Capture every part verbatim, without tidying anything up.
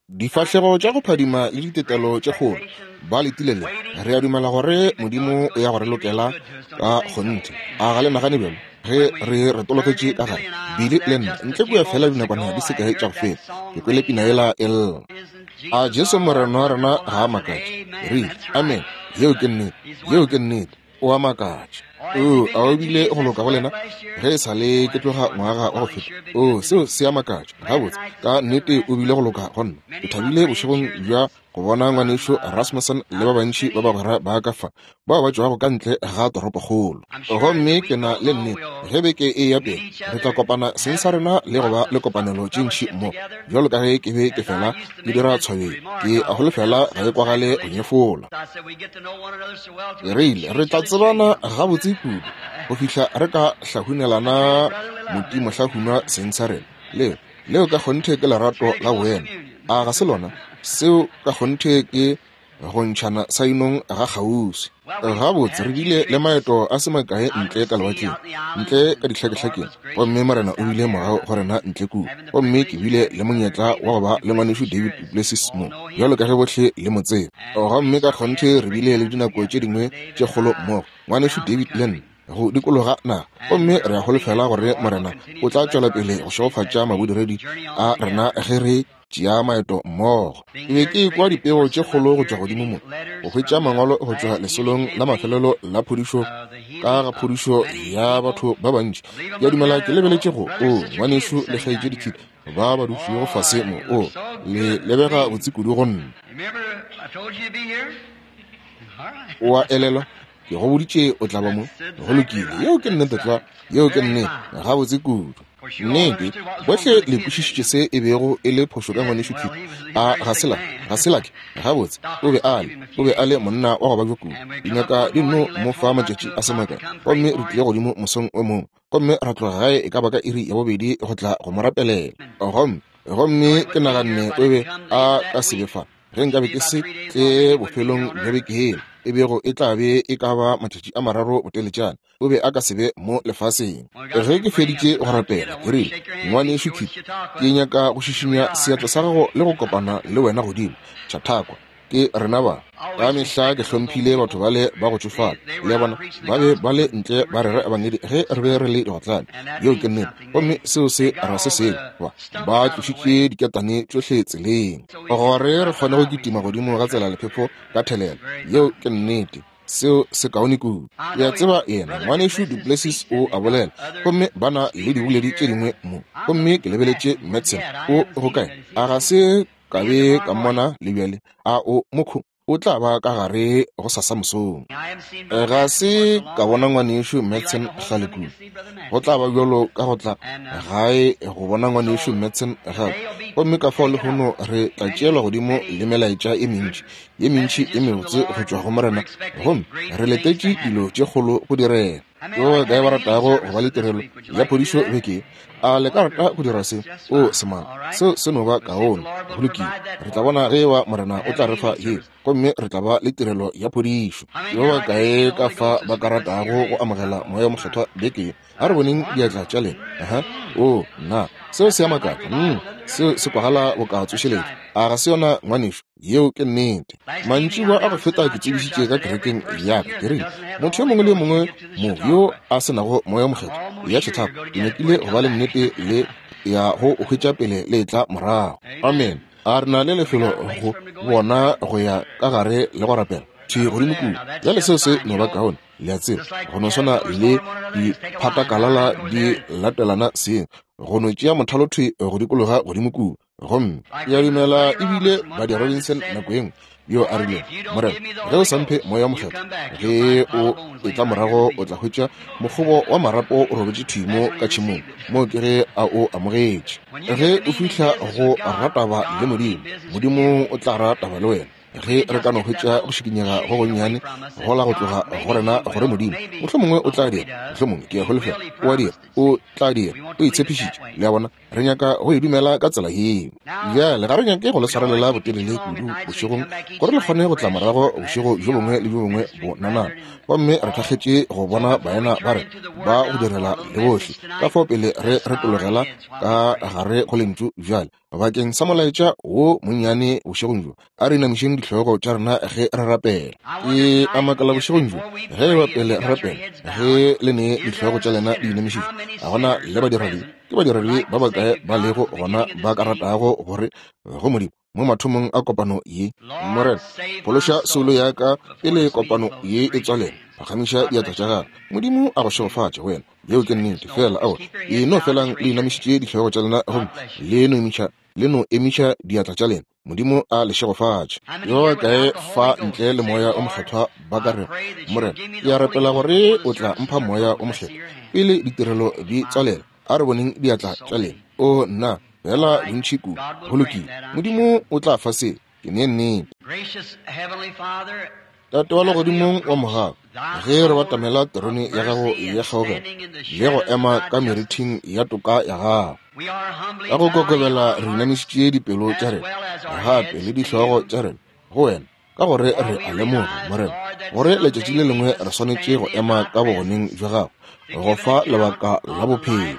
Difahlego tša go phadima le ditetelo tše kgolo ba letilele re a dumela gore modimo o ya gore lokela ka kgonthe a ga le nagane bjalo ge re re tologetše ka gare bile le nna ntle kua fela dinakwana di se kae tša go fela ke kwele pina ela el a Jesu morena wa rena ga a makatše re amen yeo ke nnete yeo ke nnete o a makatše o a o bile go loka go lena ge e sa le ke tloga ngwaga wa go feta o seo se a makatše gabotse ka nnete o bile go loka go nna ke thabile bošegong bja go bona ngwanešo Rasmussen le ba bantši ba bagwera ba ka fa ba ba tšwago ka ntle ga toropokgolo gomme ke na le nnete ge beke e ya pele re tla kopana seng sa rena le go ba le kopanelo tše ntšhi mo bjalo ka ge ke be ke fela ke dira tshwabeng ke a gole fela ga e kwagale go nyefola re ile re tla tsebana gabotse kudu go fihla re ka hlahunelana modimo-hlahunwa seng sa rena leo leo ka kgonthe ke lerato la wena a ga se lona seo ka kgonthe ke go ntšhana sainong ga kgausi gabotse re bile le maeto a se makae ntle ka lewatleng ntle ka dihlakehlakeng gomme morena o bile morago go rena ntle kudu gomme ke bile le monyetla wa go ba le ngwanešo David du Plessis mo bjalo ka ge botlhe le motsebe gomme ka kgonthe re bile le dinako tše dingwe tše kgolo mmogo ngwanešo David le nna go dikologa na gomme re a golofela gore morena o tla tšwela pele go šogofatša mabodiredi a rena ge re tšea maeto mmogo e be ke kwa dipego tše kgolo go tšwa godimo mo go hwetša mangwalo go tšwa lesolong la mafelelo la phodišo ka ga phodišo ya batho ba bantši ke a dumela ke lebeletše go o ngwanešo le kgaetšedikile ba ba dušego fase mo o le lebega botse kudu go nna o a elelwa ke go boditše o tla ba mo go lokile yeo ke nnete tla yeo ke nnete ga botse kudu nnete botlhe le kwešišitše se e bego e le phošo ka ngwanešo kile a ga sela ga selake gabotse o be a le o be a le monna wa go ba bjo kudu dingaka di nno mo fa matšatši a semaka gomme re tlile godimo mosong o mongwe gomme ra tloga gae e ka baka iri ya bobedi go tla go mo rapelela gomme gomme ke naganne o be a ka sebefa ge nkabe ke se tle bofelong bja bekele e bego e tla be e ka ba matšatši a mararo boteletšana o be a ka sebe mo lefaseng ge ke feditše go rapela ke rile ngwanešo kile ke nyaka go šišinya seatla sa gago le go kopana le wena godimo tša thakwa ke rena ba ka mehla ke hlomphile batho bale ba go tšofala le bona ba be ba le ntle ba re re abangedi ge re be re le digotlane yeo ke nnete gomme seo se ra se seng ba ba tlošitše diketane tšohle tseleng gore re kgone go kitima godimo ga tsela lephepho ka thelela yeo ke nnete seo se kaone kudu ya tseba yena ngwanešo Du Plessis o a bolela gomme ba na le diboledi tše dingwe mo gomme ke lebeletše Madsen o go kae a ga se ka be ka mmona le bjale a o mokhu o tla ba ka gare go sasa mosong ga se ka bona ngwanešo Madsen gale kudu go tla ba bjalo ka go tla gae go bona ngwanešo Madsen gale gomme ka fao le gono re tla tšeelwa godimo le melaetša e mentši ye mentši e mebotse go tšwa go morena gomme re letetše dilo tše kgolo go direla yo kae ba ratago go ba le tirelo ya phodišo beke a le ka rata go dira se o semala seo se no ba kaone go lokile re tla bona ge wa morena o tla re fa ye gomme re tla ba le tirelo ya phodišo yo ba kae ka fa ba ka ratago go amogela moya mokgethwa beke a re boneng diatla tša lena aha o na seo se ya makaka mm seo se kwagala bo ka tsošeletša a ga se yona ngwanešo yeo ke nnete mantši ba a go feta ke tsebišitše ka kerekeng yaka ke rile motho yo mongwe le mongwe mo yo a senago moya mokgetho ya tšhethako ke nyakile go ba le nnete le ya go o hwetša pele le tla morago amen a re na le lefelo go bona go ya ka gare le go rapela thi godimo kudu bjale seo se no ba kaone le a tseba go no swana le diphatakalala di latelana seng go no tšea mothalothwe go dikologa godimo kudu gomme ya dumela ebile Buddy Robinson nako engwe yo a rile morena ge o samphe moya mokgetho ge o e tla morago o tla hwetša mokgobo wa marapo o robetše thimo ka tšhimong mo ke ge a o amogetše ge o fihla go rataba le modimo modimo o tla rataba le wena ge re ka no hwetša go šikinyega go gonnyane go la go tloga go rena gore modimo motlho mongwe o tla dira motlho mongwe ke go lefa o a dira o tla dira o itshepišitše le a bona re nyaka go e dumela ka tsela yeo bjale ga re nyake go le tshwarelela botelele kudu bošegong gore le kgone go tla morago bošego jo bongwe le jo bongwe bo nanana gomme re tlhagetše go bona baena ba re ba go direla le bohle ka fao pele re retologela ka gare go lentšu bjale bakeng sa molaetša wo monnyane bošegong jo a re inamišeng ditlhogo tša rena ge re rapela ke amakala bošegong jo ge le bapele re rapela ge le ne ditlhogo tša lena di inamišitše a gona le badiradi ke badiradi ba bakae ba lego gona ba ka ratago gore go modimo mo mathomong a kopano ye morena phološa solo yaka pele kopano ye e tswalela pagamiša diatla tša gago modimo a go šegofatša wena yeo ke nnete fela ao e no felang le inamišitše ditlhogo tša lena gomme le no emiša le no emiša diatla tša lena modimo a le šegofatša yo kae fa ntle le moya o mokgethwa ba ka re morena ke a rapela gore o tla mpha moya o mokgethwa pele ditirelo di tswalela a re boneng diatla tša lena o nna fela bontšhi kudu go lokile modimo o tla fa se ke ne nnete tate wa legodimong wa mogago ge re batamela terone ya gago ya kgaogela le go ema ka merithing ya toka ya gago ka go kokobela re inamišitše dipelo tša rena gape le ditlhogo tša rena go wena ka gore re a lemoga morena gore letšatši le lengwe re swanetše go ema ka bogoneng jwa gago go fa lebaka la bophelo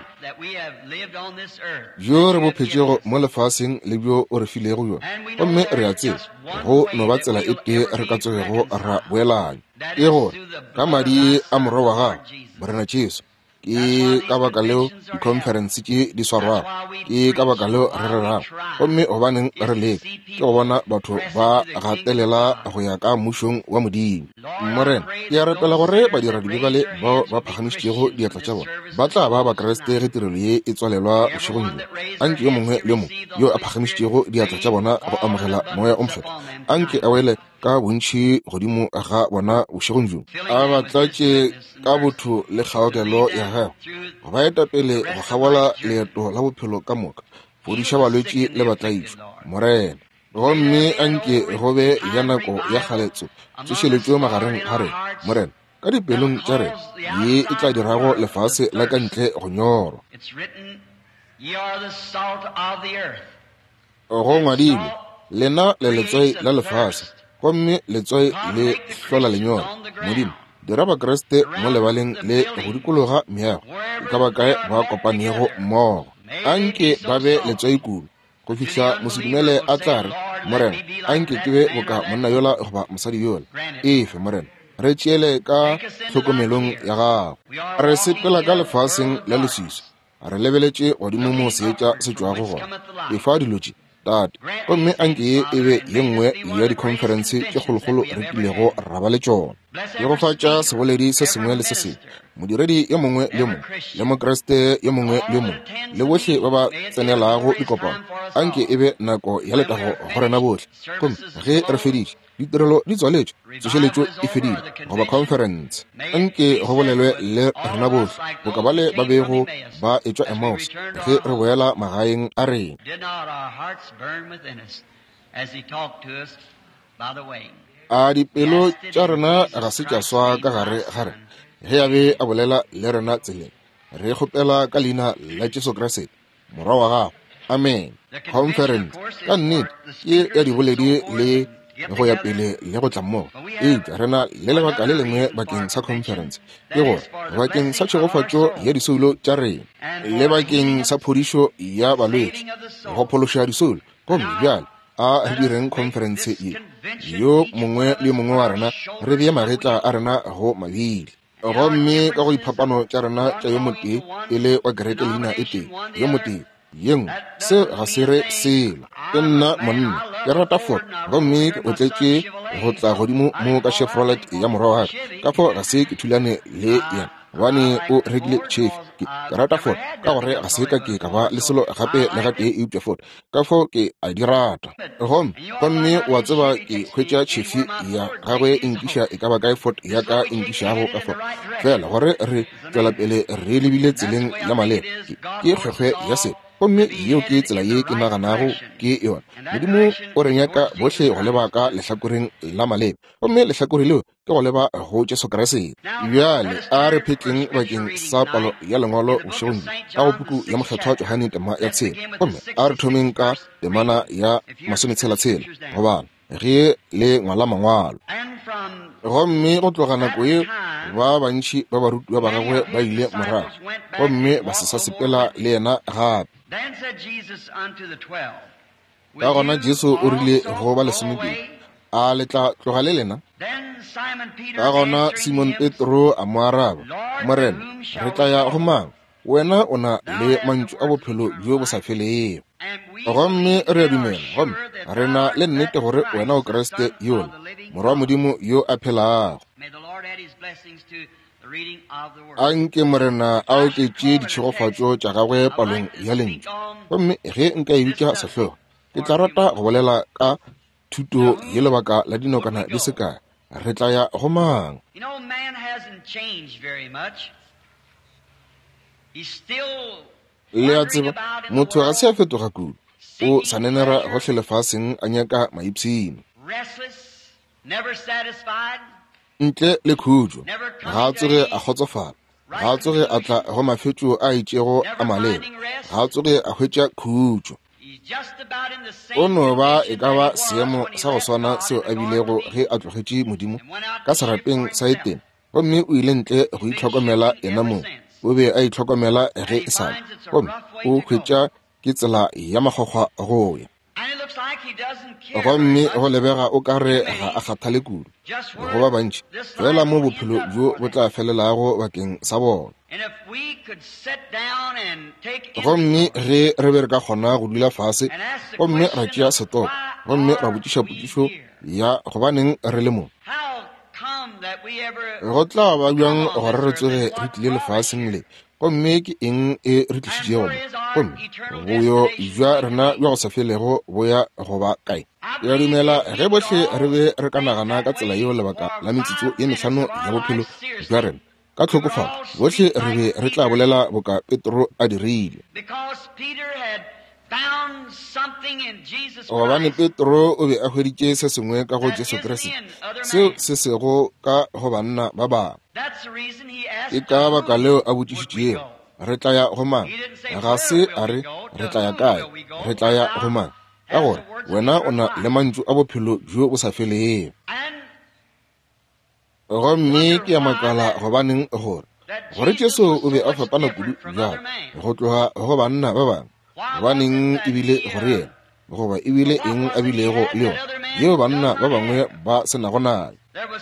bjo re bophetšego mo lefaseng le bjo o re filego bjona gomme re a tseba go no ba tsela e tee re ka tsogego ra boelanya ke gore ka madi a morwa wa gago morena jesu ke ka baka leo di-conference tše di swarwago ke ka baka leo re rerago gomme gobaneng re leka ke go bona batho ba gatelela go ya ka mmušong wa modimo morena ke a rapela gore badiradi ba bale bao ba phagamišitšego diatla tša bona ba tla ba bakreste ge tirelo ye e tswalelwa bošegong jo anke yo mongwe le yo mongwe yo a phagamišitšego diatla tša bona go amogela moya o mokgethwa anke a wele ka bontšhi godimo ga bona bošegong jo a batlatše ka botho le kgaokelo ya gago go ba eta pele go gabola leeto la bophelo ka moka fodiša balwetši le batlaišo morena gomme anke go be ya nako ya kgaletso tsošeletšo magareng ga rena morena ka dipelong tša rena ye e tla dirago lefase la ka ntle go nyorwa go ngwadilwe lena le letswai la lefase gomme letswai le hlola lenyora modimo dira bakreste mo lebaleng le go dikologa meago ka bakae ba kopanego mmogo anke ba be letswai kudu go fihla mosedumele a tla re morena anke ke be boka monna yola goba mosadi yola efe morena re tšeele ka tlhokomelong ya gago re sepela ka lefaseng la leswiso re lebeletše godimo mo seetša se tšwago gona e fa dilotše tate gomme anke ye e be ye nngwe ya di-conference tše kgolokgolo re tlilego ra ba le tšona le go fatša seboledi se sengwe le se sengwe modiredi yo mongwe le mongwe le mokreste yo mongwe le mongwe le bohle ba ba tsenelago dikopano anke e be nako ya letago go rena bohle gomme ge re feditše ditirelo di tswaletše tsošeletšo e fedile goba conference anke go bolelwe le rena bohle go ka ba le ba bego ba etšwa emaus ge re boela magaeng a rena a dipelo tša rena ga se tša swa ka gare ga rena ge a be a bolela le rena tseleng re kgopela ka leina la jesu kriste morwa wa gago amen conference ka nnete ke ya diboledi le go ya pele le go tla mmogo eja rena le lebaka le lengwe bakeng sa conference ke gore bakeng sa tšhegofatšo ya disoulo tša rena le bakeng sa phodišo ya balwetši go phološa disoulo gomme bjale a re direng conference ye yo mongwe le mongwe wa rena re bea magetla a rena go mabile gomme ka go diphapano tša rena tša yo motee e le wa kereke leina e tee yo motee yeng se ga se re selo ke nna monna ke rata fort gomme o tletše go tla godimo mo ka chevrolet ya morwa wa ka fo ga se ke thulane le yena gobane o rekile chef ke rata fort ka gore ga se ka ke ka ba le selo gape le gate e upša fort ka fo ke a di rata gomme gomme wa tseba ke hwetša chefi ya gagwe enkiša e ka ba kae fort ya ka enkišago ka fort fela gore re tswela pele re lebile tseleng ya maleba ke kgwekgwe ya se gomme yeo ke tsela ye ke naganago ke yona. Modimo o re nyaka bohle go leba ka lehlakoreng la maleba, gomme lehlakore leo ke go leba go Jesu Kriste. Bjale a re phetleng bakeng sa palo ya lengwalo bošegong ka go puku ya mokgetho wa Johane tema ya tshela, gomme a re thomeng ka temana ya masometshela-tshela gobane ge le ngwala mangwalo. Gomme go tloga nako ye ba bantši ba barutiwa ba gagwe ba ile morago, gomme ba se sa sepela le yena gape. Ka gona Jesu o rile go ba lesomepedi, a le tla tloga le lena? Ka gona Simon Petro a mo araba, Morena, re tla ya go mang? Wena o na le mantšu a bophelo jo bo sa felego. Gomme re a dumela, gomme re na le nnete gore wena o Kriste yola, Morwa wa Modimo yo a phelago. A nke Morena a oketše ditšhegofatšo tša gagwe palong ya lentšu. Gomme ge nka e bitša sehlogo, ke tla rata go bolela ka thuto ye lebaka la dinokana di se kae. Re tla ya go mang? Le a tseba, motho ga se a fetoga kudu, o sa nenera gohle lefaseng a nyaka maipshino. Ntle le khutšo, ga a tsoge a kgotsofala, ga a tsoge a tla go mafetšo a itšego a maleba, ga a tsoge a hwetša khutšo. O no ba e ka ba seemo sa go swana seo a bilego ge a tlogetše Modimo ka serapeng sa Etene, gomme o ile ntle go itlhokomela ena moo. O be a itlhokomela ge e sale, gomme o hwetša ke tsela ya magwagwa go ya. Gomme go lebega o ka re ga a kgathale kudu go ba bantši fela mo bophelo jo bo tla felelago bakeng sa bona. Gomme ge re be re ka kgona go dula fase, gomme ra tšea setopo, gomme ra botšiša potšišo ya gobaneng re le mo. Go tla ba bjang gore re tsoge re tlile lefaseng le, gomme ke eng e re tlišitše gona, gomme boyo jwa rena bja go sa felego bo ya go ba kae. Ke a dumela ge bohle re be re ka nagana ka tsela yeo lebaka la metsotso ye mehlano ya bophelo jwa rena ka tlhokofalo, bohle re be re tla bolela boka Petro a dirile. Gobane Petro o be a hweditše se sengwe ka go Jesu Kriste seo se sego ka go banna ba bangwe. Ke ka baka leo a botšišitšego, re tla ya go mang? Ga se a re re tla ya kae, re tla ya go mang? Ka gore wena o na le mantšu a bophelo jo bo sa felego. Gomme ke ya makala gobaneng gore gore Jesu o be a fapana kudu bjalo go tloga go banna ba bangwe. Gobaneng ebile gore yena goba ebile eng a bilego le yona yeo banna ba bangwe ba se nago nayo.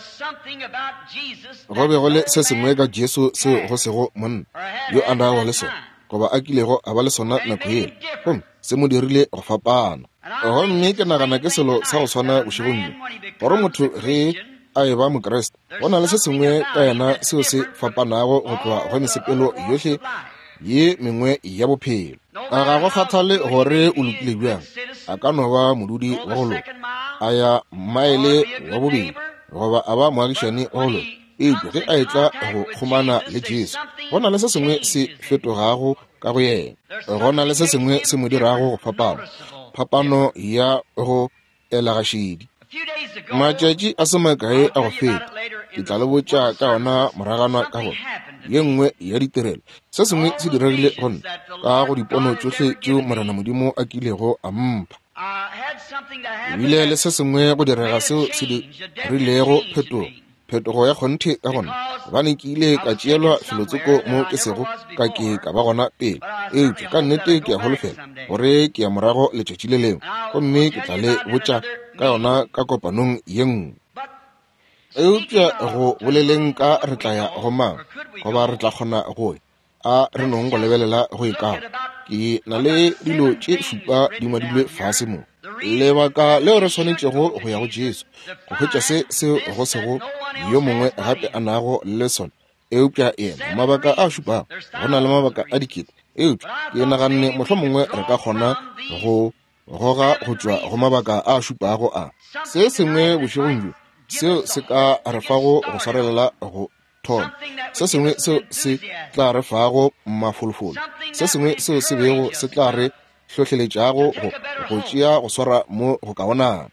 Go be go le se sengwe ka Jesu seo go sego monna yo a nago le sona goba a kilego a ba le sona nako ele, gomme se mo dirile go fapana. Gomme ke nagana ke selo sa go swana bošegong gore motho ge a e ba mokreste go na le se sengwe ka yena seo se fapanago go tloga go mesepelo yohle ye mengwe ya bophelo. A ga go kgathale gore o lokile bjang, a ka no ba modudi wa go loka, a ya maele wa bobedi goba a ba moagišane wa go loka. Eto ge a etla go kgomana le Jesu, go na le se sengwe se fetogago ka go yena, go na le se sengwe se mo dirago go fapana, phapano ya go elagašedi. Matšatši a se makae a go feta, ke tla le botša ka yona moragana ka gore ye nngwe ya ditirelo se sengwe se diregile gona ka go dipono tsohle tšeo Morena Modimo a kilego a mpha. Ebile le se sengwe go direga seo se dirilego phetogo phetogo ya kgonthe ka gona, gobane ke ile ka tšeelwa felotsoko mo ke sego ka ke ka ba gona pele. Eupša ka nnete ke a holofela gore ke ya morago letšatši le lengwe, gomme ke tla le botša ka yona ka kopanong ye nngwe. Eupša go boleleng ka re tla ya go mang goba re tla kgona go a re nong go lebelela go e kago, ke na le dilo tše šupa di ngwadilwe fase mo. Lebaka leo re swanetšego go ya go Jesu go hwetša se seo go sego yo mongwe gape a nago le sona. Eupša ena mabaka a šupago, go na le mabaka a dikete. Eupša ke naganne mohlwa mongwe re ka kgona go goga go tšwa go mabaka a šupago a se sengwe bošegong jo seo se ka re fago go swarelela go thoma se sengwe seo se tla re fago mafolofolo se sengwe seo se bego se tla re hlohleletšago go go tšea go swara mo go kaonana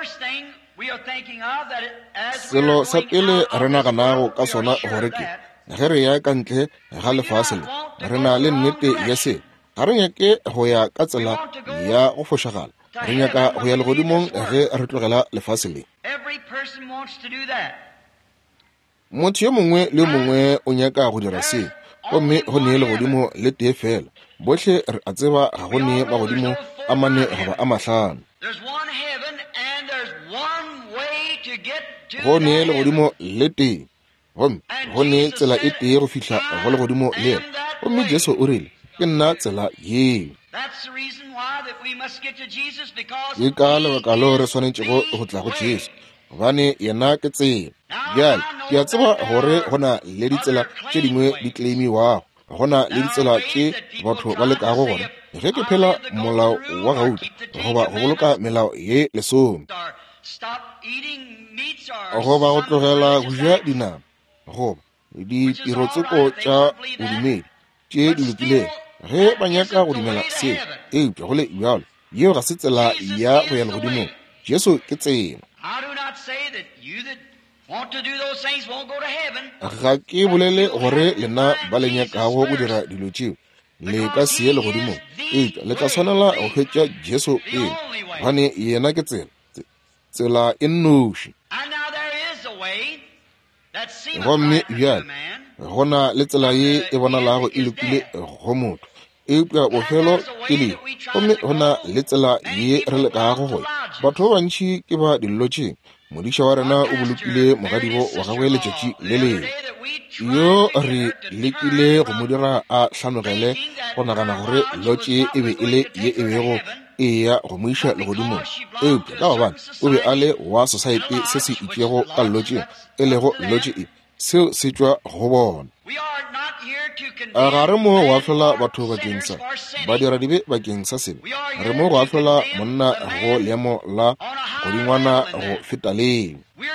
selo sa pele re naganago ka sona gore ke ge re ya ka ntle ga lefase le re na le nnete ya se ga re nyake go ya ka tsela ya go fošagala re nyaka go ya legodimong ge re tlogela lefase le motho yo mongwe le mongwe o nyaka go dira se gomme go nee legodimo le tee fela botlhe re a tseba ga go nee magodimo a mane goba a mahlano go nee legodimo le tee gomme go nee tsela e tee go fihla go legodimo le ena gomme Jesu o rile ke nna tsela yeo ke ka lebaka leo re swanetšego go tla go Jesu gobane yena ke tsela bjale ke a tseba gore go na le ditsela tše dingwe di claimiwago go na le ditsela tše batho ba lekago gore ge ke phela molao wa gauta goba go boloka melao ye lesome goba go tlogela go ja dinama goba ditirotsheko tša bodumedi tše di lokileng ge ba nyaka go dumela se eupša go le bjalo yeo ga se tsela ya go ya legodimong Jesu ke tsela ga ke bolele gore lena ba le nyakago go dira dilo tšeo le ka sie legodimong eupša le tla swanela go hwetša Jesu pele gane yena ke tsela tsela e nnoši gomme bjale go na le tsela ye e bonalago e lokile go motho eupša bofelo ke le gomme go na le tsela ye re lekago go batho ba bantši ke ba dillotšeng modiša wa rena o bolokile mogadibo wa gagwe letšatši le leng yo re lekile go mo dira a hlanogele go nagana gore lotše e be e le ye e bego e ya go mo iša legodimong eupša ka gobane o be a le wa society se se itšego ka lotšeng e lego lotše e seo se tšwa go bona a ga re mo go ahlola batho bakeng sa ba dira dibe bakeng sa sebe re mo go ahlola monna go leemo la godingwana go feta leng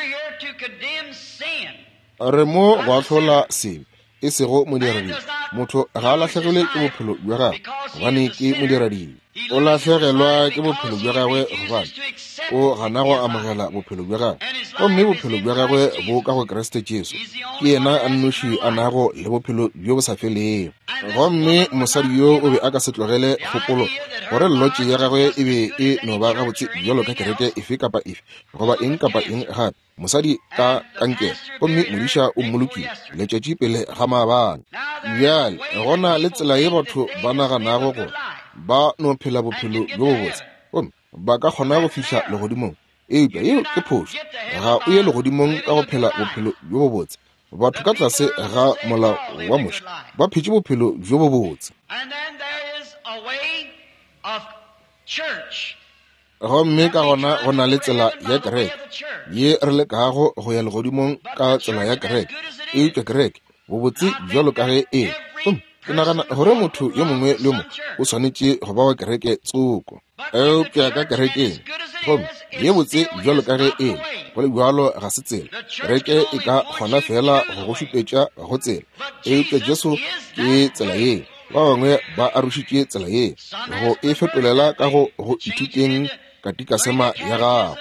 re mo go ahlola sebe e sego modiradi motho ga a latlhegelwe ke bophelo bja gagwe gobane ke modiradi o latlhegelwa ke bophelo bja gagwe gobane o gana go amogela bophelo bja gagwe gomme bophelo bja gagwe bo ka go Kriste Jesu ke yena a nnoši a nago le bophelo bjo bo sa felego gomme mosadi yo o be a ka se tlogele kgopolo gore lotše ya gagwe e be e no ba gabotse bjalo ka kereke efe kapa efe goba eng kapa eng gape mosadi ka kankela gomme modiša o mmolokile letšatši pele ga maabane bjale gona le tsela ye batho ba naganago gore ba no phela bophelo bjo bo botse gomme ba ka kgona go fihla legodimong eupša yeo ke phošo ga o ye legodimong ka go phela bophelo bjo bo botse batho ka tlase ga molao wa moša ba phetše bophelo bjo bo botse gomme ka gona go na le tsela ya kereke ye re lekago go ya legodimong ka tsela ya kereke eupša kereke bobotse bjalo ka ge e ke nagana gore motho yo mongwe le mo o swanetše go ba wa kereke tsoko eupša ka kerekeng gomme ye botse bjalo ka ge e go le bjalo ga se tsela kereke e ka kgona fela go go šupetša go tsela eupša Jesu ke tsela ye ba bangwe ba arošitše tsela ye go e fetolela ka go go ithuteng katika sema ya gago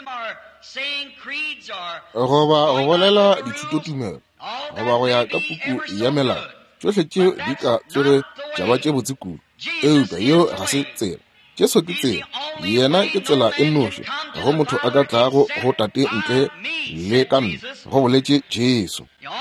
goba go bolela dithutotumelo goba go ya ka puku ya melao tšohle tšeo di ka tsore tšaba tše botse kudu eupša yeo ga se tsela Jesu ke tsela yena ke tsela e nnoši go motho a ka tlago go tate ntle le ka nna go boletše Jesu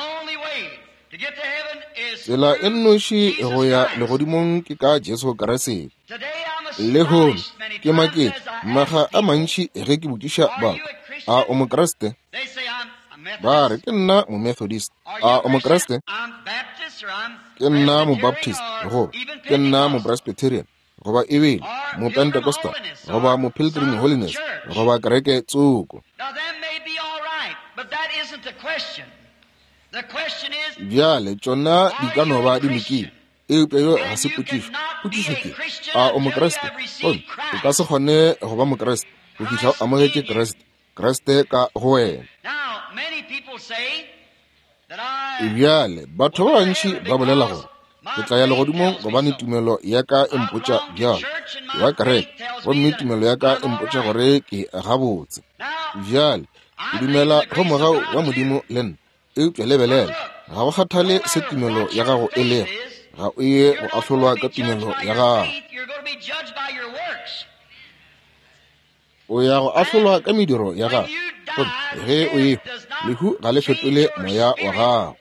tsela e nnoši go ya legodimong ke ka Jesu Kriste le hono ke makete maga a mantši ge ke bokiša ba a o mokreste ba re ke nna mo Methodist a o mokreste ke nna mo Baptist go ke nna mo Presbyterian goba ebile mo Pentecostal goba mo Pilgrim Holiness goba kereke tsoko bjale tšona di ka no ba di lokile eupša yo ga se potšišo potšišo ke a o mokreste gomme o ka se kgone go ba mokreste go fitlha o amogetše Kriste Kriste ka go wena bjale batho ba bantši ba bolela gore ke tla ya legodimong gobane tumelo ya ka e mpotša bjalo wa kereke gomme tumelo ya ka e mpotša gore ke gabotse. Bjale ke dumela go morao wa modimo le nna eupša lebelela ga go kgathale se tumelo ya gago e lego, ga o ye go ahlolwa ka tumelo ya gago, o ya go ahlolwa ka mediro ya gago. Ge o ye lehu ga le fetole moya wa gago,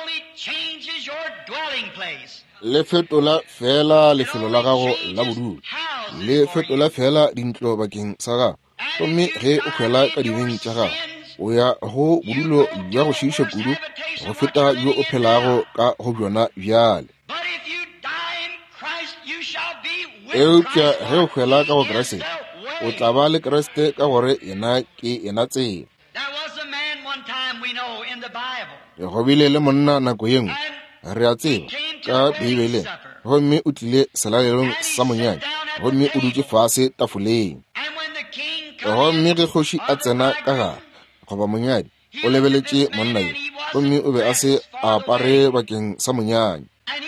le fetola fela lefelo la gago la bodulo, le fetola fela dintlo bakeng sa gago. Gomme ge o phela ka dibeng tša gago o ya go bodulo bja go šiiša kudu go feta yo o phelago ka go bjona bjale. Eupša ge o phela ka go Kreste o tla ba le Kreste ka gore yena ke yena tsela. Go bile le monna nako ye nngwe re a tseba ka Bibeleng, gomme o tlile selalelong sa monyadi, gomme o dutse fase tafoleng, gomme ge kgoši a tsena ka gare goba monyadi o lebeletše monna yo, gomme o be a se a apare bakeng sa monyadi,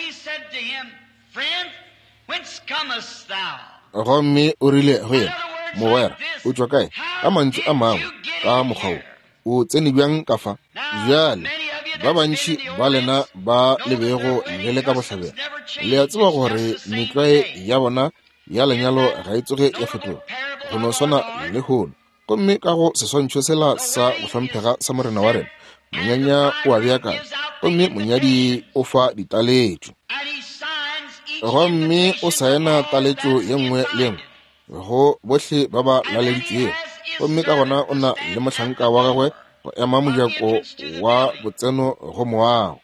gomme o rile go yena, mogwera o tšwa kae? Ka mantšu a mangwe ka mokgao o tsene bjang ka fa. Bjale ba bantši ba lena ba lebego le le ka bohlabela le a tseba gore metlae ya bona ya lenyalo ga e tsoge ya fetoga go no swana le gono. Gomme ka go seswantšho sela sa bohlomphega sa morena wa rena monyanya o a beakana, gomme monyadi o fa ditaletšo, gomme o saena taletšo ye nngwe le nngwe go bohle ba ba laleditšego. Gomme ka gona o na le mohlanka wa gagwe go ema mojako wa botseno go moago,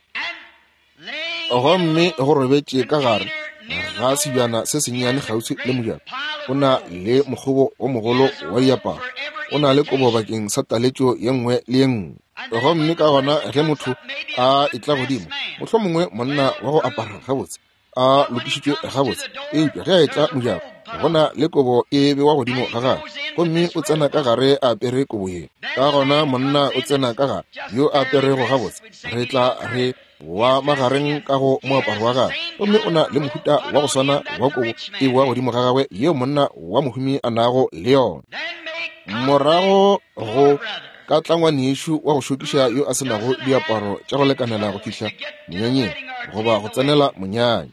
gomme go robetše ka gare ga sebjana se sennyane kgauswi le mojako o na le mokgobo o mogolo wa diaparo, o na le kobo bakeng sa taletšo ye nngwe le ye nngwe. Gomme ka gona ge motho a etla godimo, mohlomongwe monna wa go apara gabotse a lokišitšwe gabotse, eupša ge a etla mojako gona le kobo e bewa godimo ga gare, gomme o tsena ka gare a apere kobo ye. Ka gona monna o tsena ka gare yo a aperego gabotse, re tla re wa magareng ka go moaparo wa gagwe, gomme o na le mohuta wa go swana wa kobo e wa godimo ga gagwe yeo monna wa mohumi a nago le yona. Morago go ka tlangwane yešo wa go šokiša yo a senago diaparo tša go lekanela go fihla monyanyeng goba go tsenela monyanya.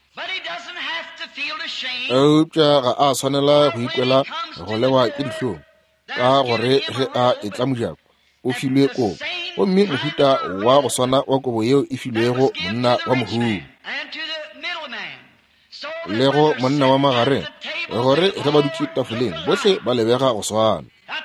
Eupša ga a swanela go ikwela go lewa ke dihlong ka gore ge a etla mojako o filwe kobo, gomme mohuta wa go swana wa kobo yeo e filwego monna wa mohumi le go monna wa magareng, gore ge ba dutše tafoleng bohle ba lebega go swana.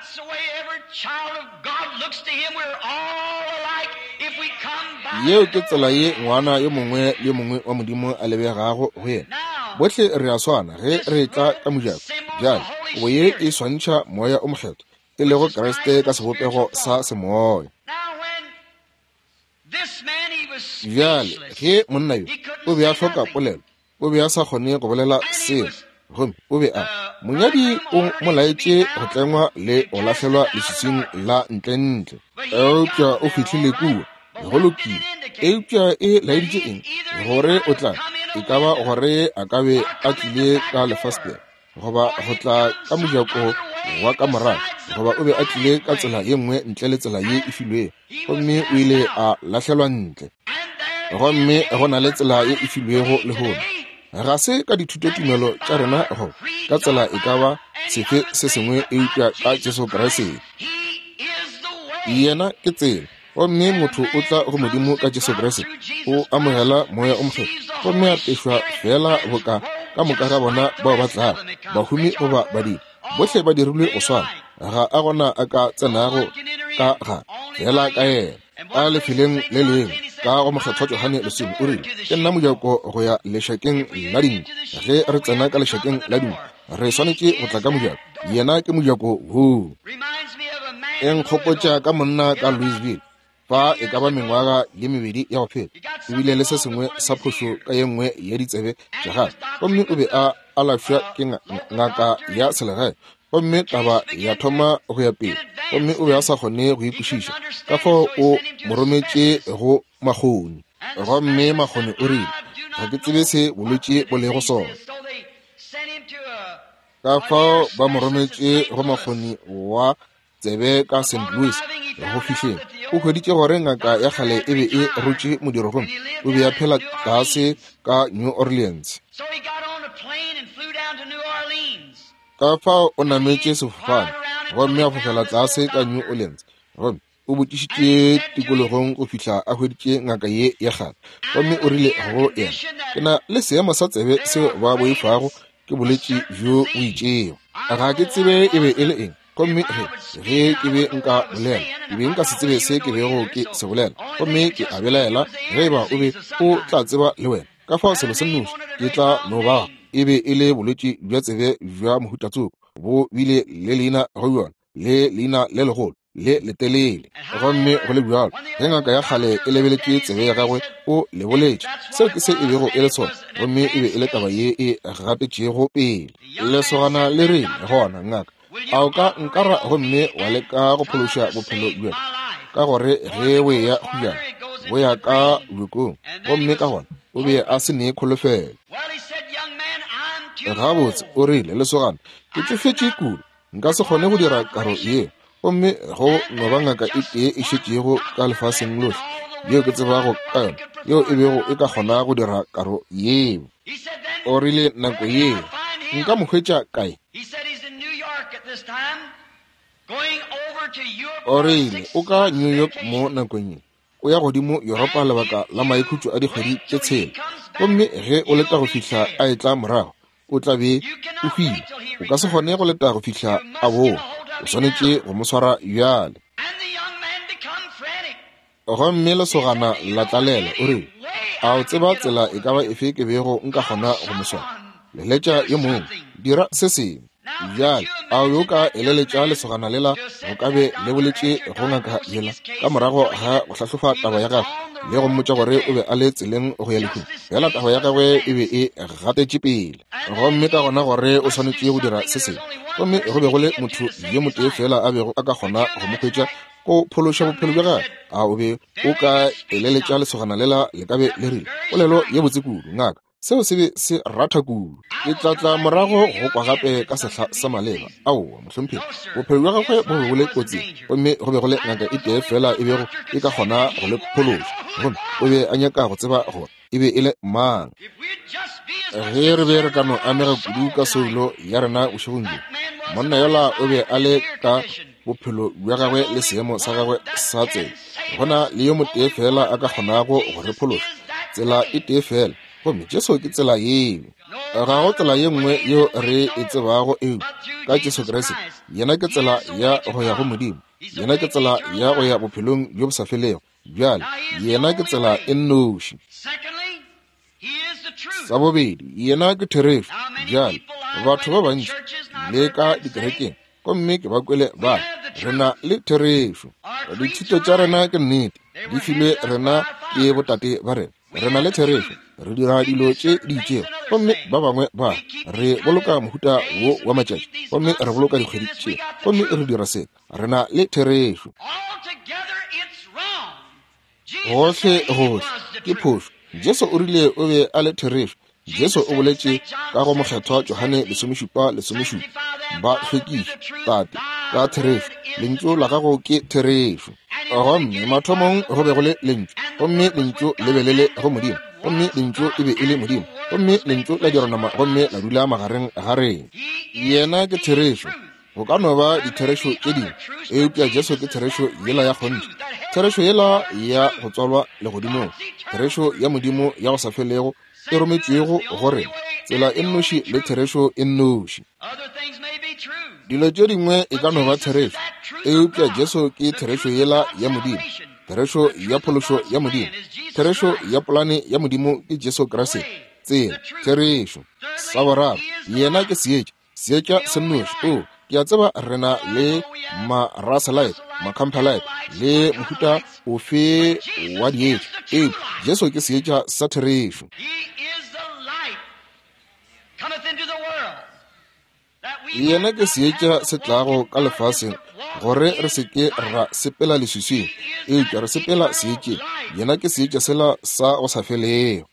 Yeo ke tsela ye ngwana yo mongwe le mongwe wa modimo a lebegago go yena, bohle re a swana ge re tla ka mojako. Bjale kobo ye e swantšha moya o mokgetho e lego Kreste ka sebopego sa semoya. Bjale ge monna yo o be a hloka polelo, o be a sa kgone go bolela selo, gomme o be a monyadi o molaetše go tlengwa le o lahlelwa leswising la ntlentle. Eupša o fihlile kua go lokile, eupša e laeditše eng gore o tla e ka ba gore a ka be a tlile ka lefastere goba go tla ka mojako wa ka morago, goba o be a tlile ka tsela ye nngwe ntle le tsela ye e filweng, gomme o ile a lahlelwa ntle, gomme go na le tsela ye e filwego le gona. Ga se ka dithuto tumelo tša rena go ka tsela e ka ba sefe se sengwe eupša ka Jesu Kriste yena ke tsela, gomme motho o tla go modimo ka Jesu Kriste o amogela moya o mokgetho, gomme a pešwa fela boka ka moka ga bona bao ba tlago bahumi goba badimo bohle ba dirilwe go swana. Ga a gona a ka tsenago ka ga fela ka yena a lefeleng le leng ka go mokgetho Johane lesome o rile ke nna mojako go ya lešakeng la dinku, ge re tsena ka lešakeng la dinku re swanetše go tla ka mojako, yena ke mojako hoo. E nkgopotša ka monna ka Louisville fa e ka ba mengwaga ye mebedi ya go phela, ebile le se sengwe sa phošo ka ye nngwe ya ditsebe tša gagwe, gomme o be a alafša ke ngaka ya selegae, gomme taba ya thoma go ya pele, gomme o be a sa kgone go ikwešiša ka fao o mo rometše go Makgoni. Gomme Makgoni o rile, ga ke tsebe se bolwetše bo lego sona. Ka fao ba mo rometše go Makgoni wa tsebe ka Saint Louis go fihleng. O hweditše gore ngaka ya kgale e be e rotše modirogong o be a phela tlase ka New Orleans. Ka fao o nametše sefofane gomme a fofela tlase ka New Orleans. Gomme o botšišitše tikologong go fihla a hweditše ngaka ye ya kgale. Gomme o rile go ena, ke na le seemo sa tsebe seo ba boifago ke boletše bjo o itšego. Ga ke tsebe e be e le eng. Gomme ge ke be nka bolela ke be nka se tsebe se ke bego ke se bolela. Gomme ke a belaela ge ba o be o tla tseba le wena ka fao selo se nnoši ke tla no ba e be e le bolwetše bja tsebe bja mohutatsoko bo bile le leina go yona le leina le legolo le letelele. Gomme go le bjalo ge ngaka ya kgale e lebeletše tsebe ya gagwe o le boletše seo ke se e bego e le sona. Gomme e be e le taba ye e gapetšego pele. Lesogana le reng gona ngaka a o ka nkara gomme wa leka go phološa bophelo bjona ka gore ge o ya go jana o ya ka bokong gomme ka gona o be a se ne kholofelo. Gabotse o rile, lesogana ke tsofetše kudu nka se kgone go dira karo ye. Gomme go no ba ngaka e tee e šetšego ka lefaseng lohle yeo ke tsebago ka yona yeo e bego e ka kgona go dira karo yeo. O rile nako yeo nka mo hwetša kae? O rile o ka New York mo nakong ye o ya godimo Europa lebaka la maikhutšo a dikgwedi tše tshela. Gomme ge o leta go fihla a e tla morago o tla be o hwile. O ka se kgone go leta go fihla a boo, o swanetše go mo swara bjale. Gomme lesogana la tlalela o rile, a o tseba tsela e ka ba efe ke bego nka kgona go mo swara? Leletša ye mongwe, dira se sengwe. Bjale a o yo ka eleletša lesogana lela go ka be le boletše go ngaka yela ka morago ga go hlahlofa taba ya gagwe le go mmotša gore o be a le tseleng go ya lekhung. Fela taba ya gagwe e be e gatetše pele. Gomme ka gona gore o swanetše go dira se sengwe. Gomme go be go le motho yo motee fela a bego a ka kgona go mo hwetša go phološa bophelo bja gagwe. A o be o ka eleletša lesogana lela le ka be le rile, polelo ye botse kudu ngaka seo se be se ratha kudu. Ke tlatla morago go kwa gape ka sehla sa maleba. Aowa mohlomphedi bophelo bja gagwe bo be go le kotsing. Gomme go be go le ngaka e tee fela e bego e ka kgona go le phološa. Gomme o be a nyaka go tseba gore e be e le mang. Ge re be re ka no amega kudu ka solo ya rena bošegong jo, monna yola o be a le ka bophelo bja gagwe le seemo sa gagwe sa tsela. Gona le yo motee fela a ka kgonago go re phološa, tsela e tee fela. Gomme Jesu ke tsela yeo. Ga go tsela ye nngwe yo re e tsebago eo ka Jesu Kriste. Yena ke tsela ya go ya go Modimo. Yena ke tsela ya go ya bophelong jo bo sa felego. Bjale yena ke tsela e nnoši. Sa bobedi yena ke therešo. Bjale batho ba bantši le ka dikerekeng gomme ke ba kwele ba rena le therešo. Dithuto tša rena ke nnete di filwe rena ke botate ba rena. Rena le therešo re dira dilo tše di itšego gomme ba bangwe ba re boloka mohuta wo wa matšatši gomme re boloka dikgwedi tše gomme re dira se rena le therešo. Gohle gohle ke phošo. Jesu o rile o be a le therešo. Jesu o boletše ka go mokgethwa Johane lesomešupa lesomešupa ba hlwekišo tate ka therešo. Lentšu la gago ke therešo. Gomme mathomong go be go le lentšu gomme lentšu le be le le go Modimo gomme lentšu e be e le Modimo gomme lentšu la dironama gomme la dula magareng ga rena. Yena ke therešo. Go ka no ba ditherešo tše dingwe eupša Jesu ke therešo yela ya kgonthe, therešo yela ya go tswalwa legodimong, therešo ya Modimo ya go sa felego e rometšwego gore tsela e nnoši le therešo e nnoši. Dilo tše dingwe e ka no ba therešo eupša Jesu ke therešo yela ya Modimo, therešo ya phološo ya Modimo, therešo ya polane ya Modimo ke Jesu Kriste tsela therešo. Sa boraro yena ke seetša, seetša se nnoši. O ke a tseba rena le ma-Russellite, ma-Campbellite le mohuta ofe wa dietša. E Jesu ke seetša sa therešo. Yena ke seetša se tlago ka lefaseng gore re seke ra sepela leswiswing e tla re sepela seeke yena ke seeke sela sa go sa felego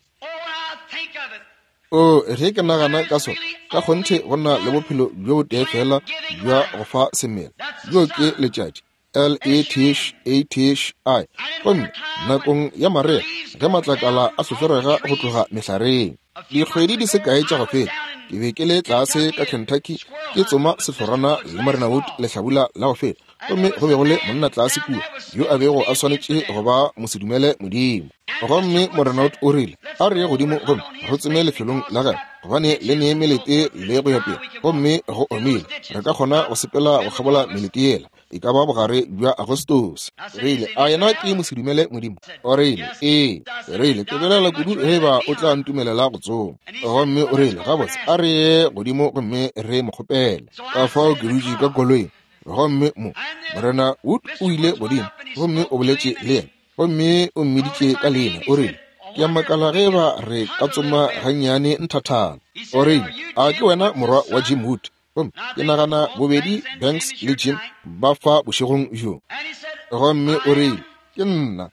o re ke nagana ka so ka gonthe go nna le bophelo bjo tee fela bja go fa semela bjo ke letšatši L A T H A T H I gomme nakong ya mariga ge matlakala a tlhoferega go tloga mehlareng dikgwedi di se kae tša go fela ke be ke le tlase ka Kentucky ke tsoma sehlorana le Marinawood lehlabula la go fela gomme go be go le monna tlase kua yo a bego a swanetše go ba mosedumele modimo gomme Marinawood o rile a re ye godimo gomme go tseme lefelong la gae gobane le nee melete le go yapela gomme go omile re ka kgona go sepela go kgabola melete yela e ka ba bogare bja Agostos re ile a yena ke mosedumele modimo o re ile ee re ile ke belela kudu ge ba o tla ntumelela go tsoma gomme o rile gabotse a re ye godimo gomme re mokgopele ka fao ke dutše ka koloing gomme mo Marinawood o ile godimo gomme o boletše le yena gomme o mmeditše ka leina o rile ke a makala ge ba re ka tsoma gannyane nthathana o rile a ke wena morwa wa Jim Wood gomme ke nagana bobedi Banks le Jim ba fa bošegong bjo gomme o rile ke nna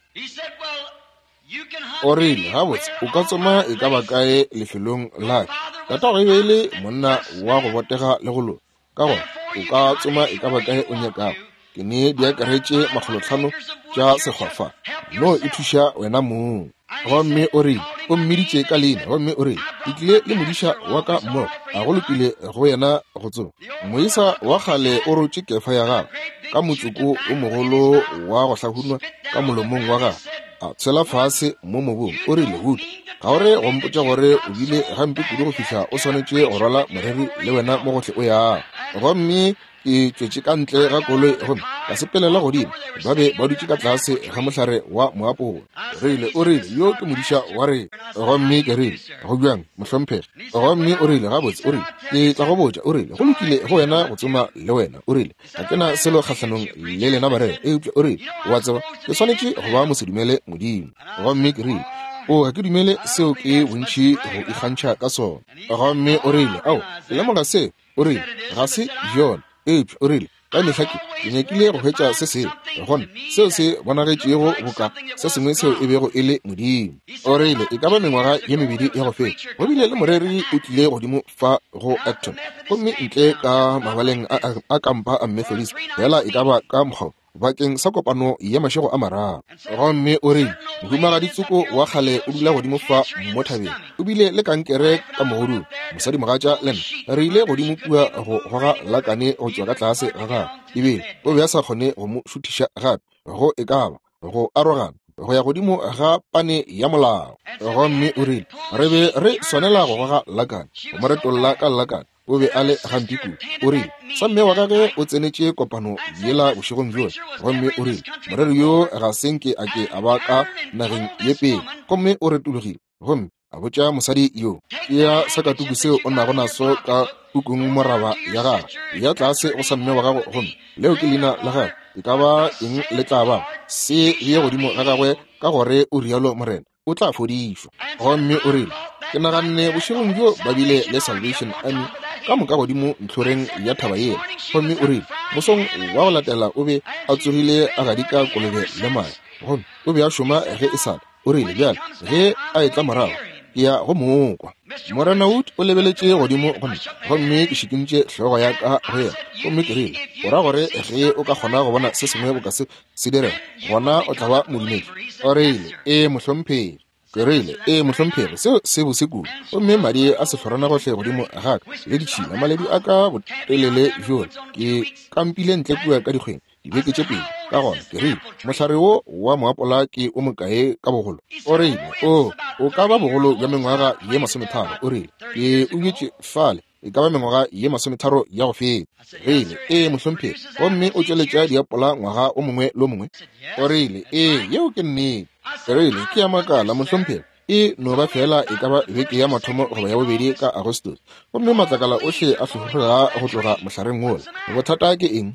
o rile gabotse o ka tsoma e ka ba kae lefelong la tata go e le monna wa go botega le golo ka gore o ka tsoma e ka ba kae o nyakago ke ne di akaretše makgolotlhano tša segwafa no e thuša wena moo gomme o rile o mmeditše ka leina gomme o rile ke tlile le modiša wa ka mo a go lokile go yena go tsoma moisa wa kgale o rotše kefa ya gago ka motsoko o mogolo wa go hlahunwa ka molomong wa gago a tshela fase mo mobung o rile Wood ga ore go mpotša gore o bile gampe kudu go fihla o swanetše go rwala moreri le wena mo gohle o yang gomme ke tšwetše ka ntle ga koloi gomme ka sepelela godimo ba be ba dutše ka tlase ga mohlare wa moapolo re ile o rile yo ke modiša wa re gomme ke rile go bjang mohlomphege gomme o rile gabotse o rile ke tla go botša o rile go lokile go wena go tsoma le wena o rile ga ke na selo kgatlhanong le lena barena eupša o rile wa tseba ke swanetše go ba mosedumele modimo gomme ke rile o ga ke dumele seo ke bontšhi go ikgantšha ka sona gomme o rile ao ke lemoga seo o rile ga se yona eupša o rile ka mehlaki ke nyakile go hwetša se sengwe gona seo se bonagetšego boka se sengwe seo e bego e le modimo o rile e ka ba mengwaga ye mebedi ya go feta go bile le moreri o tlile godimo fa go Acton gomme ntle ka mabaleng a kampa a Methodist fela e ka ba ka mokgwa bakeng sa kopano ya mašego a mararo gomme o rile mohumagaditsoko wa kgale o dula godimo fa mo thabeng o bile le kankere ka mogodung mosadi mogatša lena re ile godimo kua go goga lakane go tšwa ka tlase ga gagwe ebile o be a sa kgone go mo šuthiša gape go e ka ba go arogana go ya godimo ga pane ya molao gomme o rile re be re swanela go goga lakane go moretolola ka lakane o be a le gampe kudu o rile sa mme wa gage o tsenetše kopano yela bošegong bjone gomme o rile moreri yo ga senke a ke a ba ka nageng ye pele gomme o retologile gomme a botša mosadi yo ke ya sakatuku seo o nago naso ka pukung moraba ya gage ya tlase go sa mme wa gago gomme leo ke leina la gage e ka ba eng le tla ba se ye godimo ga gagwe ka gore o rialo morena o tla fodišwa gomme o rile ke naganne bošegong bjo ba bile le Salvation Army ka moka godimo ntlhoreng ya thaba yela gomme o rile mosong wa go latela o be a tsogile a gadika kolobe le mae gomme o be a šoma ge e sala o rile bjale ge a etla morago ke ya go mokwa Marinawood o lebeletše godimo gomme gomme ke šikintše hlogo ya ka go yena gomme ke rile o ra gore ge o ka kgona go bona se sengwe go ka se se direla gona o tla ba modumedi o rile ee mohlomphegi ke rile ee mohlomphegi seo se bose kudu gomme madi a sehlorana gohle godimo a gaka le ditšhila maledi a ka botelele bjone ke kampile ntle kua ka dikgweng dibeke tše pedi ka gona ke rile mohlare wo wa moapola ke o mokae ka bogolo o rile o o ka ba bogolo bja mengwaga ye masometharo o rile ke o nyetše fale e ka ba mengwaga ye masometharo ya go feta rile ee mohlomphegi gomme o tšweletša diapola ngwaga o mongwe le o mongwe o rile ee yeo ke nnete rile ke ya makala mohlomphegi e no ba fela e ka ba beke ya mathomo goba ya bobedi ka Agostos gomme matlakala ohle a tlhogoga go tloga mohlareng wole bothata ke eng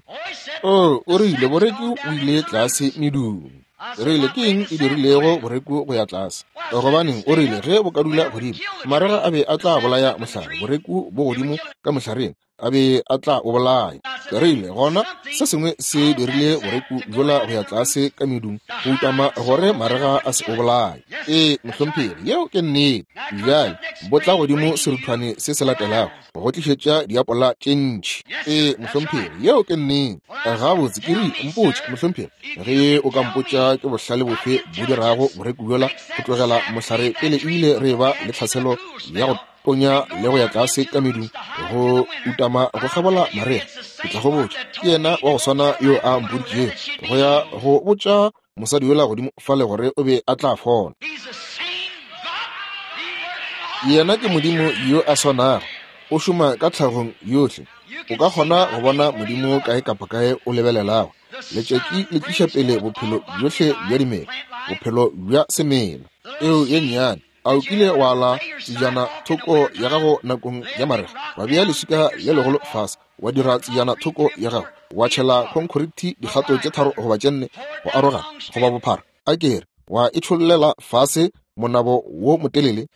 o o rile boreki o ile tlase medung rile ke eng e dirilego boreko go ya tlase gobaneng o rile ge bo ka dula godimo marega a be a tla bolaya mohlare boreko bo godimo ka mohlareng a be a tla o bolaya ke rile gona se sengwe se dirile boreku jola go ya tlase ka medung go utama gore marega a se o bolaya ee mohlomphiri yeo ke nnete bjale botla godimo seruthwane se se latelago go tlišetša diapola tše ntšhi ee mohlomphiri yeo ke nnete ga botse ke ri mpotše mohlomphiri ge o ka mpotša ke bohlale bofe bo dirago boreku jola go tlogela mohlare pele ebile re ba le tlhaselo ya go tonya le go ya tlase ka medung go utama go gabola marega ke tla go botša ke yena wa go swana yo a mpoditšeo go ya go botša mosadi yola godimo fa le gore o be a tla fona yena ke modimo yo a swanago o šoma ka tlhagong yotlhe o ka kgona go bona modimo kae kapa kae o lebelelago letšatši le tliša pele bophelo bjotlhe bja dimela bophelo bja semela eo ye nnyane a o kile wa la tsejana thoko ya gago nakong ya marega wa bea leswika le legolo fase wa dira tsejana thoko ya gago wa tšhela concrete dikgato tše tharo goba tše nne go aroga goba bophara a kere wa e tšholela fase monabo wo motelele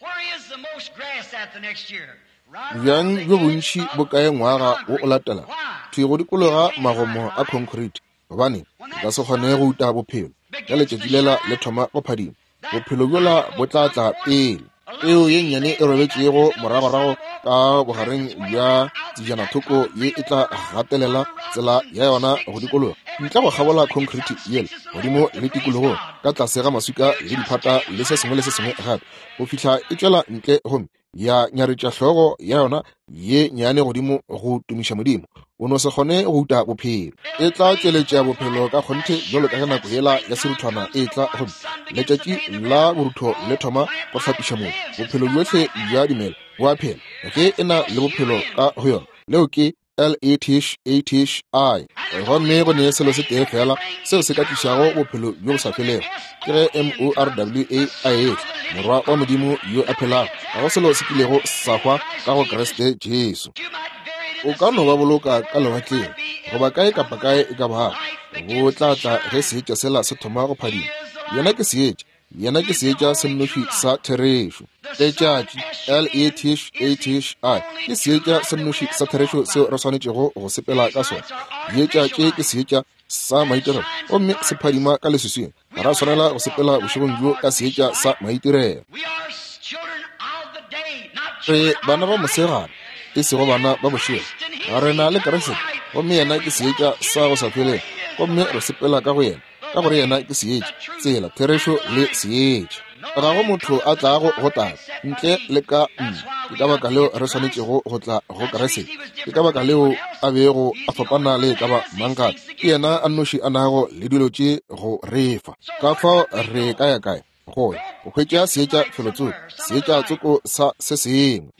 bjang bjo bontšhi bo kae ngwaga wo o latela thwego dikologa magomo a concrete gobane ka se kgone go uta bophelo ka letšatši lela le thoma go phadima bophelo bjola bo tla tla pele eo ye nnyane e robetšego moragorago ka bogareng bja tsejana thoko ye e tla gatelela tsela ya yona go dikologa ntle go gabola concrete yele godimo le tikologo ka tlase ga maswika le diphata le se sengwe le se sengwe gape go fihla e tšwela ntle gome ya nyaretša hlogo ya yona ye nyane godimo go tumiša modimo o no se kgone go uta bophelo e tla tšweletša bophelo ka kgonthe jalo ka ge nako yela ya seruthwana e tla gome letšatši la borutho le thoma go hlapiša moo bophelo bjotlhe bja dimela bo a phela ge e na le bophelo ka go yona leo ke L A T H A T H I gomme go ne selo se tee fela seo se ka tlišago bophelo bjo bo sa felego ke ge M O R W A I morwa wa modimo yo a phelago ga go selo se kilego sa hwa ka go Kreste Jesu o ka no ba boloka ka lewatleng goba kae kapa kae e ka bago go tla tla ge seetša sela se thoma go phadima yena ke seetša yena ke seetša sennoši sa therešo letšatši L A T H A T H I ke seetša sennoši sa therešo seo re swanetšego go sepela ka sona yeetšatše ke seetša sa maitirelo gomme se phadima ka leswisweng ga ra swanela go sepela bošegong bjo ka seetša sa maitirelo re bana ba mosegare e sego bana ba bošego ga re na le Kriste gomme yena ke seetša sa go sa feleng gomme re sepela ka go yena ka gore yena ke seetša tsela therešo le seetša ga go motho a tlago go tala ntle le ka nna ke ka baka leo re swanetšego go tla go Kriste ke ka baka leo a bego a fapana le ka ba mangata ke yena a nnoši a nago le dilo tše go refa ka fao re ka ya kae go ya go hwetša seetša felotsoka seetša tsoko sa se sengwe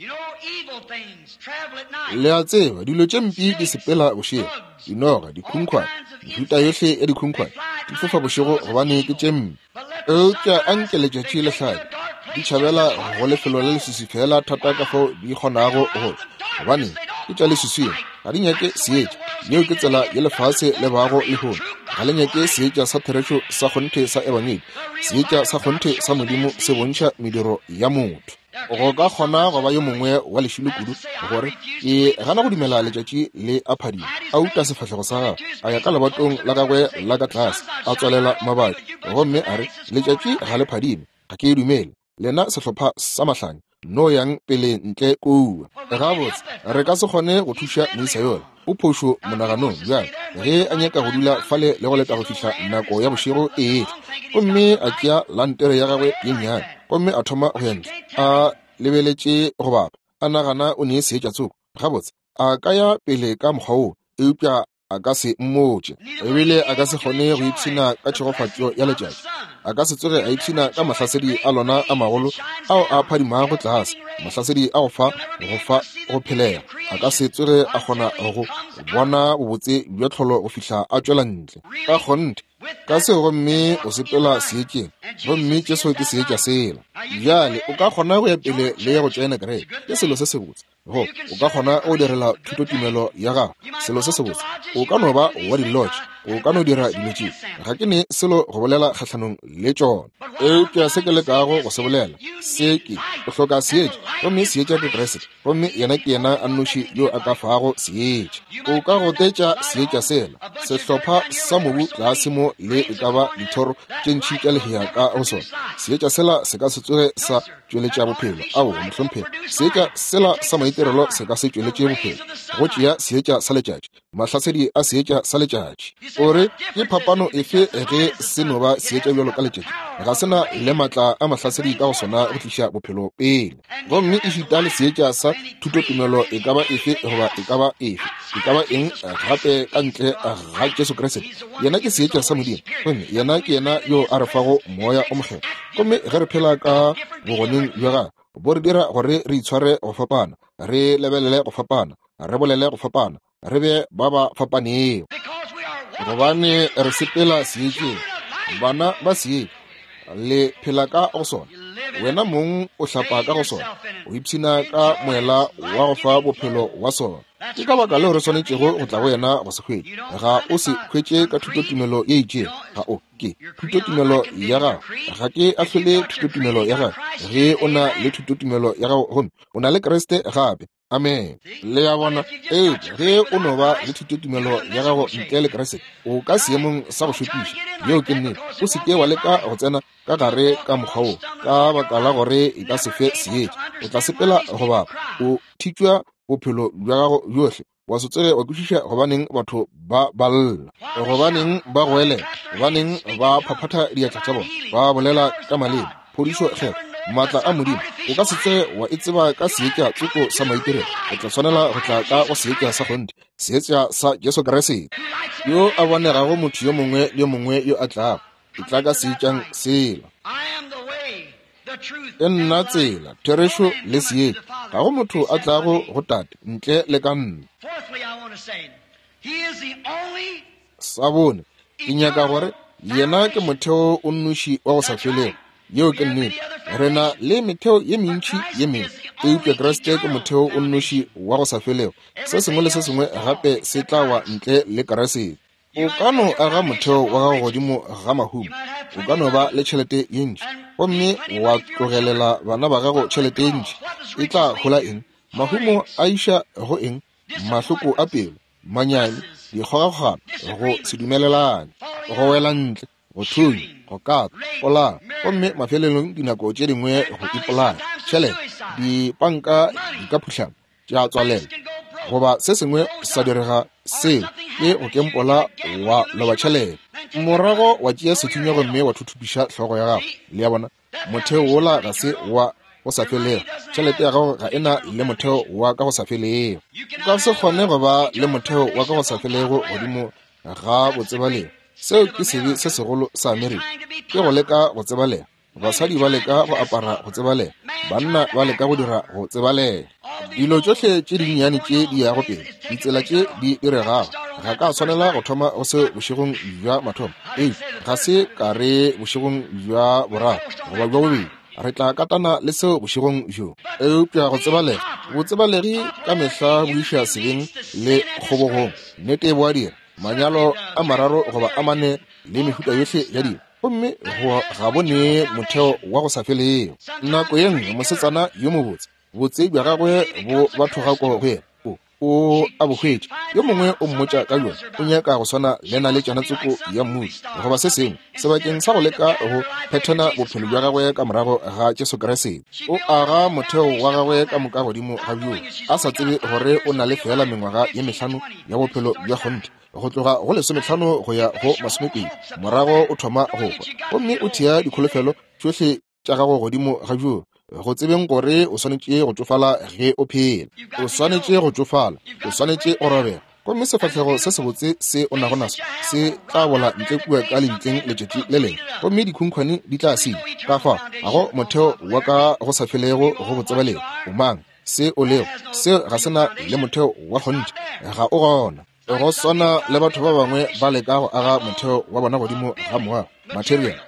le a tseba dilo tše mpi di sepela bošego dinoga dikhunkhwane mehuta yohle ya dikhunkhwane di fofa bošego gobane ke tše mpi eupša a nke letšatši le hladi di tšhabela go lefelo le leswiswi fela thata ka fao di kgonago go gobane ke tša leswiswing ga di nyake seetša yeo ke tsela ye lefase le bago le hone ga le nyake seetša sa therešo sa kgonthe sa ebangedi seetša sa kgonthe sa modimo se bontšha mediro ya motho go ka kgona go ba yo mongwe wa lešilo kudu gore ke gana go dumela letšatši le a phadima a uta sefahlego sa gagwe a ya ka lebatong la gagwe la ka tlase a tswalela mabati gomme a re letšatši ga le phadime ga ke e dumele lena sehlopha sa mahlanya no yang pele ntle kua gabotse re ka se kgone go thuša moisa yona o phošo monaganong bjale ge a nyaka go dula fale le go leta go fihla nako ya bošego e etle gomme a tšea lantere ya gagwe ye nnyane gomme a thoma go ya ntle a lebeletše go bapa a nagana o ne seetša tsoko gabotse a ka ya pele ka mokgwa oo eupša a ka se mmotše ebile a ka se kgone go ipshina ka tšhegofatšo ya letšatši a ka se tsoge a ipshina ka mahlasedi a lona a magolo ao a phadimago tlase mahlasedi a go fa go fa go phelega a ka se tsoge a kgona go bona bobotse bja tlholo go fihla a tšwela ntle ka kgonte ka se gomme o sepela seetšeng gomme tšeso ke seetša sela bjale o ka kgona go ya pele le ya go tšaena kereke ke selo se se botse go o ka kgona go direla thutotumelo ya gago selo se se botse o ka no ba wa di-lodge o ka no dira dilo tse ga ke ne selo go bolela kgatlhanong le tsona e ke se ke le ka go go se bolela se ke o hloka seetša gomme seetša ke Kriste gomme yena ke yena a nnoši yo a ka fago seetša o ka go tetša seetša sela sehlopha sa mobu tlase mo le e ka ba dithoro tše ntšhi tša lehea ka go sona seetša sela se ka se tsoge sa tšweletša bophelo ao mohlomphelo seetša sela sa maitirelo se ka se tšweletše bophelo go tšea seetša sa letšatši mahlasedi a seetša sa letšatši ore ke phapano efe ge se no ba seetša bjalo ka letšatši ga se na le maatla a mahlasedi ka go sona go tliša bophelo pele gomme e šita le seetša sa thutotumelo e ka ba efe goba e ka ba efe e ka ba eng gape ka ntle ga Jesu Kriste yena ke seetša sa modimo gomme yena ke yena yo a re fago moya o mogelo gomme ge re phela ka bogoneng bja ga bo re dira gore re itshware go fapana re lebelele go fapana re bolele go fapana re be ba ba fapaneng gobane re sepela seetšeng bana ba seetša le phela ka go sona wena mong o hlapa ka go sona o ipshina ka moela wa go fa bophelo wa sona ke ka baka leo re swanetšego go tla go yena go se hwetše ga o se hwetše ka thutotumelo ye itšee ga o ke thutotumelo ya gago ga ke a hlole thutotumelo ya gago ge o na le thutotumelo ya gago gomme o na le Kriste gape amen le ya bona ee ge o no ba le thutotumelo ya gago ntle le Kriste o ka seemong sa go šopiša yeo ke nnete o se ke wa leka go tsena ka gare ka mokgwa o ka baka la gore e ka se fe seetša o tla sepela goba o thitšwa bophelo bja gago bjohle wa se tsege wa kwešiša gobaneng batho ba balla gobaneng ba go elela gobaneng ba phaphatha diatla tša bona ba bolela ka maleme phodišo kgela maatla a modimo o ka se tsege wa e tseba ka seetša tsoko sa maitirelo o tla tshwanela go tla ka go seetša sa kgonte seetša sa Jesu Kriste yo a bonegago motho yo mongwe le yo mongwe yo a tlago e tla ka seetšang sela e nna tsela therešo le seetša ga go motho a tlago go tate ntle le ka nna sa bone ke nyaka gore yena ke motheo o nnoši wa go sa felego yeo ke nnete re na le metheo ye mentši ye mengwe eupša Kriste ke motheo o nnoši wa go sa felego se sengwe le se sengwe gape se tla wa ntle le Kriste o ka no aga motheo wa gago godimo ga mahumo o ka no ba le tšhelete ye ntši gomme wa tlogelela bana ba gago tšhelete ye ntši e tla gola eng mahumo a iša go eng mahloko a pelo manyane dikgogakgano go se dumelelane go wela ntle go thunya go kata polao gomme mafelelong dinako tše dingwe go ipolaya tšhelete dipanka di ka phutlhama tša tswalela goba se sengwe sa direga seo ke go kempola wa loba tšhelete morago wa tšea sethunya gomme wa thuthupiša hlogo ya gago le ya bona motheo wola ga se wa go sa felego tšhelete ya gago ga ena le motheo wa ka go sa felego o ka se kgone go ba le motheo wa ka go sa felego godimo ga botsebalego seo ke sebe se segolo sa Amerika ke go leka go tsebalega basadi ba leka go apara go tsebalega banna ba leka go dira go tsebalega dilo tšohle tše dinnyane tše di ya go pele ditsela tše di diregago ga ka tshwanela go thoma go se bošegong bja mathomo ee ga se ka re bošegong bja boraro goba bja bobedi re tla katana le seo bošegong bjo eupša go tsebalega bo tsebalegi ka mehla bo iša sebeng le kgobogong nnete bo a dira manyalo a mararo goba a mane le mehuta yohle ya dilo gomme ga bone motheo wa go sa felego nako ye nngwe mosetsana yo mobotse botse bja gagwe bo bathogako go yena o a bogwetše yo mongwe o mmotša ka bjone o nyaka go swana le na le tšana tsoko ya mmuši goba se sengwe sebakeng sa go leka go phethana bophelo bja gagwe ka morago ga Jesu Kriste o aga motheo wa gagwe ka moka godimo ga bjone a sa tsebe gore o na le fela mengwaga ye mehlano ya bophelo bja kgonte go tloga go lesomehlano go ya go masomepedi morago o thoma go kwa gomme o thea dikholofelo tšohle tša gago godimo ga bjone go tsebeng gore o swanetše go tsofala ge o phela o swanetše go tsofala o swanetše go robega gomme sefahlego se se botse se o nago naso se tla bola ntle kua ka lentleng letšatši le lengwe gomme dikhunkhwane di tla sila ka fa ga go motheo wa ka go sa felego go botsebalego o mang se o lego se ga se na le motheo wa kgonthe ga o gona go swana le batho ba bangwe ba leka go aga motheo wa bona godimo ga moago material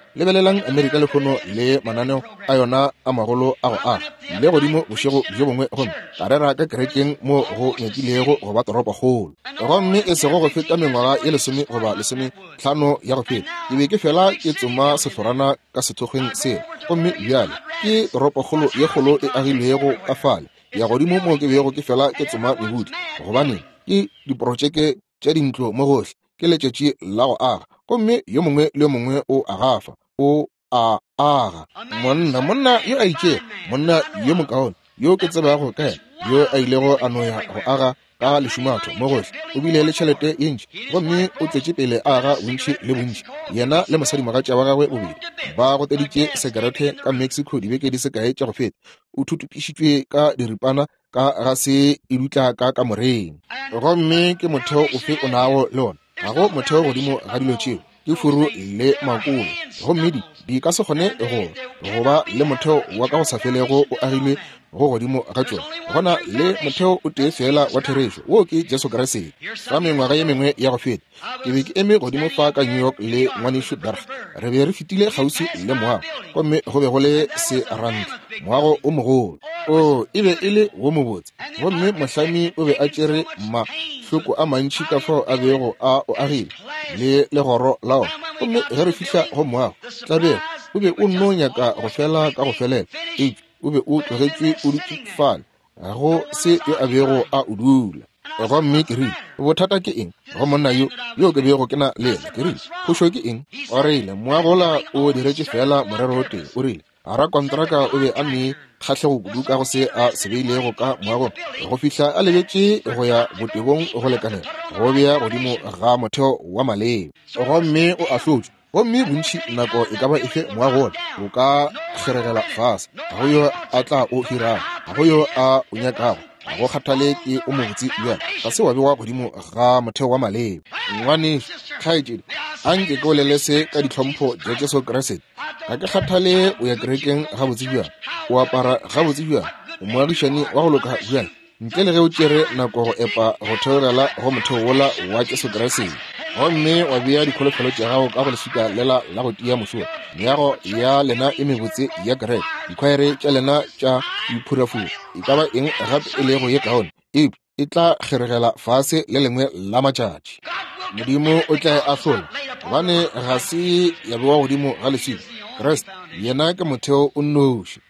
lebelelang Amerika le kgono le mananeo a yona a magolo a go aga le godimo bošego jo bongwe gomme ka rera ka kerekeng mo go nyakilego go ba toropokgolo gomme e sego go feta mengwaga ye lesome goba lesome tlhano ya go feta ke be ke fela ke tsoma setlhorana ka sethokgweng seo gomme bjale ke toropokgolo ye kgolo e agilwego ka fale ya godimo mo ke bego ke fela ke tsoma mebudi gobane ke diporotšeke tša dintlo mo gohle ke letšatši la go aga gomme yo mongwe le yo mongwe o agafa o a aga monna monna yo a itše monna yo mokaone yo ke tsebago ka ena yo a ilego a noya go aga ka lešumatho mo gohle o bile le tšhelete ye ntši gomme o tletše pele a aga bontši le bontši yena le mosadimogatša wa gagwe bobedi ba go teditše sekerete ka Mexico dibeke di se kae tša go feta o thutupišitšwe ka diripana ka ga se e dutla ka kamoreng gomme ke motheo ofe o nago le ona ga go motheo godimo ga dilo tšeo ke furu le makolo gomme di di ka se kgone go go ba le motheo wa ka go sa felego o agilwe go godimo ga tšona gona le motheo o tee fela wa therešo wo ke Jesu Kriste ka mengwaga ye mengwe ya go feta ke be ke eme godimo fa ka New York le ngwaneso Darf re be re fetile gausi le moago gomme go be go le seranta moago o mogolo o e be e le wo mobotse gomme mohlami o be a tšere mahloko a mantši ka fao a bego a o agile le legoro lao gomme ge re fihla go moago tlabe o be o nno nyaka go fela ka go felela e o be o tlogetšwe o dutše fale ga go se yo a bego a o dula gomme ke rile bothata ke eng go monna yo yo ke bego ke na le ena ke rile phošo ke eng o reile moagola o diretše fela morero o tee o rile a ra kontraka o be a nne kgatlhego kudu ka go se a sebeilego ka moago go fihla a lebetše go ya botebong go lekanela go bea godimo ga motheo wa maleba gomme o ahlotšwe gomme bontši nako e ka ba efe moagona o ka kgeregela fase ga go yo a tla o hirago ga go yo a o nyakago ga go kgathale ke o mobotse bjale ga se wa be wa godimo ga motheo wa maleba ngwaneso kgaetšedi a nke ke o lelese ka ditlhompho ja Jesu Kriste ga ke kgathale o ya kerekeng gabotse bjale o apara gabotse bjale o moagišane wa go loka bjale ntle le ge o tšere nako go epa go theogela go motheo wola wa Jesu Kriste gomme wa bea dikholofelo tša gago ka go leswika lela la go tia mošoa meago ya lena e mebotse ya kereke dikhwaere tša lena tša diphurafura e ka ba eng gape e lego ye kaone epe e tla kgeregela fase le lengwe la matšatši modimo o tla a hlola gobane ga se ya bewa godimo ga leswika Kriste yena ke motheo o nnoši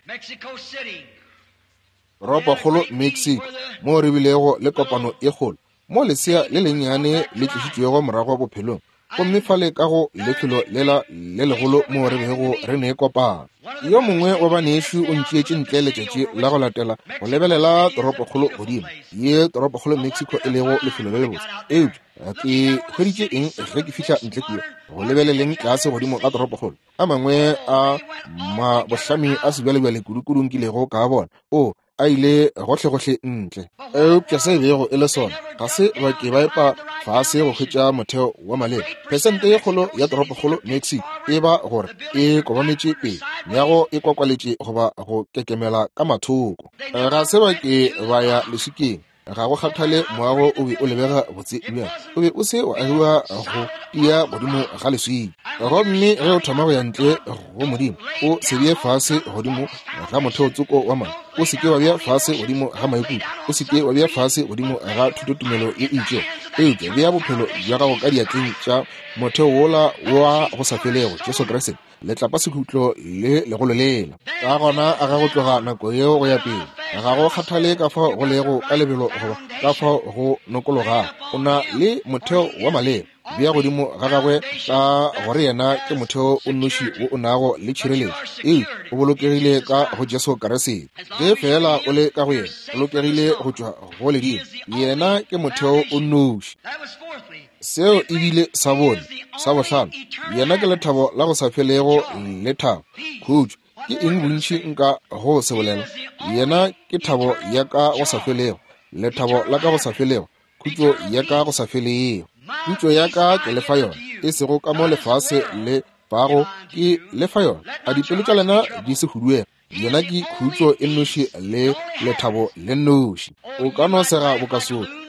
toropokgolo Mexico mo re bilego le kopano e kgolo mo lesea le lennyane le tlišitšwego morago bophelong gomme fale ka go lefelo lela le legolo mo re bego re ne kopana yo mongwe wa banešo o ntšeetše ntle letšatši la go latela go lebelela toropokgolo godimo ye toropokgolo Mexico e lego lefelo le lebotse eupša ke hweditše eng ge ke fihla ntle kuo go lebeleleng tlase godimo ka toropokgolo a mangwe a bohlami a sebjalebjale kudukudung kilego ka bona o a ile gohle-gohle ntle eupša se bego e le sona ga se ba ke ba epa fase go hwetša motheo wa maleba phesente ye kgolo ya toropokgolo Mexico e ba gore e kobametše pele meago e kwakwaletše goba go kekemela ka mathoko ga se ba ke ba ya leswikeng ga go kgathale moago o be o lebega botse bjale o be o se wa agiwa go tia godimo ga leswika gomme ge o thoma go ya ntle go modimo o se bee fase godimo ga motheo tsoko wa mane o seke wa bea fase godimo ga maikutlo o seke wa bea fase godimo ga thutotumelo e itšego eupša bea bophelo bja gago ka diatleng tša motheo wola wa go sa felego Jesu Kriste letlapa sekhutlo le legolo lela ka gona a ga go tloga nako yeo go ya pele ga go kgathale ka fao go lego ka lebelo goba ka fao go nokologago o na le motheo wa maleba bea godimo ga gagwe ka gore yena ke motheo o nnoši wo o nago le tšhireletšo ee o bolokegile ka go Jesu Kriste ge fela o le ka go yena o bolokegile go tšwa go ledimo yena ke motheo o nnoši seo e bile sa bone sa bohlano yena ke lethabo la go sa felego le thabo khutšo ke eng bontši nka go se bolela yena ke thabo ya ka go sa felego lethabo la ka go sa felego khutšo ya ka go sa felego khutšo ya ka ke lefa yona e sego ka mo lefase le bago ke lefa yona a dipelo tša lena di se huduega yena ke khutšo e nnoši le lethabo le nnoši o ka no sega bokasone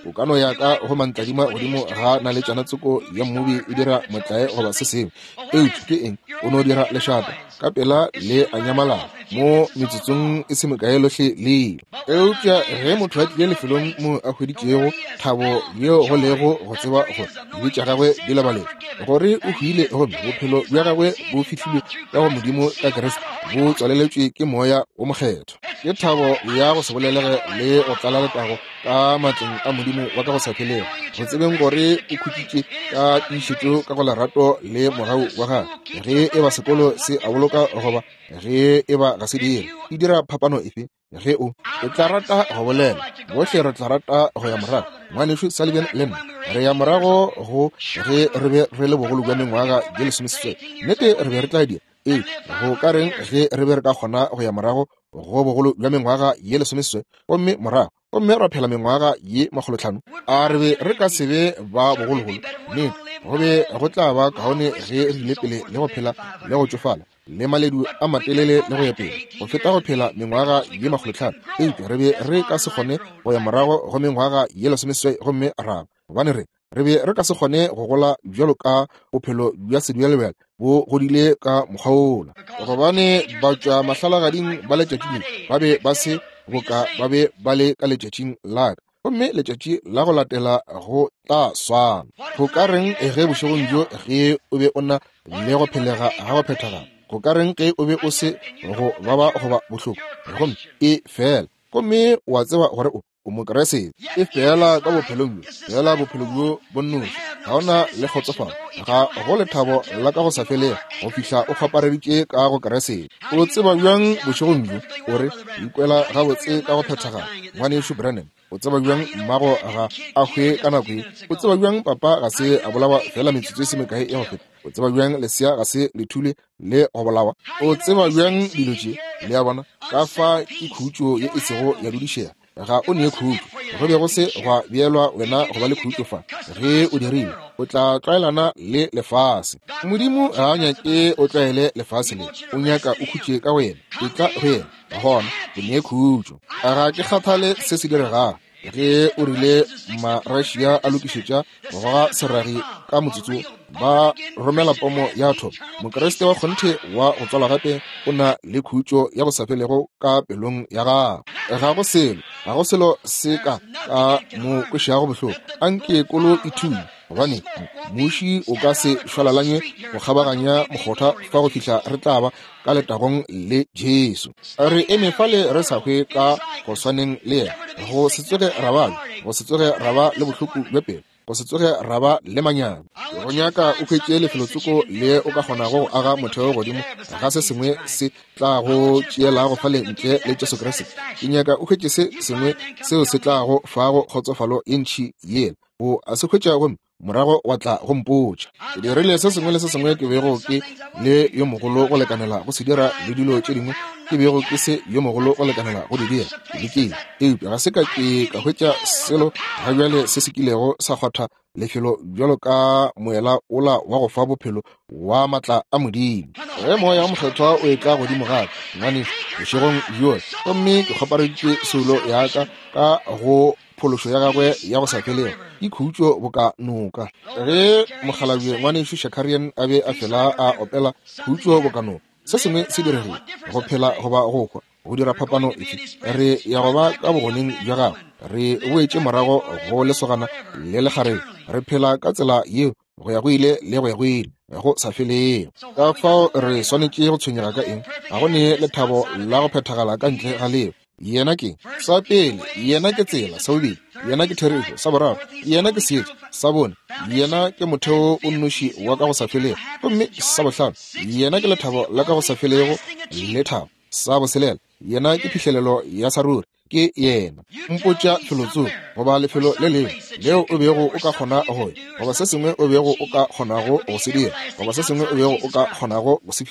o ka no ya ka go mantladima godimo ga na le tsana tsoko ya mmobi e dira motlae goba se sengwe euthu ke eng o no dira lešata ka pela le a nyamalala mo metsotsong e se mekaelotlhe le eupša ge motho a tlile lefelong mo a hweditšego thabo yeo go lego go tseba go dibe tša gagwe di lebaleng gore o hwile gomme bophelo bja gagwe bo fihlilwe ka go modimo ka keresete bo tswaleletswe ke moya o mokgetho ke thabo ya go se bolelege le go tlala letago ka matleng a modimo wa ka go sa felego go tsebeng gore o khutšitše ka tiišetšo ka go lerato le mogau wa gage ge e ba sekolo se a boloka goba ge e ba ga se dire e dira phapano efe ge o o tla rata go bolela bohle re tla rata go ya morago ngwaneso Sullivan le nna re ya morago go ge re be re le bogolo bja mengwaga ye lesomeseswai nnete re be re tla dira ee go ka reng ge re be re ka kgona go ya morago go bogolo bja mengwaga ye lesomeseswai gomme morago gomme ra phela mengwaga ye makgolotlhano a re be re ka se be ba bogologolo nnete go be go tla ba kaone ge re ile pele le go phela le go tsofala le maledu a matelele le go ya pele go feta go phela mengwaga ye makgolotlhano eupša re be re ka se kgone go ya morago go mengwaga ye lesomeseswai gomme raba gobane re re be re ka se kgone go gola bjalo ka bophelo bja sedibjalebjale bo godile ka mokgwaola gobane batšwa mahlalagading ba letšatšing ba be ba se boka ba be ba le ka letšatšing la gomme letšatši la go latela go tla swana go ka reng ge bošegong bjo ge o be o na le go phelega ga go phethagala go ka reng ge o be o se go baba goba bohloko gomme e fela gomme wa tseba gore o o mokeresete e fela ka bophelong bjo fela bophelo bjo bonnoši ga ona le kgotsofalo ga go lethabo la ka go sa felego go fihla o kgapareditše ka go keresete o tseba bjang bošegong bjo gore o ikwela gabotse ka go phethagala ngwaneso Branham o tseba bjang mmago ga a hwe ka nako e o tseba bjang papa ga se a bolawa fela metsotso e se mekae e go feta o tseba bjang lesea ga se le thule le go bolawa o tseba bjang dilo tše le ya bona ka fa ikhutšo ye e sego ya dudišega ga o ne khutšo go be go se gwa beelwa wena go ba le khutšo fa ge o dirile o tla tlwaelana le lefase modimo ga a nyake o tlwaele lefase le o nyaka o khutše ka wena e tla go yena ga gona o ne khutšo a ga ke kgathale se se diregang ge o rile ma-Russia a lokišetša go goga seragi ka motsotso ba romela pomo ya thobo mokeresete wa kgonthe wa go tswala gape o na le khutšo ya go sa felego ka pelong ya gago ga go selo ga go selo se ka ka mo kwešiago bohloko a nke kolo e thule gobane moši o ka se šwalalanywe go kgabaganya mokgotha fa go fihla re tla ba ka letagong le Jesu re eme fale re sa hwe ka go swaneng le yena go se tsoge rabalo go se tsoge raba le bohloko bja pelo go se tsoge raba le manyalo go nyaka o hwetše lefelotsoko le o ka kgonago go aga motheo godimo ga se sengwe se tla go tšeela go fale ntle le Jesu Kriste ke nyaka o hwetše se sengwe seo se tla go fa go kgotsofalo e ntšhi yela o a se hwetša gomme morago wa tla go mpotša ke dirile se sengwe le se sengwe ke bego ke le yo mogolo go lekanela go se dira le dilo tše dingwe ke bego ke se yo mogolo go lekanela go di dira ke lekile eupša ga se ka ke ka hwetša selo ga bjale se se kilego sa kgwatha lefelo bjalo ka moela ola wa go fa bophelo wa matla a modimo ge moya wa mokgethwa o e tla godimo gape ngwane bošegong bjo gomme ke kgapareditše solo ya ka ka go phološo ya gagwe ya go sa felego ke khutšo bo ka noka ge mokgalabje ngwaneso Shakarian a be a fela a opela khutšo bo ka noka se sengwe se diregile go phela goba go kwa go dira phapano efe re ya go ba ka bogoneng bja gago re boetše morago go lesogana le legareng re phela ka tsela yeo go ya go ile le go ya go ile go sa felego ka fao re swanetše go tshwenyega ka eng ga go ne lethabo la go phethagala ka ntle ga leo yena ke sa pele yena ke tsela sa bobedi yena ke therišo sa boraro yena ke seetša sa bone yena ke motheo o nnoši wa ka go sa felego gomme sa bohlano yena ke lethabo la ka go sa felego le thabo sa boselela yena ke phihlelelo ya saruri ke yena mpotša felotso goba lefelo le lengwe leo o bego o ka kgona go goba se sengwe o bego o ka kgonago go se dira goba se sengwe o bego o ka kgonago go se phitlhelela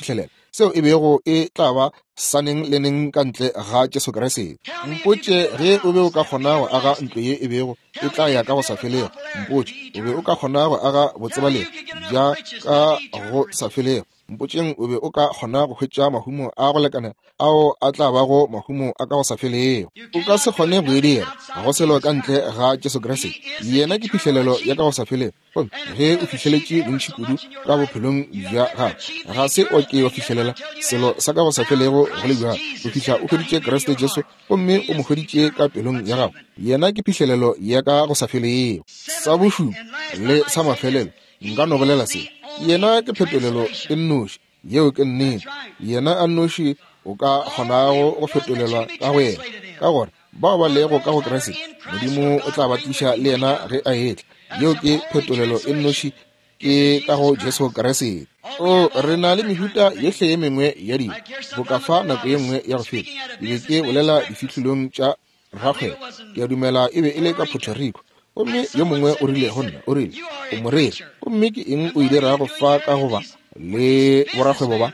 seo e bego e tla ba saneng le neng ka ntle ga Jesu Kriste. Mpotše ge o be o ka kgona go aga ntlo ye e bego e tla ya ka go sa felego. Mpotše o be o ka kgona go aga botsebaleng ja ka go sa felego. Mpotšeng o be o ka kgona go hwetša mahumo a go lekana ao a tla ba go mahumo a ka go sa felego. O ka se kgone go e dira ga go selo ka ntle ga Jesu Kriste. Yena ke phihlelelo ya ka go sa felego. Ge o fihleletše bontši kudu ka bophelong bja gago, ga se o ke o fihlelela selo sa ka go sa felego go le bjalo. O fihla o hweditše Kriste Jesu gomme o mo hweditše ka pelong ya gago. Yena ke phihlelelo ya ka go sa felego. Sa bošupa le sa mafelelo nka no bolela se, yena ke phetolelo e nnoši yeo ke nnete. Yena a nnoši o ka kgonago go fetolelwa ka go yena, ka gore bao ba lego ka go Kriste Modimo o tla ba tliša le yena ge a etla. Yeo ke phetolelo e nnoši ke ka go Jesu Kriste. O re na le mehuta yohle ye mengwe ya dilo go ka fa nako ye nngwe ya go feta. E be ke bolela difihlilong tša ragwe, ke a dumela e be e le ka Puerto Rico. Gomme yo mongwe o rile go nna o rile o morere, gomme ke eng o ile ra go fa ka goba le boragwebo ba?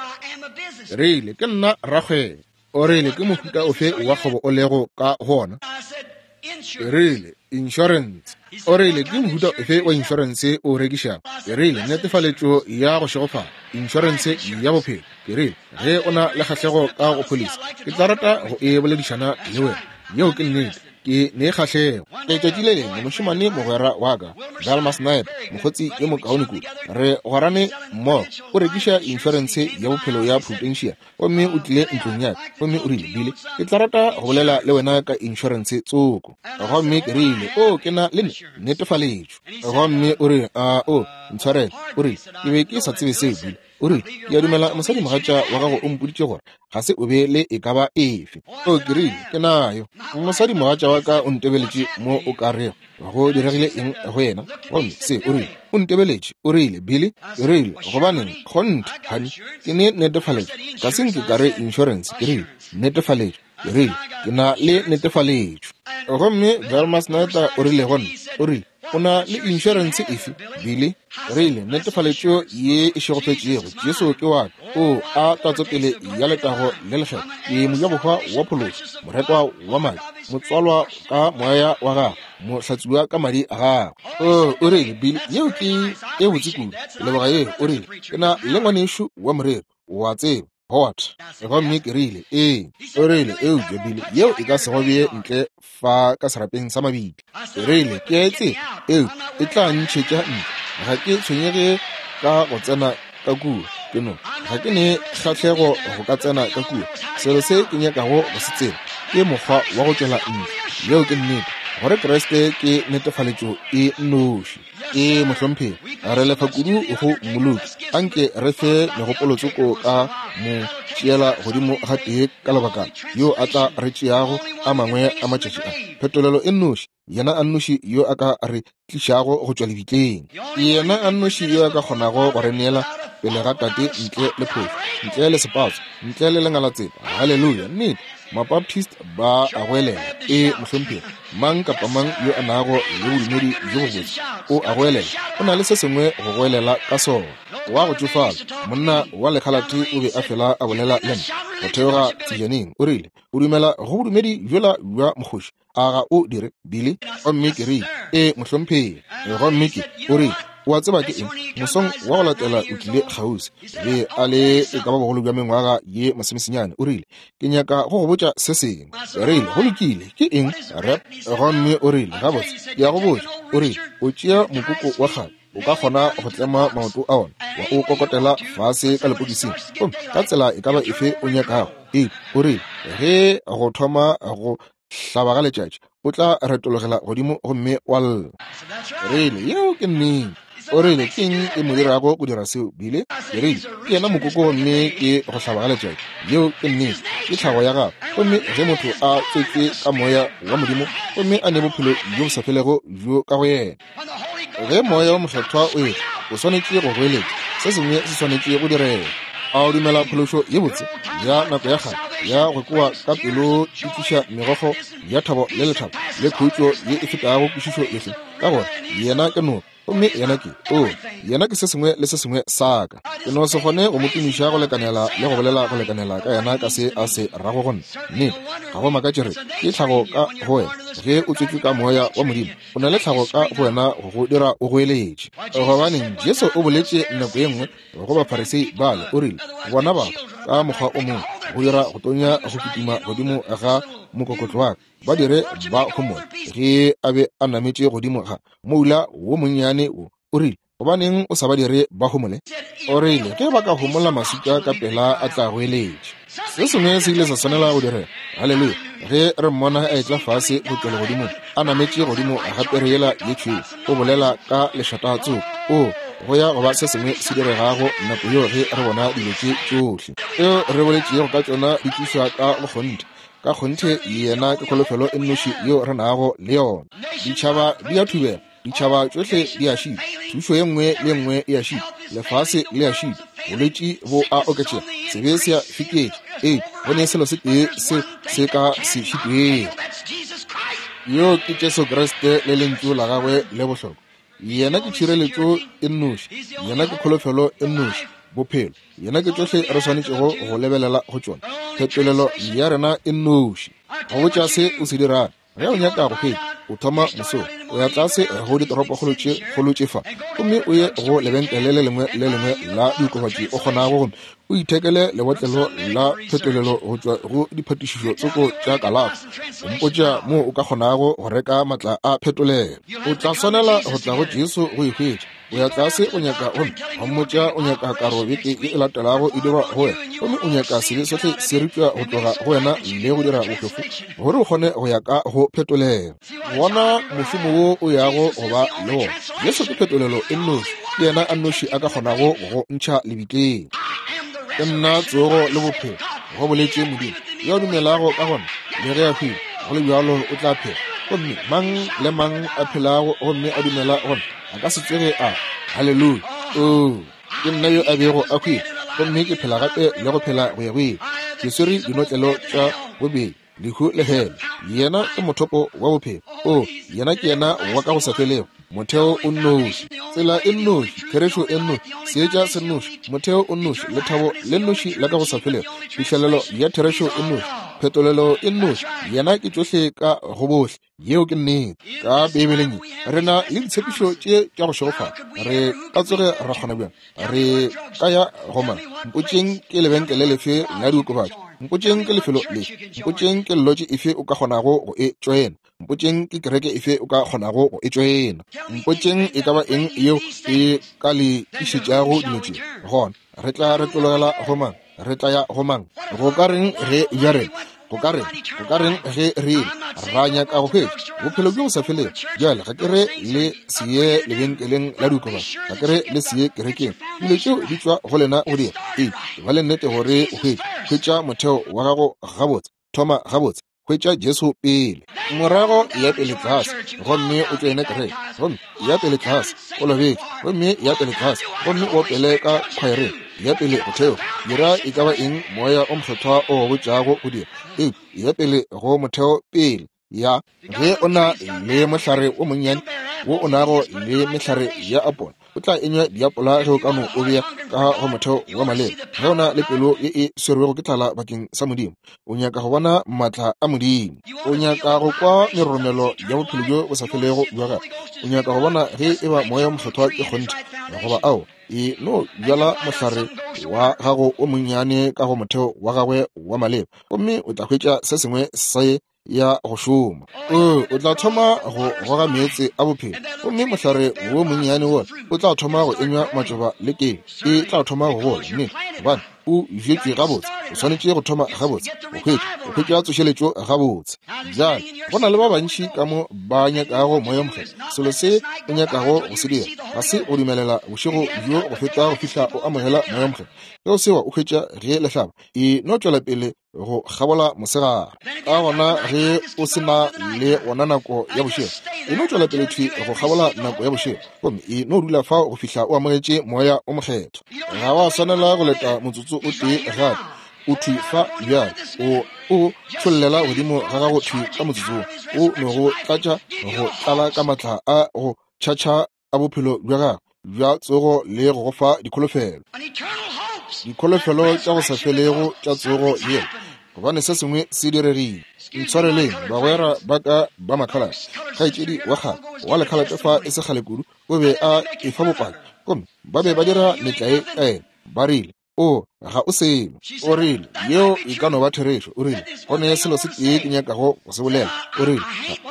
Re ile ke nna ragwebo. O rile ke mohuta ofe wa kgobo o lego ka gona? Re ile insurance. O rile ke mohuta ofe wa insurance o rekišago? Ke rile netefaletšo ya go šegofala, insurance ya bophelo. Ke rile ge o na le kgahlego ka go polisi, ke tla rata go e boledišana le wena. Yeo ke nnete, ke ne kgahlego. Letšatši le lengwe mošemane mogwera wa ka Dalmas Sniper, mokgotsi ye mokaone kudu, re gwarane mmogo o rekiša insurance ya bophelo ya Prudential. Gomme o tlile ntlong yaka, gomme o rile bile ke tla rata go bolela le wena ka insurance tsoko. Gomme ke rile o ke na le netefaletšo. Gomme o rile a o ntshwarele. O rile ke be ke sa tsebe seo bile. O rile ke a dumela mosadi mogatša wa gago o mpoditše gore ga se o be le e ka ba efe. O ke rile ke nayo. Mosadi mogatša wa ka o ntebeletše mo o ka rego go diregile eng go yena. Gomme se o rile o ntebeletše. O rile bile o rile gobaneng kgonte hani ke ne netefaletšo ka se nke ka re insurance. Ke rile netefaletšo. Ke rile ke na le netefaletšo. Gomme Dalmas Sniper o rile gona o rile o na le insurance efe bile? Re ile netefaletšo ye e šegofetšego Jesu ke wa o a tatsopele ya letago le lekgetho ke mojabokgwa wa pholoso, moretwa wa madi, motswalwa ka moya wa gago, mohlatsiwa ka madi a gago. O o rile bile yeo ke e botse kudu. Leboga ye o rile ke na le ngwanešo wa morero wa tseba hot. Gomme ke rile ee. O rile eupša bile yeo e ka se go bee ntle fa ka serapeng sa mabidi. Ke rile ke a etse eo e tla ntšhetša ntle, ga ke tshwenyege ka go tsena ka kuo ke no, ga ke ne kgahlego go ka tsena ka kuo. Selo se ke nyakago go se tseba ke mokgwa wa go tšwela ntle yeo ke nnete, gore Kriste ke netefaletšo e nnoši. Ke mohlomphegi re lefa kudu go mmoloki anke re fe megopolotsoko ka mo tšeela godimo ga tee ka lebaka yo a tla re tšeago a mangwe a matšatši a. Phetolelo e nnoši yena a nnoši yo a ka re tlišago go tšwa lebitleng. Yena a nnoši yo a ka kgonago go re neela pele ga tate ntle le phofu, ntle le sepatso, ntle le lengalatsela. Halleluja. Nnete Mabaptist ba a goelela. E mohlomphegi mang kapa mang yo a nago le bodumedi jo bobotse o a goelela, o na le se sengwe go goelela ka sona. Wa go tsofala monna wa lekgalati o be a fela a bolela le nna go theoga tsejaneng. O rile o dumela go bodumedi jola jwa mokgoši a ga o dire bile? Gomme ke rile e mohlomphegi. Gomme ke o rile wa tseba ke eng, mosong wa go latela o tlile kgausi be a le e ka ba bogolo bja mengwaga ye masemesenyane. O rile ke nyaka go go botša se sengwe. Ke rile go lokile ke eng rep? Gomme o rile gabotse ke ya go botša. O rile o tšea mokoko wa kgale o ka kgona go tlema maoto a ona wa o kokotela fase ka lepokising gomme ka tsela e ka ba efe o nyakago. E o rile ge go thoma go hlaba ga letšatši o tla retologela godimo gomme wa lla. Rile yeo ke nnete. O rile ke eng e mo dirago go dira seo bile? Ke rile ke yena mokoko mme ke go hlaba ga letšatši yeo ke nnete, ke tlhago ya gago. Gomme ge motho a tswetse ka moya wa modimo gomme a ne bophelo jo bo sa felego jo ka go yena, ge moya wa mohlathwa o etla o swanetše go goeletša, se sengwe se swanetše go direga. A o dumela phološo ye botse ya nako ya kgale ya go kwa ka pelo e tliša megogo ya thabo le lethabo le khutšo ye e fetago kwešišo yohle, ka gore yena ke no gomme yena ke o yena ke se sengwe le se sengwe saka ke no se gone go motumiša go lekanela le go bolela go lekanela ka yena ka se a se rago gone nnete ga go makatšere ke tlhago ka go wena ge o tswetswe ka moya wa modimo o na le tlhago ka go wena go go dira o go eletše gobaneng jesu o boletše nako ye nngwe go baparisei bale o rile bona batho ka mokgwa o mongwe go dira go tonya go kitima godimo ga mokokotlo wa ka ba dire ba homola ge a be a nametše godimo ga moula wo monnyane o rile gobaneng o sa ba dire ba homole o rile ge ba ka homola maswika ka pela a tla go eletše se sengwe se ile sa tshwanela go direga halleluja ge re mmona a etla fase go tlola godimo a nametše godimo ga pereyela yetšwe o bolela ka lešatatso o go ya go ba se sengwe se diregago nako yo ge re bona dilo tše tšohle eo re boletšego ka tšona di thuša ka go kgonthe ka kgonthe yena ke kgolofelo e nnoši yo re nago le yona ditšhaba di a thubela ditšhaba tšohle di a šipa thušo ye nngwe le nngwe e a šipa lefase le a šipa bolwetši bo a oketšega sebe se a fiketše ee bone selo se tee se se ka se šitweng yo ke jesu kriste le lentšu la gagwe le bohlokwa yena ke tšhireletšo e nnoši yena ke kgolofelo e nnoši bophelo yena ke tšohle re swanetšego go lebelela go tšona phetolelo ya rena e nnoši go botša se o se dirang ge o nyaka go feta o thoma moso o ya tlase go ditoropo golotšefa gomme o ye go lebenkele le lengwe le lengwe la diokobatši o kgonago gone o ithekele lebotlelo la phetolelo go tšwa go diphatišišo tsoko tša kalafi o mpotša mo o ka kgonago go reka matla a phetolelo o tla swanela go tla go jesu go ihwetša o ya tlase o nyaka gone ga mmotša o nyaka karo beke e latelago e dirwa go wena gomme o nyaka sebe sohle se rutšwa go tloga go wena le go dira bofefo gore o kgone go ya ka go phetolelo bona mošomo wo o yago go ba le wona jesu ke phetolelo e nnoši ke yena a nnoši a ka kgonago go ntšha lebitleng ke nna tsogo le bophelo go boletše modimo yo a dumelago ka gona le ge a phela go le bjalo o tla phela gomme mang le mang a phelago gomme a dumela gona a ka se tswege a halleluja o ke nna yo a bego a hwile gomme ke phela gape le go phela go ya go eng ke swere dinotlelo tša bobedi lehu le hela yena ke mothopo wa bophelo o yena ke yena wa ka go sa felego motheo o nnoši tsela e nnoši kherešo e nnoši seetša se nnoši motheo o nnoši lethabo le nnoši la ka go sa felego phišhelelo ya theresho e nnoši phetolelo e nnoši yena ke tšohle ka go bohle yeo ke nnete ka bebeleng re na le ditshepišo tše tša go šogofala re ka tsoge ra kgona bjang re ka ya gomana mpotšeng ke lebenkele lefe la diokobatši mpotšeng ke lefelo lefe mpotšeng ke lelotše efe o ka kgonago go e tšwena mpotšeng ke kereke efe o ka kgonago go e tšwena mpotšeng e ka ba eng yeo e ka le išetšago dilo tše gona re tla re tlologela go mang re tla ya go mang go ka reng ge jareng go ka reng go ka reng ge re ile ra nyaka go hwetša bophelo bjo bo sa feleng jale ga ke re le seye lebenkeleng la diokobatši ga ke re le seye kerekeng dilo tšeo di tšwa go lena go dira ee ba le nnete gore o hwetša hwetša motheo wa gago gabotse thoma gabotse hwetša jesu pele morago ya pele tlase gomme o tsene kereke gomme ya pele tlase o lobetše gomme ya pele tlase gomme o pele ka khwaereng ya pele go theo dira e ka ba eng moya o mokgethwa o go botšago go dira ee ya pele go motheo pele ya ge o na le mohlare o monnyane wo o nago le mehlare ya apola o tla enywa diapola ge o ka no o bea ka go motheo wa maleba ge o na le pelo e e swerwego ke tlala bakeng sa modimo o nyaka go bona maatla a modimo o nyaka go kwa meroromelo ya bophelo bjo bo sa felego bja gago o nyaka go bona ge e ba moya mokgethwa ke kgonthe goba ao e no bjala mohlare wa gago o monnyane ka go motheo wa gagwe wa maleba gomme o tla hwetša se sengwe se ya go šoma o o tla thoma go goga meetse a bophelo gomme mohlare wo monnyane wona o tla thoma go enywa matsoba le keng e tla thoma go gola mme gobane o jetswe gabotse o swanetše go thoma gabotse o hwetša o hwetša tsošeletšo gabotse jale go na le ba bantši ka mo ba nyakago moya mokgethwa selo se o nyakago go se dira ga se go dumelela bošego bjo go feta go fihla o amogela moya mokgethwa ge o sewa o hwetša ge lehlaba e no tšwela pele go gabola mosegare ka gona ge o se na le gona nako ya bošego e no tšwela pele thwi go gabola nako ya bošego gomme e no dula fa go fihla o amogetše moya o mokgethwa ga wa swanela go leta motsotso o tee gape o thwi fa bjale o o tšhollela godimo ga gago thwi ka motsotso o no go tlatša go tlala ka maatla a go tšhatša a bophelo jwa gago jwa tsogo le go go fa dikholofelo dikholofelo tša go sa felego tša tsogo yeo gobane se sengwe se diregile ntshwareleng bagwera ba ka ba makhalate kgaetšedi wa kgale wa lekhalate fa e se kgale kudu o be a e fa bopaki gomme ba be ba dira letlae ka ena ba rile o ga o selo o rile yeo e ka no ba therešo o rile gone selo se tee ke nyakago go se bolela o rile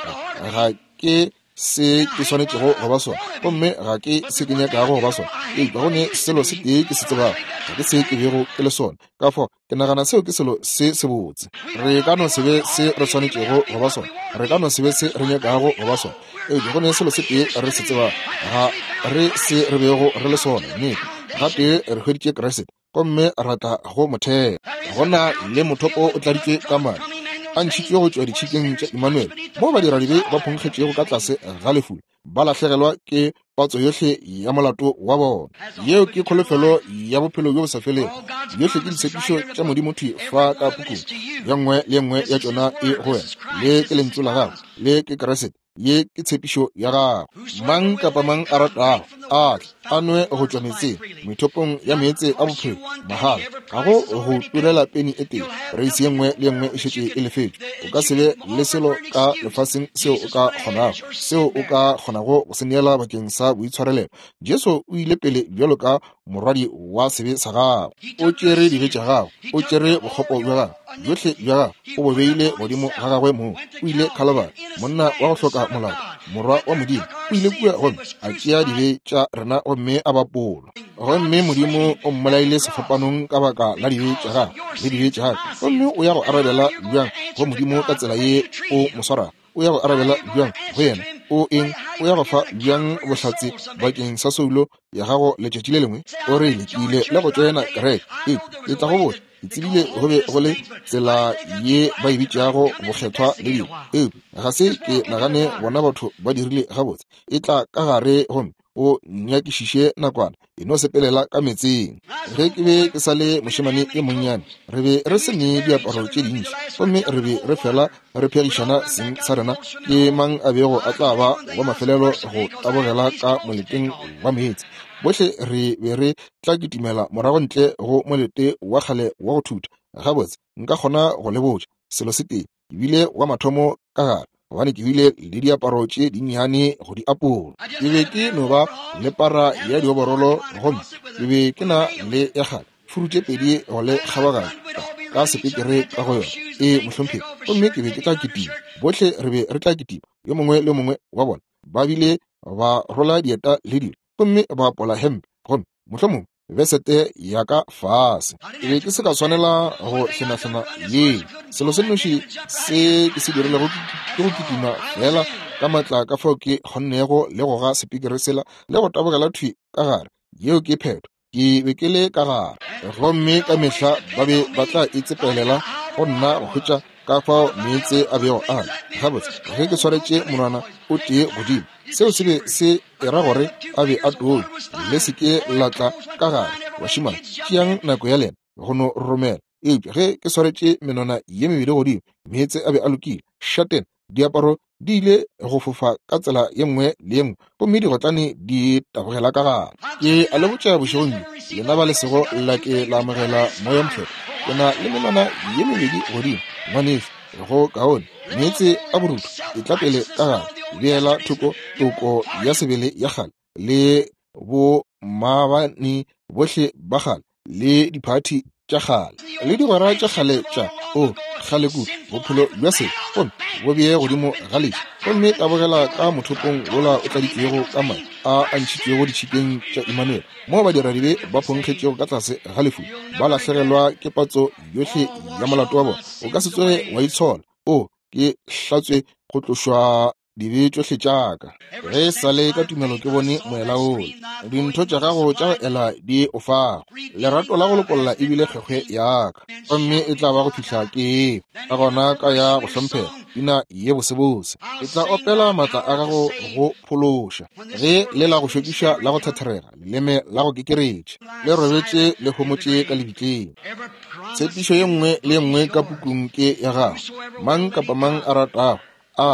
ga ke se ke swanetšego go ba sona gomme ga ke se ke nyakago go ba sona ee ka gone selo se tee ke se tsebago ga ke se ke bego ke le sona ka fo ke nagana seo ke selo se se botse re ka no se be se re swanetšego go ba sona re ka no se be se re nyakago go ba sona ee ka gone selo se tee re se tsebago ga re se re bego re le sona nnete ga tee re hweditše keresete gomme ra tla go motheo gona le mothopo o tladitše ka madi a ntšhitšwe go tšwa ditšhikeng tša Emmanuel mo badiradibe ba phonkgetšego ka tlase ga lefula ba latlhegelwa ke patso yohle ya molato wa bona yeo ke kholofelo ya bophelo jo bo sa felego yohle ke ditshepišo tša modimothi fa ka pukung ya nngwe le nngwe ya tšona e go wena le ke lentšu la gago le ke keresete ye ke tshepišo ya gago mang kapa mang a ratago a a nwe go tšwa metseng moithopong ya meetse a bophelo mahala ga go go turela peni e teng reisi ye nngwe le nngwe e šetše e lefetšwe o ka se be le selo ka lefaseng seo o ka kgonago seo o ka kgonago go se neela bakeng sa boitshwarelelo jesu o ile pele bjalo ka morwadi wa sebe sa gago o tšere dibe tša gago o tšere bokgopo bja gago bjohle bja gago o bo beile godimo ga gagwe moo o ile Kalabari monna wa go hloka molao morwa wa modimo o ile kua gomme a tšea dibe tša rena gomme a bapolo gomme modimo o mmolaile sefapanong ka baka la dibe tša gago le dibe tša gago gomme o ya go arabela bjang go modimo ka tsela ye o moswarago o ya go arabela bjang go yena o eng o ya go fa bjang bohlatse bakeng sa soulo ya gago letšatši le lengwe o re le ke ile le go tšoena kereke e e tla go botša itsebile go be go le tsela ye ba e bitšago bokgethwa le dilo e ga se ke nagane bona batho ba dirile gabotse e tla ka gare gomme o nyakišiše nakwana e no sepelela ka metseng ge ke be ke sa le mošemane e monnyane re be re se ne diaparo tše dintši gomme re be re fela re phegišana seng sa rena ke mang a bego a tla ba wa mafelelo go tabogela ka moleteng wa meetse bohle re be re tla kitimela morago ntle go molete wa kgale wa go thuta gabotse nka kgona go le botša selo se teng ebile wa mathomo ka gare gobane ke bile le diaparo tše dinnyane go di apolo ke be ke no ba le para ya dioborolo gomme ke be ke na le ya gale furutše pedi go le kgabagana ka sepekere ka go yona e mohlomphedi gomme ke be ke tla kitima bohle re be re tla kitima yo mongwe le mongwe wa bona ba bile ba rola dieta le dilo gomme ba pola hempe gomme mohlomongwe vesete ya ka fase e be ke se ka swanela go hlenahlena ye selo se noši se ke se dirilego ke go kitima fela ka matla ka fao ke kgonnego le go ga sepikere sela le go tabogela thwi ka gare yeo ke pheto ke be ke le ka gare gomme ka mehla ba be ba tla itsepelela go nna go hwetša ka fao meetse a bego a gabotse ge ke swaretše monwana o tee godimo seo se be se era gore a be a too le se ke latla ka gare bašimane tšeang nako ya lena go no romela eupša ge ke swaretše menwana ye mebedi godimo meetse a be a lokile shaten diaparo di ile go fofa ka tsela ye nngwe le ye nngwe gomme digotlane di tabogela ka gare ke a lebotša bošegong lena ba lesego la ke la amogela moya mokgetho ke na le menwana ye mebedi godimo ngwanefe go kaone meetse a borutu e tla pele ka gare beela thoko toko ya sebele ya gale le bo maabane bohle ba gale le diphathi tša gale le digwera tša gale tša o gale kudu bophelo bja se gomme bo bee godimo ga letše gomme tabogela ka mothopong wola o tladitšego ka mae a a ntšhitšego ditšhikeng tša Emmanuel mo badiradibe ba phonkgetšego ka tlase ga lefu ba latlhegelwa ke patso yohle ya molato wa bona o ka se tsoge wa itshola o ke hlatswe go tlošwa dibe tšohle tšaka ge sa le ka tumelo ke bone moela ole dintho tša gago tša go ela di o fago lerato la go lokolola ebile kgekgwe yaka gomme e tla ba go fihla ke ka gona ka ya go hlomphega pina ye bosebose e tla opela maatla a gago go phološa ge le la go šokiša la go thatherega leleme la go kekeretša le robetše le homotše ka lebitleng tshepišo ye nngwe le ye nngwe ka pukung ke ya gago mang kapa mang a ratago a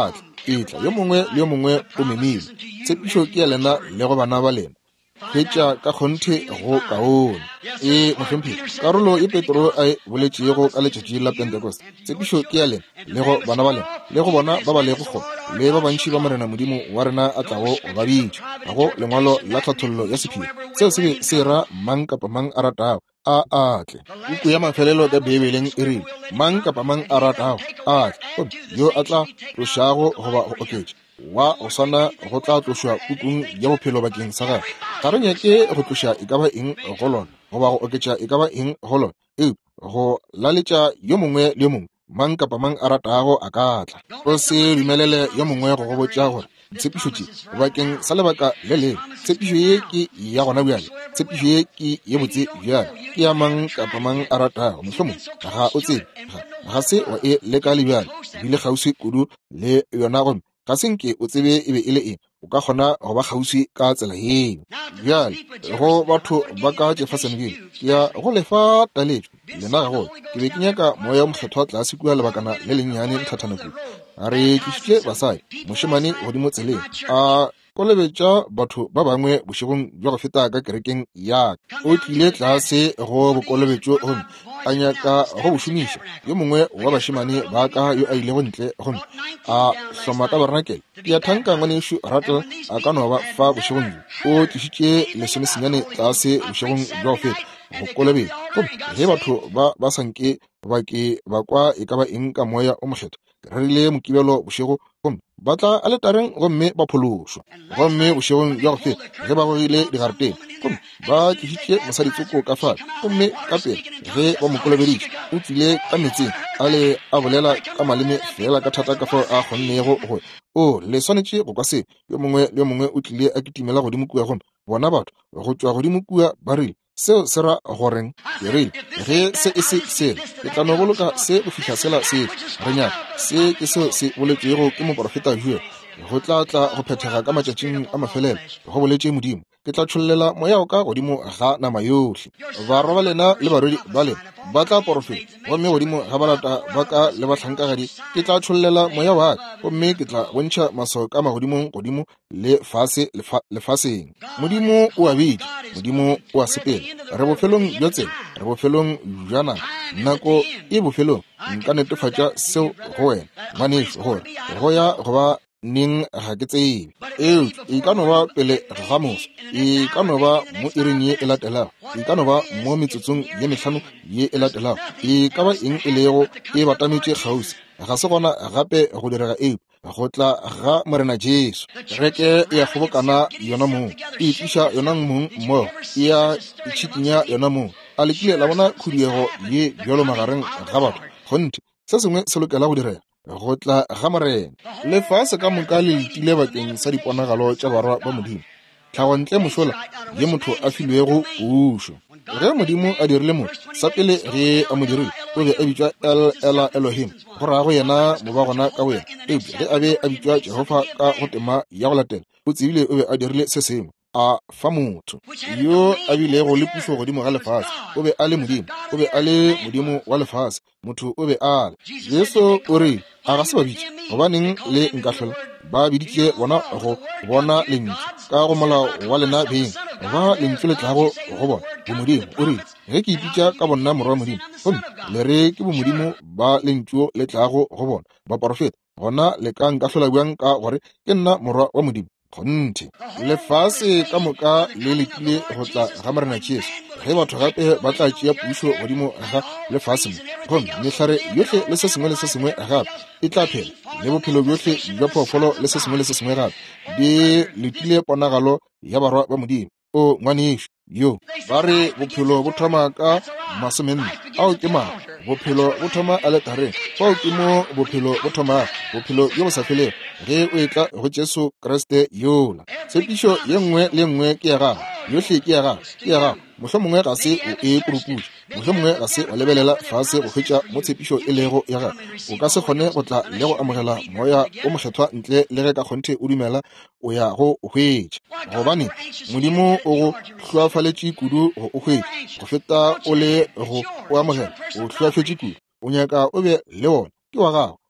itla yo mongwe le yo mongwe o memile tshepišo ke ya lena le go bana ba lena fetša ka kgonthe go kaone e mohlomphi karolo ye Petro a e boletšego ka letšatši la Pentecost tshepišo ke ya lena le go bana ba lena le go bona ba ba lego go le ba bantši ba morena modimo wa rena a tlago go ba bitša ga go lengwalo la tlhathollo ya sephiri seo se be se ra mang kapa mang a ratago a atle buku ya mafelelo ka Bibeleng e rile mang kapa mang a ratago a atle yo a tla tlošago goba go oketša wa o sana go tla tlošwa pukung ya bophelo bakeng sa gagwe ga re nyake go tloša e ka ba eng go lona goba go oketša e ka ba eng go lona e go laletša yo mongwe le yo mongwe mang kapa mang a ratago a ka tla o se dumelele yo mongwe go go botša gore tshepišo tše bakeng sa lebaka le leng tshepišo ye ke ya gona bjale tshepišo ye ke ye botse bjale ke ya mang kapa mang a ratago mohlomong ga o tsebe ga se wa e leka le bjale ebile kgauswi kudu le yona gomme ga senke o tsebe e be e le eng o ka kgona go ba kgauswi ka tsela eno bjale go batho ba ka Jeffersonville ke ya go lefa taletšo lena ga gole ke be ke nyaka moya o mokgethwa tlase kua lebakana le lennyane nthathana kudu a re tlišitše basadi mošemane godimo tseleng a kolebetša batho ba bangwe bošegong jwa go feta ka kerekeng yaka o tlile tlase go bokolobetšo gomme a nyaka go bo šomiša yo mongwe wa bašemane ba ka yo a ilego ntle gomme a hloma tabernakel ke ya thanka ngwanešo Ratel a ka no ba fa bošegong o tlišitše lesomesenyane tlase bošegong jwa go feta go kolobetša gomme ge batho ba ba sanke ba ke ba kwa e ka ba eng ka moya o mokgetho re rile mokibelo bošego gomme ba tla a letareng gomme ba phološwa gomme bošegong jwa go feta ge ba gogile digareteng gomme ba tlišitše mosaditsoko ka fale gomme ka pele ge ba mo kolobeditše o tswile ka metseng a le a bolela ka maleme fela ka thata ka fao a kgonnego gore o le swanetše go kwa se yo mongwe le yo mongwe o tlile a kitimela godimo kua gomme bona batho go tšwa godimo kua ba rile seo se ra goreng ke rile ge se e se sele ke tla no boloka se go fihla sela sele re nyaka se ke seo se boletšego ke moprofeta Joel go tla tla go phethega ka matšatšing a mafelelo go boletše modimo ke tla tšhollela moya o ka godimo ga nama yohle barwa ba lena le barwedi ba lena ba tla porofeta gomme godimo ga ba rata ba ka le bahlankagadi ke tla tšhollela moya wa gomme ke tla bontšha masao ka magodimong godimo le fase lefaseng modimo o a bedi modimo o a sepele re bofelong bja tsela re bofelong bjana nako e bofelong nka netefatša seo go wena ngwanešo gore go ya go ba ning ga ke tsebe eo e ka no ba pele ga moso e ka no ba mo ireng ye e latelago e ka no ba mo metsotsong ye mehlano ye e latelago e ka ba eng e lego e batametše kgauswi ga se gona gape go direga eo go tla ga morena Jesu kereke e ya kgobokana yona moo e itliša yona mong mmogo e ya itšhikinya yona moo a lekile la bona khudiego ye bjalo magareng ga batho kgonthe se sengwe se lokela go direga go tla ga morena lefase ka moka le letile bakeng sa diponagalo tša barwa ba modimo tlhagontle mošola ye motho a filwego pušo ge modimo a dirile motho sa pele ge a mo dirile o be a bitšwa El Ela Elohim go rago yena mo ba gona ka wena eupša ge a be a bitšwa Jehova ka go tema ya go latela o tsebile o be a dirile se sengwe a fa motho yo a bilego le pušo godimo ga lefase o be a le modimo o be a le modimo wa lefase motho o be a le Jesu o re a ga se ba bitše gobaneng le nkahlola ba biditše bona go bona lentšu ka go molao wa lena beng ba lentšu le tlago go bona bomodimo o rile ge ke ipitša ka bonna morwa wa modimo gomme le re ke bomodimo ba lentšu le tlago go bona baporofeta gona le ka nkahlola bjang ka gore ke nna morwa wa modimo kgonthe lefase ka moka le lekile go tla ga morena Jesu ge batho gape ba tla tšea pušo godimo ga lefase mo gomme mehlare yohle le se sengwe le se sengwe gape e tla phela le bophelo bjohle bja phoofolo le se sengwe le se sengwe gape di letile ponagalo ya barwa ba modimo o ngwanešo yo ba re bophelo bo thoma ka masomenne ao ke mang bophelo bo thoma a letareng fao ke mo bophelo bo thoma bophelo yo bo sa felego ge o etla go Jesu Kriste yola tshepišo ye nngwe le nngwe ke ya gago yohle ke ya gago ke ya gago mohlomongwe ga se o e puruputša mohlomongwe ga se o lebelela fase go hwetša mo tshepišo e lego ya gago o ka se kgone go tla le go amogela moya o mokgethwa ntle le ge ka kgonthe o dumela o ya go hwetša gobane modimo o go hloafaletše kudu go o hwetša go feta o le go o amogela o hloafetše kudu o nyaka o be le wona ke wa gago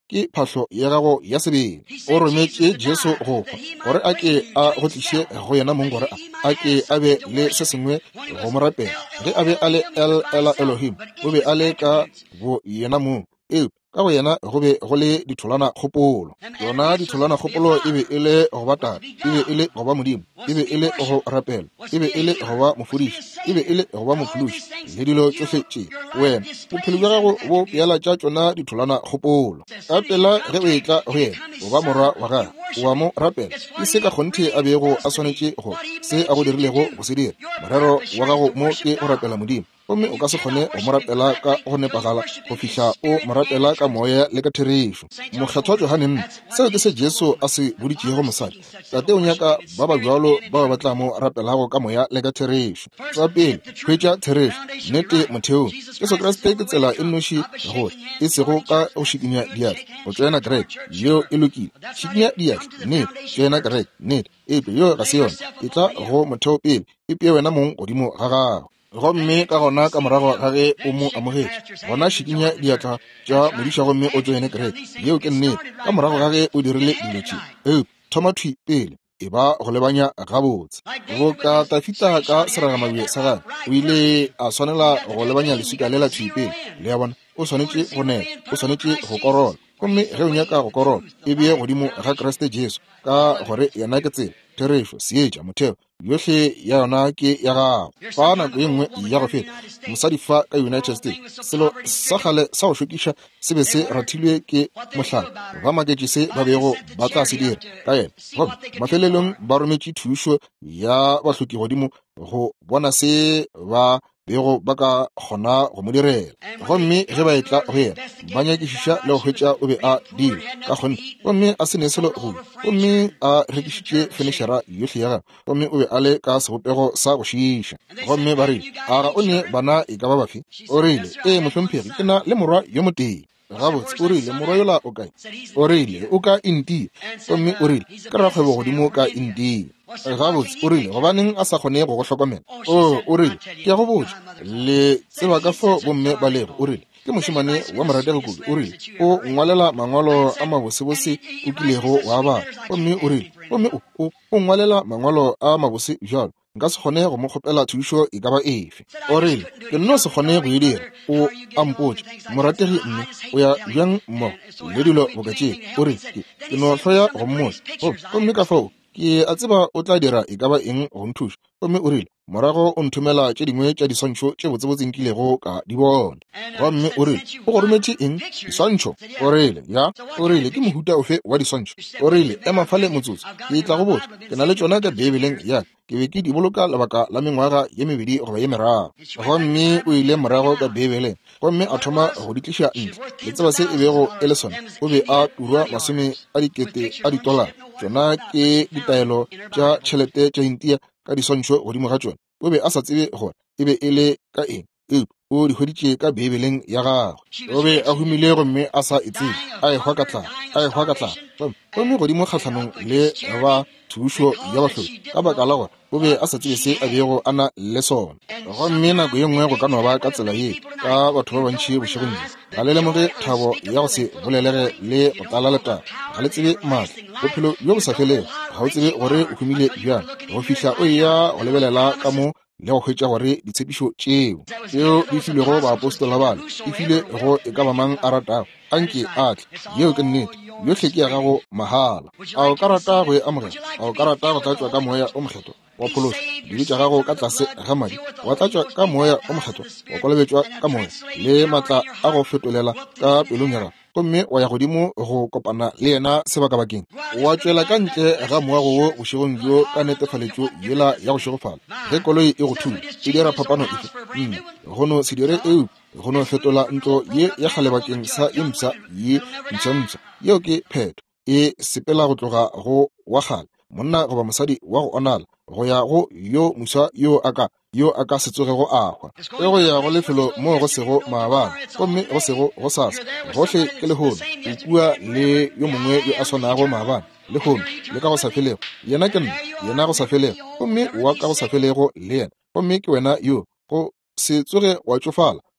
ke phahlo ya gago ya sebele. O rometse Jesu go gore a ke a go tliše go yena mong gore a ke a be le se sengwe go mo rapela. Ge a be a le El Elohim, o be a le ka bo yena mong. Ee, ka go yena go be go le ditholwana kgopolo. Yona ditholwana kgopolo e be e le go ba tata, e be e le go ba modimo, e be e le go rapela, e be e le go ba mofodiši, e be e le go ba mophološi le dilo tsohle tše. Wena bophelo bja gago bo peela tša tšona ditholwana kgopolo. Ka pela ge o etla go yena o ba morwa wa gagwe, o a mo rapela. E se ka kgonthe a bego a swanetše go se a go dirilego go se dira. Morero wa gago mo ke go rapela modimo, gomme o ka se kgone go mo rapela ka go nepagala go fihla o mo rapela ka moya le ka therešo. Mokgetho wa Johane, seo ke se Jesu a se boditšego mosadi. Tate o nyaka ba ba bjalo ba ba tla mo rapelago ka moya le ka therešo. Tsa pele, hwetša therešo, nnete motheong. Jesu Kriste ke tsela e nnoši ya gore e sego ka go šikinya diatla go tšwena kereke yo e lokile. Šikinya diatla nnete, tšwena kereke nnete, epe yo ga se yona e tla go motheo pele e peye wena mong godimo ga gago. Gomme ka gona ka morago ga ge o mo amogetše, gona šikinya diatla tša modiša gomme o tšwene kereke yeo ke nnete. Ka morago ga ge o dirile dilo tše, ee, thoma thwi pele e ba go lebanya gabotse. Go ka Tafita ka seragamabie sa gagwe o ile a swanela go lebanya leswika le la thwi pele le ya bona o swanetše go nela, o swanetše go korola. Gomme ge o nyaka go korola e beye godimo ga Kriste Jesu ka gore yena ke tsela, therešo, seetša, motheo yohle ya yona ke ya gago. Fa nako e nngwe ya go feta mosadi fa ka United States selo sa kgale sa go šokiša se be se rathilwe ke mohlala ba maketše se ba bego ba tla se dira ka yena. Gomme mafelelong ba rometše thušo ya bahloki godimo go bona se ba bego ba ka kgona go mo direla. Gomme ge ba etla go yena ba nyakišiša le go hwetša o be a dira ka kgonne, gomme a se ne selo ruri, gomme a rekišitše fenešera yohle ya gagwe, gomme o be a le ka sebopego sa go šiiša. Gomme ba rile, a ga o ne bana e ka ba bafe? O rile, ee mohlomphegi, ke na le morwa yo motee. Gabotse o rile, morwa yola o kae? O rile, o ka India. Gomme o rile, ke rakgwebo godimo ka India. Gabotse o rile, gobaneng a sa kgone go go hlokomela? O o rile, ke ya go botša, le tseba ka fo bomme ba lego. O rile, ke mošimane wa moratego kudu. O rile, o ngwalela mangwalo a mabosebose o kilego wa bana. Gomme o rile, gomme o ngwalela mangwalo a mabose bjalo nka se kgone go mo kgopela thušo e ka ba efe. O rile, ke nno se kgone go e dira. O a mpotše, morategi mme o ya bjang mmogo le dilo bokatšeng? O rile, ke no hloya go mmotša. Gomme ka fao ke a tseba o tla dira e ka ba eng go nthuša. Gomme o rile, morago o nthomela tše dingwe tša diswantšho tše botsebotseng kilego ka di bona. Gomme o rile, o go rometše eng? Diswantšho? O rile, ya. O rile, ke mohuta ofe wa diswantšho? O rile, ema fale motsotso, ke tla go botša, ke na le tšona ka bebeleng yaka, ke be ke di boloka lebaka la mengwaga ye mebedi goba ye meraro. Gomme o ile morago ka bebeleng, gomme a thoma go di tliša ntle. Le tseba se e bego e le sona, o be a turwa masome a dikete a ditolara, tšona ke ditaelo tša tšhelete tša India ka diswantšho godimo ga tšona. O be a sa tsebe gore e be e le ka eng, e o di hweditše ka bebeleng ya gagwe. O be a humile gomme a sa etsebe, a ehwa ka tlala, a ehwa ka tlala. Gomme godimo kgatlhanong le ba thušo ya bahloki ka baka la gore o be a sa tsebe se a bego a na le sona. Gomme nako ye nngwe go ka no ba ka tsela ye ka batho ba bantšhi bošegong ga le lemoge thabo ya go se bolelege le go tlala letaba, ga le tsebe maatla bophelo bjo bo sa felego, ga o tsebe gore o humile bjang go fihla o ya go lebelela ka mo le go hwetša gore ditshepišo tšeo tšeo di filego baapostola bale e file go e ka ba mang a ratago anke atla yeo ke nnete yohle ke ya gago mahala. A o ka rata go e amogela, a o ka rata go tlatšwa ka moya o mokgetho wa pholoso dibe tša gago ka tlase ga madi, wa tlatšwa ka moya o mokgetho wa kolobetšwa ka moya le maatla a go fetolela ka pelong ya gago, gomme wa ya godimo go kopana le yena sebaka-bakeng. Wa tšwela ka ntle ga moago wo bošegong bjo ka netefaletšo yela ya go šegofala. Ge koloi e go thula e dira phapano efe? Mme gono se dire eo gono fetola ntlo ye ya kgalebakeng sa ye mpša ye mpšhampša yeo ke phetho e sepela go tloga go wa kgale monna goba mosadi wa go onala go ya go yo moswa yo a ka yo a ka se tsogego ahwa e go ya go lefelo mo go sego maabane gomme go sego go sasa gohle ke lehono o kua le yo mongwe yo a swaнаgo maabane lehono le ka go sa felego yena ke nna yena go sa felego gomme wa ka go sa felego le yena gomme ke wena yo go se tsoge wa tšofala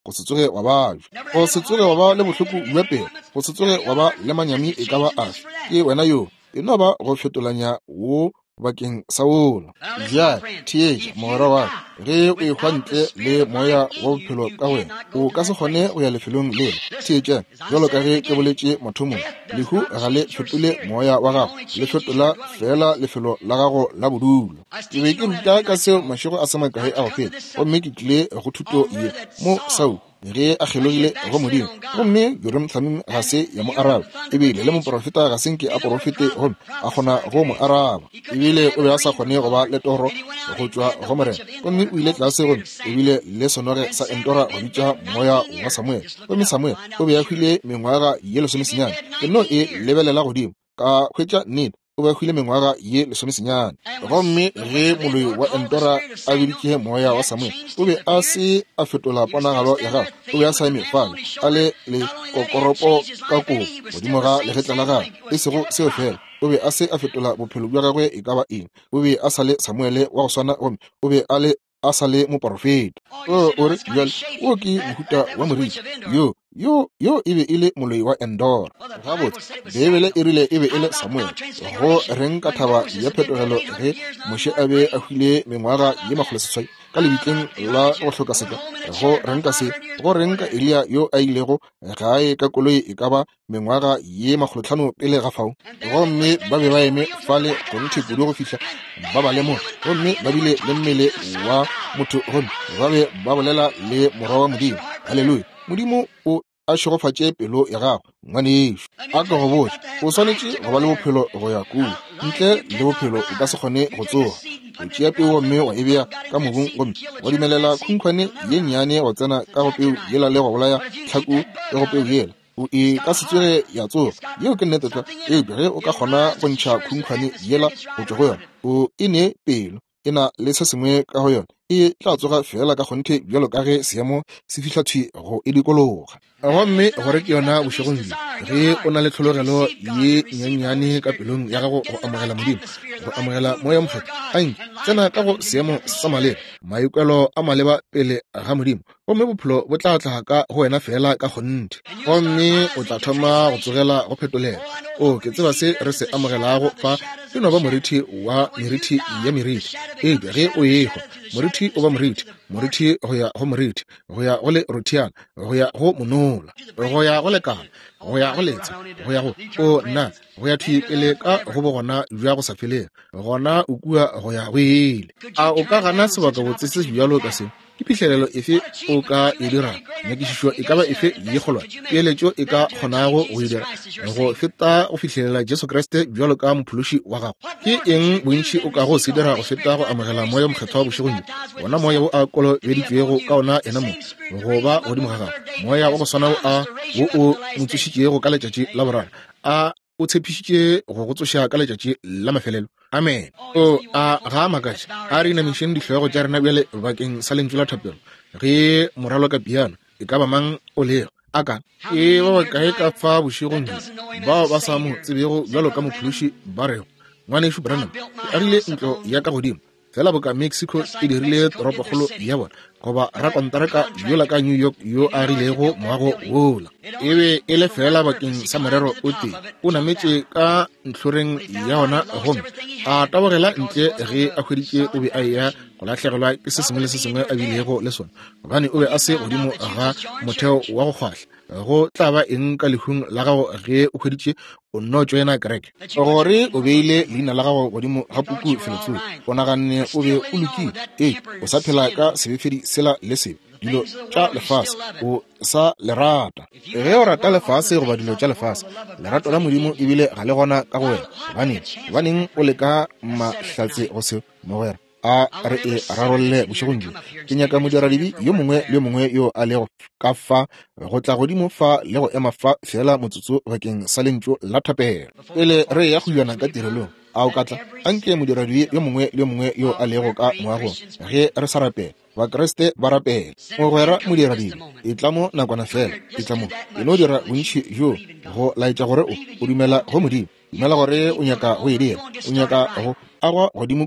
go se tsoge wa ba go se tsoge wa ba le bohloko bja pelo go se tsoge wa ba le manyami e ka ba afe ke wena yo e no ba go fetolanya wo bakeng sa ola ja tieja mogwera wa ge o ekgwa ntle le moya wa bophelo ka wena o ka se kgone go ya lefelong lelo tieja jalo ka ge ke boletše mathomong lehu ga le fetole moya wa gago le fetola fela lefelo la gago la bodulo ke be ke ruta ka seo mašego a samakae a go fela gomme ke tlile go thuto ye mo sau ge a kgelogile go modimo gomme yore motlaming ga se ya mo araba ebile le moprofeta ga senke a profete gomme a kgona go mo araba ebile o be a sa kgone go ba le toro go tšwa go morena gomme o ile tlase gomme ebile le sonoge sa entora go bitša moya wa samuele gomme samuele o be a hwile mengwaga ye lesomesenyane ke no e lebelela godimo ka hwetša nnete o be a hwile mengwaga ye lesomesenyane gomme ge moloi wa entora a biditše moya wa samuele o be a se a fetola ponagalo ya gagwe o be a sa eme fale a le le kokoropo ka kobo godimo ga legetla la gagwe e sego seo fela o be a se a fetola bophelo bja gagwe e ka ba eng o be a sa le samuele wa go swana gomme o be a le a sa le moprofeta o o re bjale o ke mohuta wa moriti yo yo yo e be e le moloi wa endora gabotse bebele e rile e be e le samuele go reng ka thaba ya phetogelo ge moše a be a hwile mengwaga ye magoloseswai ka lebitleng la go hloka seka go renka se go renka elia yo a ilego gae ka koloi e ka ba mengwaga ye magolotlhano pele ga fao gomme ba be ba eme fale gonthi kudu go fihla ba ba lemo gomme ba bile le mmele wa motho gomme ba be ba bolela le morwa wa modimo halleluja modimo o a šogofatše pelo ya gago ngwane yešo a ka go botša o swanetše go ba le bophelo go ya kudu ntle le bophelo o ka se kgone go tsoga o tšea peo mme wa e beya ka mobung gomme wa dumelela khunkhwane ye nnyane go tsena ka go peo yela le go bolaya tlhako ya go peo yela o e ka se tsoge ya tsoga yeo ke nnete tla eupša ge o ka kgona go ntšha khunkhwane yela go tšwa go yona o e ne pelo e na le se sengwe ka go yona e tla tsoga fela ka kgonthe bjalo ka ge seemo se fihla thwi go e dikologa gomme gore ke yona bošegong bjo ge o na le tlhologelo ye nnyane ka pelong ya gago go amogela modimo go amogela moya mokgetho anke tsena ka go seemo sa maleba maikwelo a maleba pele ga modimo gomme bophelo bo tla tla ka go wena fela ka kgonthe gomme o tla thoma go tsogela go phetolela o ke tseba se re se amogelago fa ke no ba moriti wa meriti ya meriti eupša ge o ekgwa moriti o ba moriti moriti go ya go moriti go ya go le rotiana go ya go monola go ya go lekala go ya go letsa go ya go o nna go ya thwi pele ka go bo gona jwa go sa feleng gona o kua go ya go ile a o ka gana sebaka botse se bjalo ka se ke phihlelelo efe o ka e dirang nyakišišo e ka ba efe ye kgolwane peeletšo e ka kgonago go e dira go feta go fitlhelela jesu kriste bjalo ka mophološi wa gago ke eng bontši o ka go se dira go feta go amogela moya mokgetho wa bošegong bona moya o a kolobeditšwego ka ona ena mo go ba godimo ga gago moya wa go swana a wo o motsošitšego ka letšatši la boraro a o tshepišitše go go tsoša ka letšatši la mafelelo amen o a ga makatša a re inamišeng dihlogo tša rena bjale bakeng sa lentšu la thapelo ge moralo ka piano e ka ba mang o lego a ka e ba bakae ka fa bošegong bao ba sa mo tsebego bjalo ka mophološi ba rego ngwanešo branam a rile ntlo ya ka godimo fela boka mexico e dirile toropokgolo ya bona goba rakonteraka yola ka new york yo a rilego moago wola e be e le fela bakeng sa morero o tee o nametše ka ntlhoreng ya ona gomme a tabogela ntle ge a hweditše o be a ya go latlhegelwa ke se sengwe le se sengwe a bilego le sona gobane o be a se godimo ga motheo wa go kgwahla go tla ba eng ka lehung la gago ge o hweditše o nno joina kereke gore o beile leina la gago godimo ga puku feletsong o naganne o be o lokile ee o sa phela ka sebefedi sela le sebe dilo tša lefase o sa lerata ge o rata lefase goba dilo tša lefase lerato la modimo ebile ga le gona ka go wena gobaneng gobaneng o le ka mahlatse go se mogwera a re e rarolle bošegong jo ke nyaka modiradibi yo mongwe le yo mongwe yo a lego ka fa go tla godimo fa le go ema fa fela motsotso bakeng sa lentšu la thapelo pele re ya go yona ka tirelong a o katla anke modiradibi yo mongwe le yo mongwe yo a lego ka moagong ge re sa rapela bakreste ba rapela mogwera modiradibi e tla mo nakwana fela e tla mo e no dira bontšhi jo go laetša gore o dumela go modimo dumela gore o nyaka go e dira o nyaka go agwa godimo kua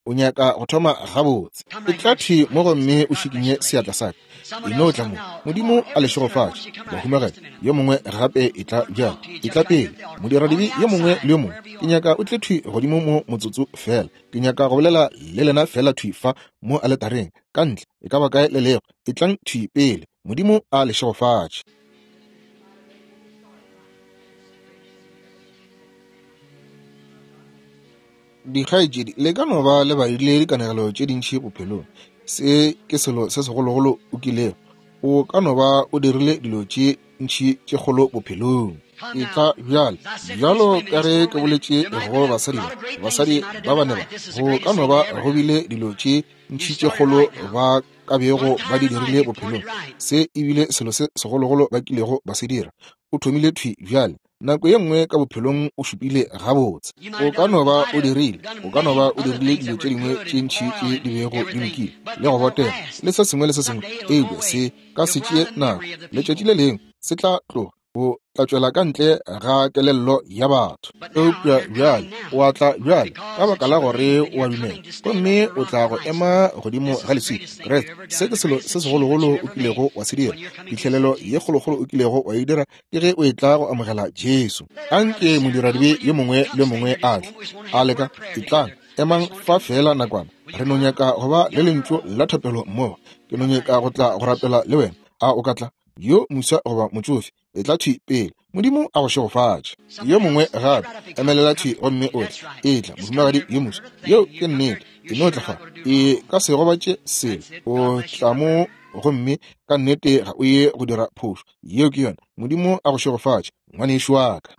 o nyaka go thoma gabotse e tla thi mo go mme o šikinye seatla sa e no tla mo modimo a le šogofatše bahumagadi yo mongwe gape e tla bjalo e tla pele modiradibi yo mongwe le yo mongwe ke nyaka o tle thwi godimo mo motsotso fela ke nyaka go bolela le lena fela thwi fa mo aletareng ka ntle e ka ba kae le lego e tlang thwi pele modimo a le šogofatše. Dikgaetšedi le ka no ba le badile dikanegelo tše dintšhi bophelong se ke selo se segologolo o kilego o ka no ba o dirile dilo tše ntšhi tše kgolo bophelong e tla bjale bjalo ka ge ke boletše go basadi basadi ba baneba go ka no ba go bile dilo tše ntšhi tše kgolo ba ka bego ba di dirile bophelong se ebile selo se segologolo ba kilego ba se dira o thomile thwi bjale nako ye nngwe ka bophelong o šupile gabotse o ka no ba o dirile o ka no ba o dirile dilo tše dingwe tše ntšhi tše di bego di lokile le go botega le se sengwe le se sengwe eube se ka se tšee nako letšatši le lengwe se tla tloga o tla tšwela ka ntle ga kelello ya batho eupša bjale o a tla bjale ka baka la gore o a dumela gomme o tla go ema godimo ga leswika kreste se ke selo se segologolo o kilego wa se dira phitlhelelo ye kgolokgolo o kilego wa e dira ke ge o e tla go amogela jesu anke modiradibe yo mongwe le mongwe a tla a leka e tlang emang fa fela nakwana re no nyaka go ba le lentso la thapelo mmogo ke no nyaka go tla go rapela le wena a o ka tla yo musa goba motsofe e tla thwi pele modimo a go šegofatše yo mongwe gape emelela thwi gomme o tla e tla mohumagadi yo musa yo ke nnete e no tlaga e ka se gobatše selo o tla mo gomme ka nnete ga o ye go dira phošo yeo ke yona modimo a go šegofatše ngwanešo wa ka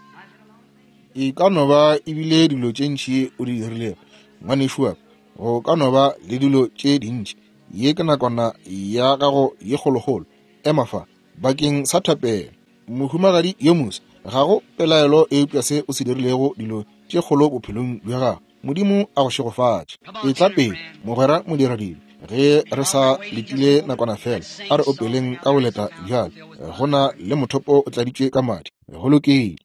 e ka no ba ebile dilo tše ntšhi o di dirilego ngwanešo wa ka go ka no ba le dilo tše dintšhi ye ke nakwana ya gago ye kgologolo emafa bakeng sa thapelo mohumagadi yo musa ga go pelaelo eupša se o se dirilego dilo tše kgolo bophelong bja gago modimo a go šegofatše e tla pele mogwera modiradibe ge re sa letile nakwana fela a re opeleng ka boleta bjale go na le mothopo o tladitšwe ka madi go lokile.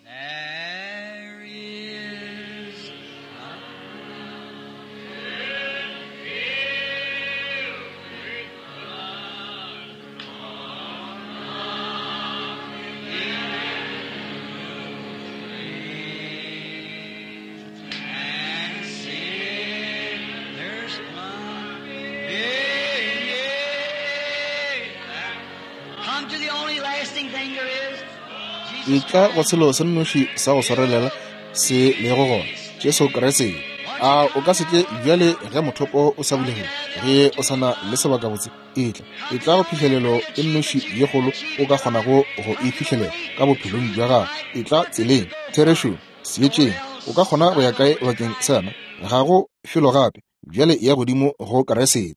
E tla go selo se nnoši sa go swarelela se lego gona jesu kreste a o ka se tle bjale ge mothopo o sa bulegile ge o sana le sebaka botse e tla e tla go phihlelelo e nnoši ye kgolo o ka kgonago go e phitlhelela ka bophelong bja gago e tla tseleng therešong seetšeng o ka kgona go ya kae bakeng sa yona ga go felo gape bjale ya godimo go kreste.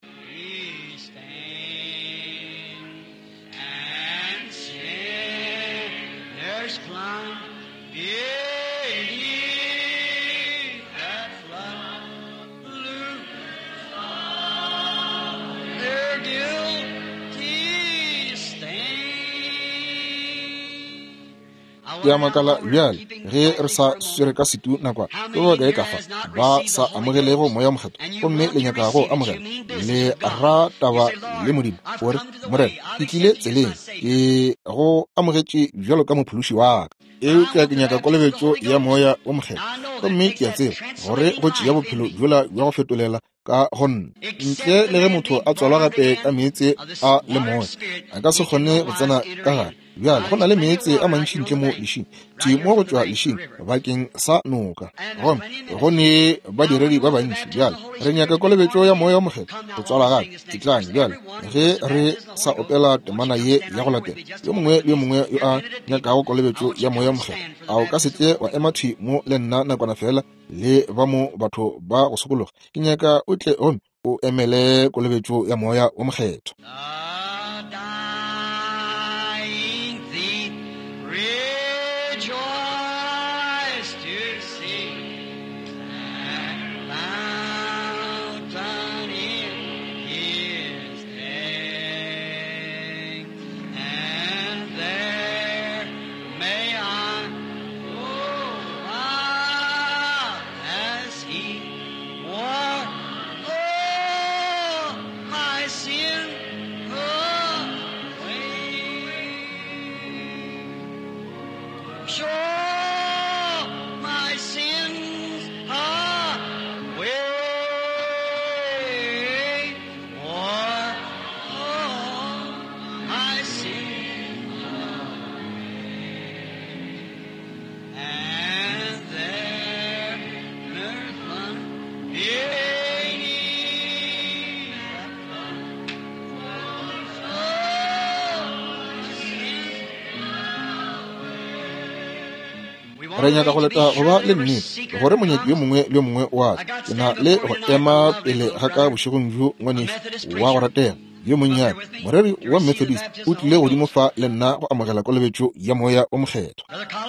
ya makala bjale ge re sa swere ka setu nakwa ke ba kae ka fa ba sa amogelego moya mokgetho gomme le nyaka go amogela le ra taba le modimo gore morena ke tlile tseleng ke go amogetše bjalo ka mophološi wa ka eo ke ke nyaka kolobetšo ya moya o mokgetho gomme ke a tseba gore go tšea bophelo bjola bja go fetolela ka gonna ntle le ge motho a tswalwa gape ka meetse a le moya a ka se kgone go tsena ka gare bjale go na le meetse a mantši ntle mo lešing ti mo go tšwa lešing bakeng sa noka gome go ne badiredi ba bantši bjale re nyaka kolobetšo ya moya o mokgetho go tswala gape etlang bjale ge re sa opela temana ye ya go latela yo mongwe le yo mongwe yo a nyakago kolobetšo ya moya o mokgetho a o ka se tle wa ema thwi mo le nna nakwana fela le ba mo batho ba go sokologa ke nyaka o tle gome o emele kolobetšo ya moya o mokgetho. re nyaka go leta go ba le nnete gore monyaki yo mongwe le yo mongwe wa ke na le go ema pele ga ka bošegong jo ngwane wa go ratega yo monnyane moreri wa Methodist o tlile godimo fa le nna go amogela kolobetšo ya moya o mokgetho.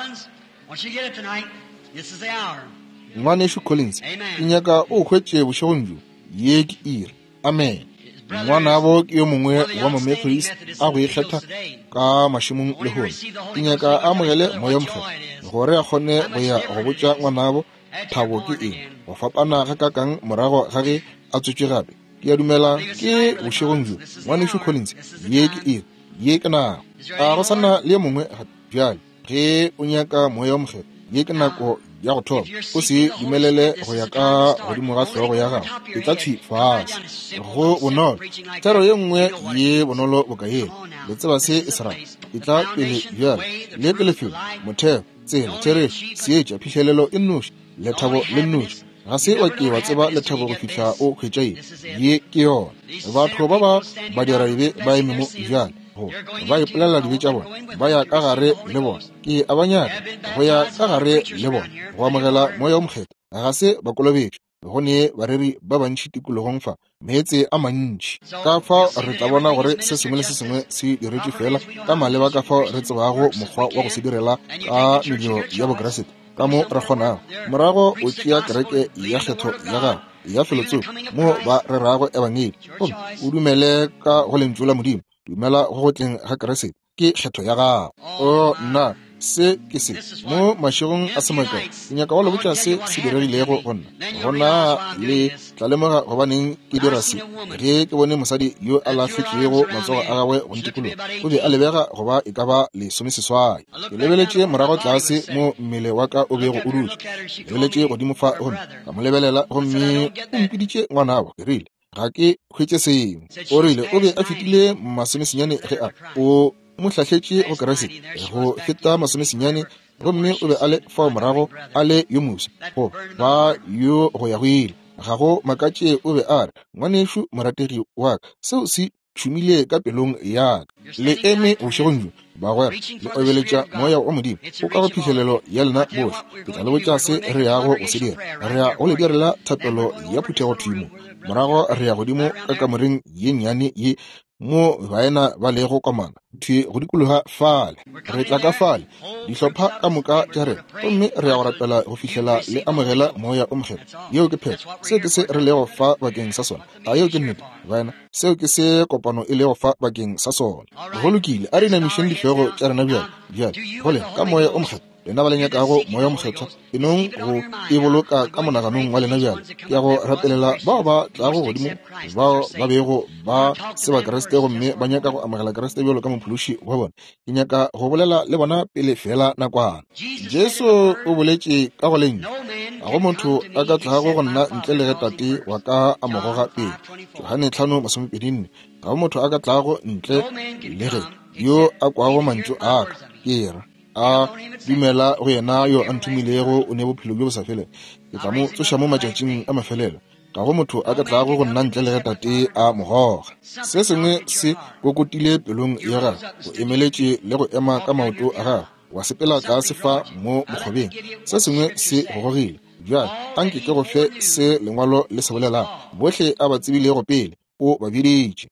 Ngwaneso Collins ke nyaka o hwetše bošegong jo ye ke ire. Amen. Ngwana bo ke yo mongwe wa mo Methodist a go ikgetha ka mašimong le hone ke nyaka a amogele moya mokgetho gore a kgone go ya go botša ngwanabo thabo ke eng go fapana ga kakang morago ga ge a tswetše gape. Ke a dumela ke bošegong jo Ngwaneso Collins ye ke ire ye ke nako a go sana le mongwe bjale ge o nyaka moya mokgetho ye ke nako ya go thoba o se dumelele go ya ka godimo ga hlogo ya gago e tla tshwi fase go bonolo tero ye nngwe ye bonolo bokae le tseba se Israel e tla pele bjale le pele felo motheo tsela tere seetša phihlelelo e nnoši le thabo le nnoši ga se wa ke wa tseba le thabo go fihla o hwetša ye ke yona batho ba ba ba dira dibe ba eme mo bjale go ba ipolela dibe tša bona ba ya ka gare le bona ke a banyaka go ya ka gare le bona go amogela moya o mokgetho ga se ba kolobetša gone bareri ba bantši tikologong fa meetse a mantši ka fa re tla bona gore se sengwe le se sengwe se diretše fela ka maleba ka fa re tsebago mokgwa wa go se direla ka mediro ya bokeresete ka mo re kgonago morago o tšea kereke ya kgetho ya gago ya felotso mo ba re rago ebangedi o dumele ka go lentswe la modimo dumela go go tleng ga keresete ke kgetho ya gago o nna se ke se mo mašegong a semaka ke nyaka wa le botša se se diregilego go nna gona le tla lemoga gobaneng ke dira se ge ke bone mosadi yo a lahletšego matsogo a gagwe go ntikologo o be a lebega goba e ka ba lesomeseswai ke lebeletše morago tlase mo mmele wa ka o bego o dutše ke lebeletše godimo fa gona ka mo lebelela gomme o mpiditše ngwanabo ke rile ga ke hwetše sengwe o rile o be a fetile masomesenyane ge a o mo hlahletše go keresete go feta masomesenyane gomme o be a le fao morago a le yo mosa go ba yo go ya go ile ga go makatše o be a re ngwaneso morategi wa ka seo se tšhumile ka pelong ya ka le eme bošegong jo ba gwera le obeletša moya wa modimo o ka go phihlelelo ya lena bohle ke tla le botša se re yago go se dira re ya go le direla thapelo ya phuthego thimo morago re ya godimo ka kamoreng ye nnyane ye mo baena ba le go komana thwe go dikologa fale re tla ka fale dihlopha ka moka tša rena gomme re ya go rapela go fihlela le amogela moya o mokgetho yeo ke phepho seo ke se re le go fa bakeng sa sona a yeo ke nnete baena seo ke se kopano e le go fa bakeng sa sona go lokile a re namišeng dihlego tša rena bjale bjale gole ka moya o mokgetho lena ba le nyakago moya o mokgetho e nong go e boloka ka monaganong wa lena bjale ke ya go rapelela bao ba tlago godimo bao ba bego ba se ba keresete gomme ba nyaka go amogela keresete bjalo ka mophološi wa bona ke nyaka go bolela le bona pele fela nakwana Jesu o boletše ka go lenyo ga go motho a ka tlago go nna ntle le ge tate wa ka a mogoga pele Johane tlhano masomepedi nne ga go motho a ka tlago ntle le ge yo a kwago mantšu a ka ke ra a dumela go yena yo a nthumilego o ne bophelo bjo bo sa feleng ke tla mo tsoša mo matšatšing a mafelelo ga go motho a ka tlago go nna ntle le ge tate a mogoga se sengwe se kokotile pelong ya gagwe o emeletše le go ema ka maoto a gagwe wa sepela tlase fa mo mokgobeng se sengwe se gogogile bjale a nke ke go fe se lengwalo le se bolelang bohle a ba tsebilego pele o ba biditše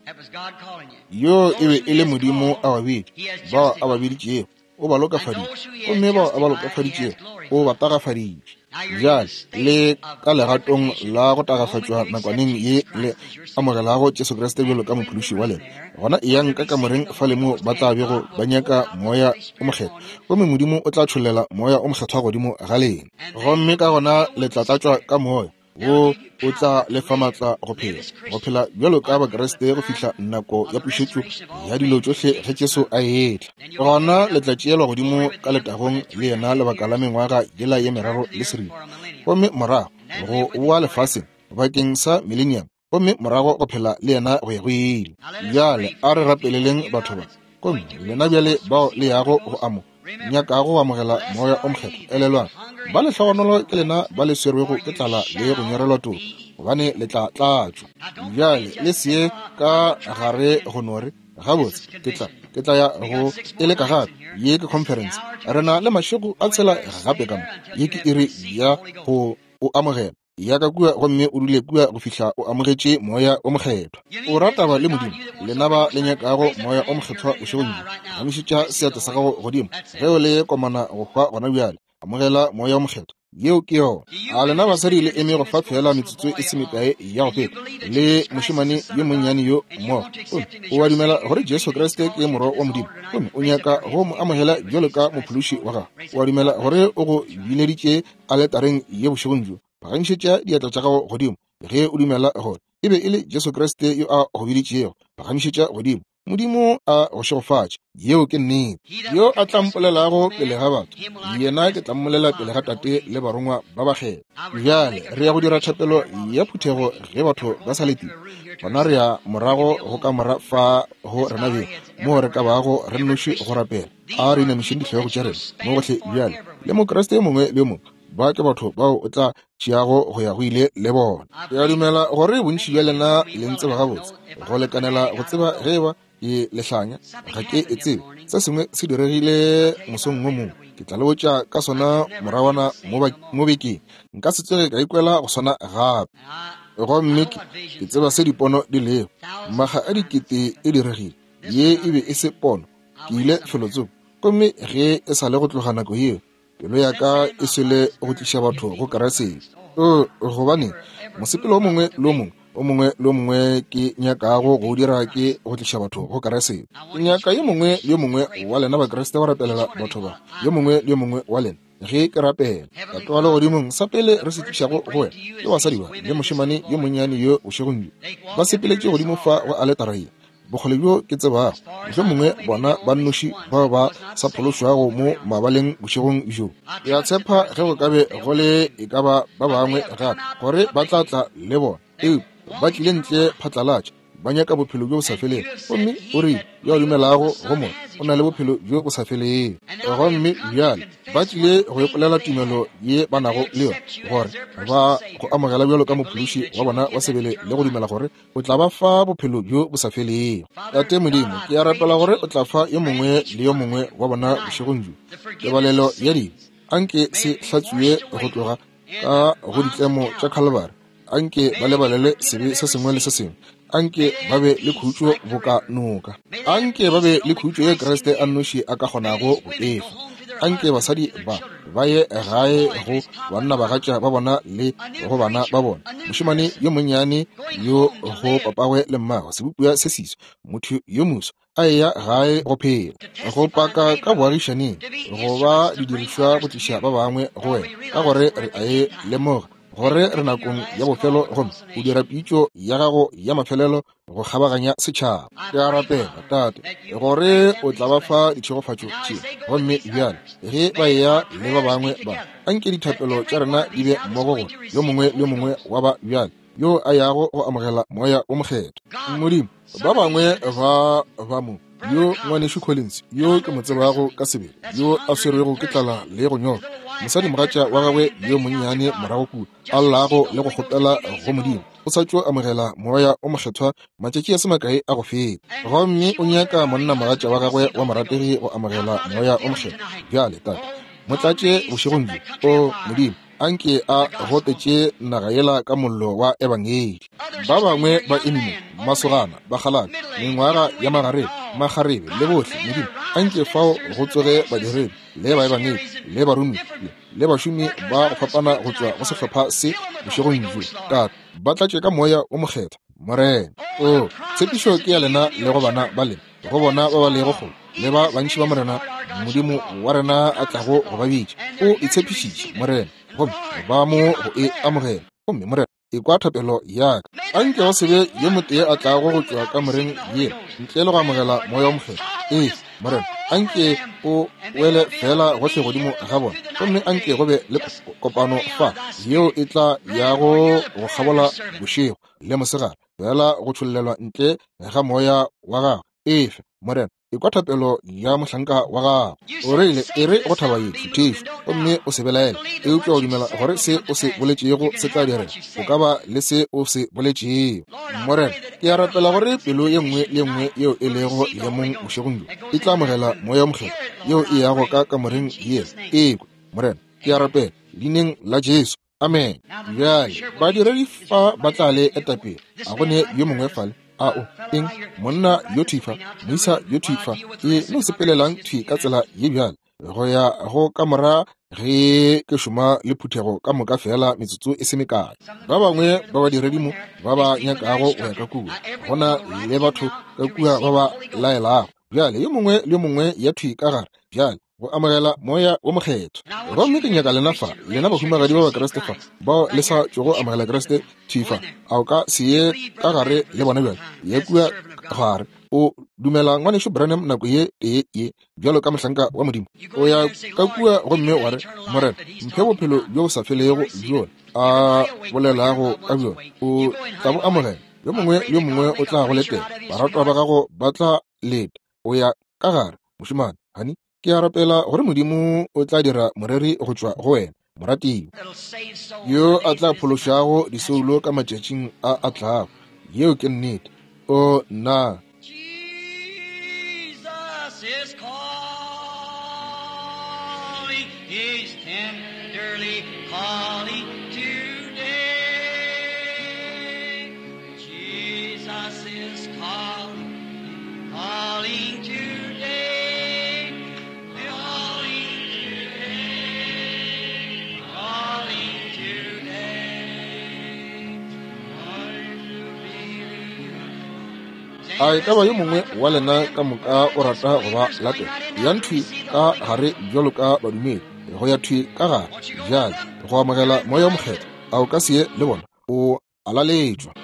yo e be e le modimo a babedi bao a ba biditšego o ba lokafaditše gomme bao a ba lokafaditšego o ba tagafaditše bjale le ka legatong la go tagafatšwa nakwaneng ye le amogelago Jesu Kriste bjalo ka mophološi wa lena gona e yang ka kamoreng fa le mo ba tla bego ba nyaka moya o mokgetho gomme modimo o tla tšholela moya o mokgetho wa godimo ga lena gomme ka gona le tla tlatšwa ka moya wo o tla le fa maatla go phela go phela bjalo ka bakeresete go fihla nako ya pušetšo ya dilo tšohle ge Jesu a etla gona le tla tšeelwa godimo ka letagong le yena lebaka la mengwaga yela ye meraro le seriti gomme morago go boa lefaseng bakeng sa millennium gomme morago go phela le yena go ya go ile bjale a re rapeleleng batho ba gomme lena bjale bao le yago go amo nyaka go amogela moya o mokgetho elelwana ba le tlhogonolo ke lena ba le swerwego ke tlala le go nyerelwa toro gobane le tla tlatšwa bjale le sie ka gare go nore gabotse ke tla ke tla ya go ele ka gape ye ke conference re na le mašego a tsela gape kama ye ke iri ya go o amogela ya ka kua gomme o dule kua go fihla o amogetše moya o mokgethwa o rataba le modimo lena ba le nyakago moya o mokgethwa o šegonnye amišitša seata sa gago godimo ge o le komana go hwa gona bjale amogela moya o mokgethwa yeo ke yona a lena basadi le eme go fa fela metsotso e se mekae ya go peka le mošemane yo monnyane yo mmogo o wa dumela gore jesu kriste ke morwa wa modimo gomme o nyaka go mo amogela bjalo ka mophološi wa gago o wa dumela gore o go bileditše aletareng ye bošegong jo pagamišetša diatla tša gago godimo ge o dumela gore e be e le jesu kriste yo a go biditšego pagamišetša godimo modimo a go šegofatša yeo ke nnete yo a tla mpolelago pele ga batho yena ke tla mmolela pele ga tate le barongwa ba bakgetha bjale re ya go dira thapelo ya phuthego ge batho ba sa letile gona re ya morago go ka mora fa go rena beng mo re ka bago re nnoši go rapela a re inamišeng ditlhogo tša rena mo gotlhe bjale le mokeresete yo mongwe le yo mongwe ba ke batho bao o tla tšeago go ya go ile le bona ke a dumela gore bontši bja lena le ntseba gabotse go lekanela go tseba ge ba e lehlanya ga ke e tsebe se sengwe se diregile mosong mo mongwe ke tla le botša ka sona morawana mo bekeng nka se tsoge ka ikwela go swana gape gomme ke tseba se dipono di lego maga a dikete e diregile ye e be e se pono ke ile felotso gomme ge e sa le go tloga nako yeo pelo ya ka e sele go tliša batho go karaseng o gobane mosepelo o mongwe le o mongwe o mongwe le o mongwe ke nyakago go dira ke go tliša batho go karaseng ke nyaka yo mongwe le yo mongwe wa lena bakeresete ba rapelela batho ba yo mongwe le yo mongwe wa lena ge ke rapela ka toa le godimong sa pele re se tlišago go wena ke basadi ba le mošemane yo monnyane yo o šegonnyo ba sepeletše godimo fa go aletaraia bogole bjo ke tsebago mohlwe mongwe bona ba nnoši bao ba sa phološwago mo mabaleng bošegong bjo ke a tshepa ge go kabe go le e ka ba ba bangwe gape gore ba tla tla le bona eo ba tlile ntle phatlalatša ba nyaka bophelo bjo bo sa feleng gomme o re yo a dumelago go mona o na le bophelo bjo bo sa feleng gomme bjale ba tlile go epolela tumelo ye ba nago le yona gore ba go amogela bjalo ka mophološi wa bona wa sebele le go dumela gore o tla ba fa bophelo bjo bo sa feleng tate modimo ke a rapela gore o tla fa yo mongwe le yo mongwe wa bona bošegong jo lebalelo ya dilo anke se hlatsuwe go tloga ka go ditlemo tša calvary anke ba lebalele sebe se sengwe le se sengwe anke ba be le khutšo bo ka noka anke ba be le khutšo ye kreste a nnoši a ka kgonago go efa anke basadi ba ba ye gae go banna bagatša ba bona le go bana ba bona mošemane yo monnyane yo go papagwe le mmagwe sebopua se siso motho yo moso a eya gae go phela go paka ka boagišaneng go ba didirišwa go tliša ba bangwe go wena ka gore re a e lemoga gore re nakong ya bofelo gomme o dira pitšo ya gago ya mafelelo go kgabaganya setšhaba ke a rapela tate gore o tla ba fa ditšhegofatšo tše gomme bjale ge ba eya le ba bangwe ba anke dithapelo tša rena di be mmogo gore yo mongwe le mongwe wa ba bjale yo a yago go amogela moya o mokgethwa modimo ba bangwe ba ba mo yo ngwaneši collins yo ke mo tsebago ka sebele yo a swerego ke tlala le go nyoga mosadi mogatša wa gagwe yo monnyane morago kua a llago le go kgopela go modimo o sa tšo amogela moya o mokgethwa matšatši a se makae a go feta gomme o nyaka monna mogatša wa gagwe wa morategi go amogela moya o mokgethwa bjale tate motlatše bošegong jo o modimo anke a gotetše naga yela ka mollo wa ebangedi ba bangwe ba emimo masogana ba galana mengwaga ya magarebe magarebe le bohle modimo anke fao go tsoge badiredi le baebangedi le barumi le bašomi ba go fapana go tšwa go sehlopha se bošegong jo tate ba tlatše ka moya o mokgethwa morena o tshepišo ke ya lena le go bana ba lena go bona ba ba lego kgolo le ba bantši ba morena modimo wa rena a tlago go ba bitša o itshepišitše morena gomme ba mo go e amogela gomme morena e kwa thapelo yaka anke go sebe ye motee a tlago go tšwa ka moreng ye ntle le go amogela moya o mokgethwa ee morena anke o wele fela gohle godimo ga bona gomme anke go be le kopano fa yeo e tla ya go go kgabola bošego le mosegare fela go tšhollelwa ntle ga moya wa gago efe morena e kwa thapelo ya mohlanka wa gago o reile e re go thaba yetso thiso gomme o se belaela e utlwa o dumela gore se o se boletšego se tla direla o ka ba le se o se boletšego morena ke a rapela gore pelo ye nngwe le nngwe yeo e lego leemong bošegong jo e tla amogela moya mokgetho yeo e yago ka kamoreng yeo ekwe morena ke a rapela leineng la Jesu amen bjale badiredi fa ba tla le etapele a gone yo mongwe fale ao eng monna yo thifa moisa yo thifa ke no sepelelang thwi ka tsela ye bjale go ya go ka mora ge ke šoma le phuthego ka moka fela metsotso e se mekae ba bangwe ba ba diredimo ba ba nyakago go ya ka kua gona le batho ka kua ba ba laelago bjale yo mongwe le yo mongwe ya thwi ka gare bjale go amogela moya o mokgetho gomme ke nyaka lena fa lena bahumagadi ba ba keresete fa bao le sa tšogo amogela keresete thifa ao ka se ye ka gare le bona bjale ya kua gare o dumela ngwanešo Branham nako ye tee ye bjalo ka mohlanka wa modimo o ya ka kua gomme wa re morena mphe bophelo bjo bo sa felego bjone a bolelago ka bjone o tla bo amogela yo mongwe yo mongwe o tla go letela baratwa ba gago ba tla leta o ya ka gare mošemane hani ke a rapela gore modimo o tla dira moreri go tšwa go wena moratiwa yo a tla phološago disoulo ka matšatšing a a tlago yeo ke nnete o na is calling, he's tenderly calling today. Jesus is calling, calling today, calling today, calling today. a ka ba yo mongwe wa lena ka moka o rata go ba late ya nthwi ka gare bjalo ka badumedi go ya thwi ka gare bjale go amogela moya mokgetho a o ka se le bona o alaletswa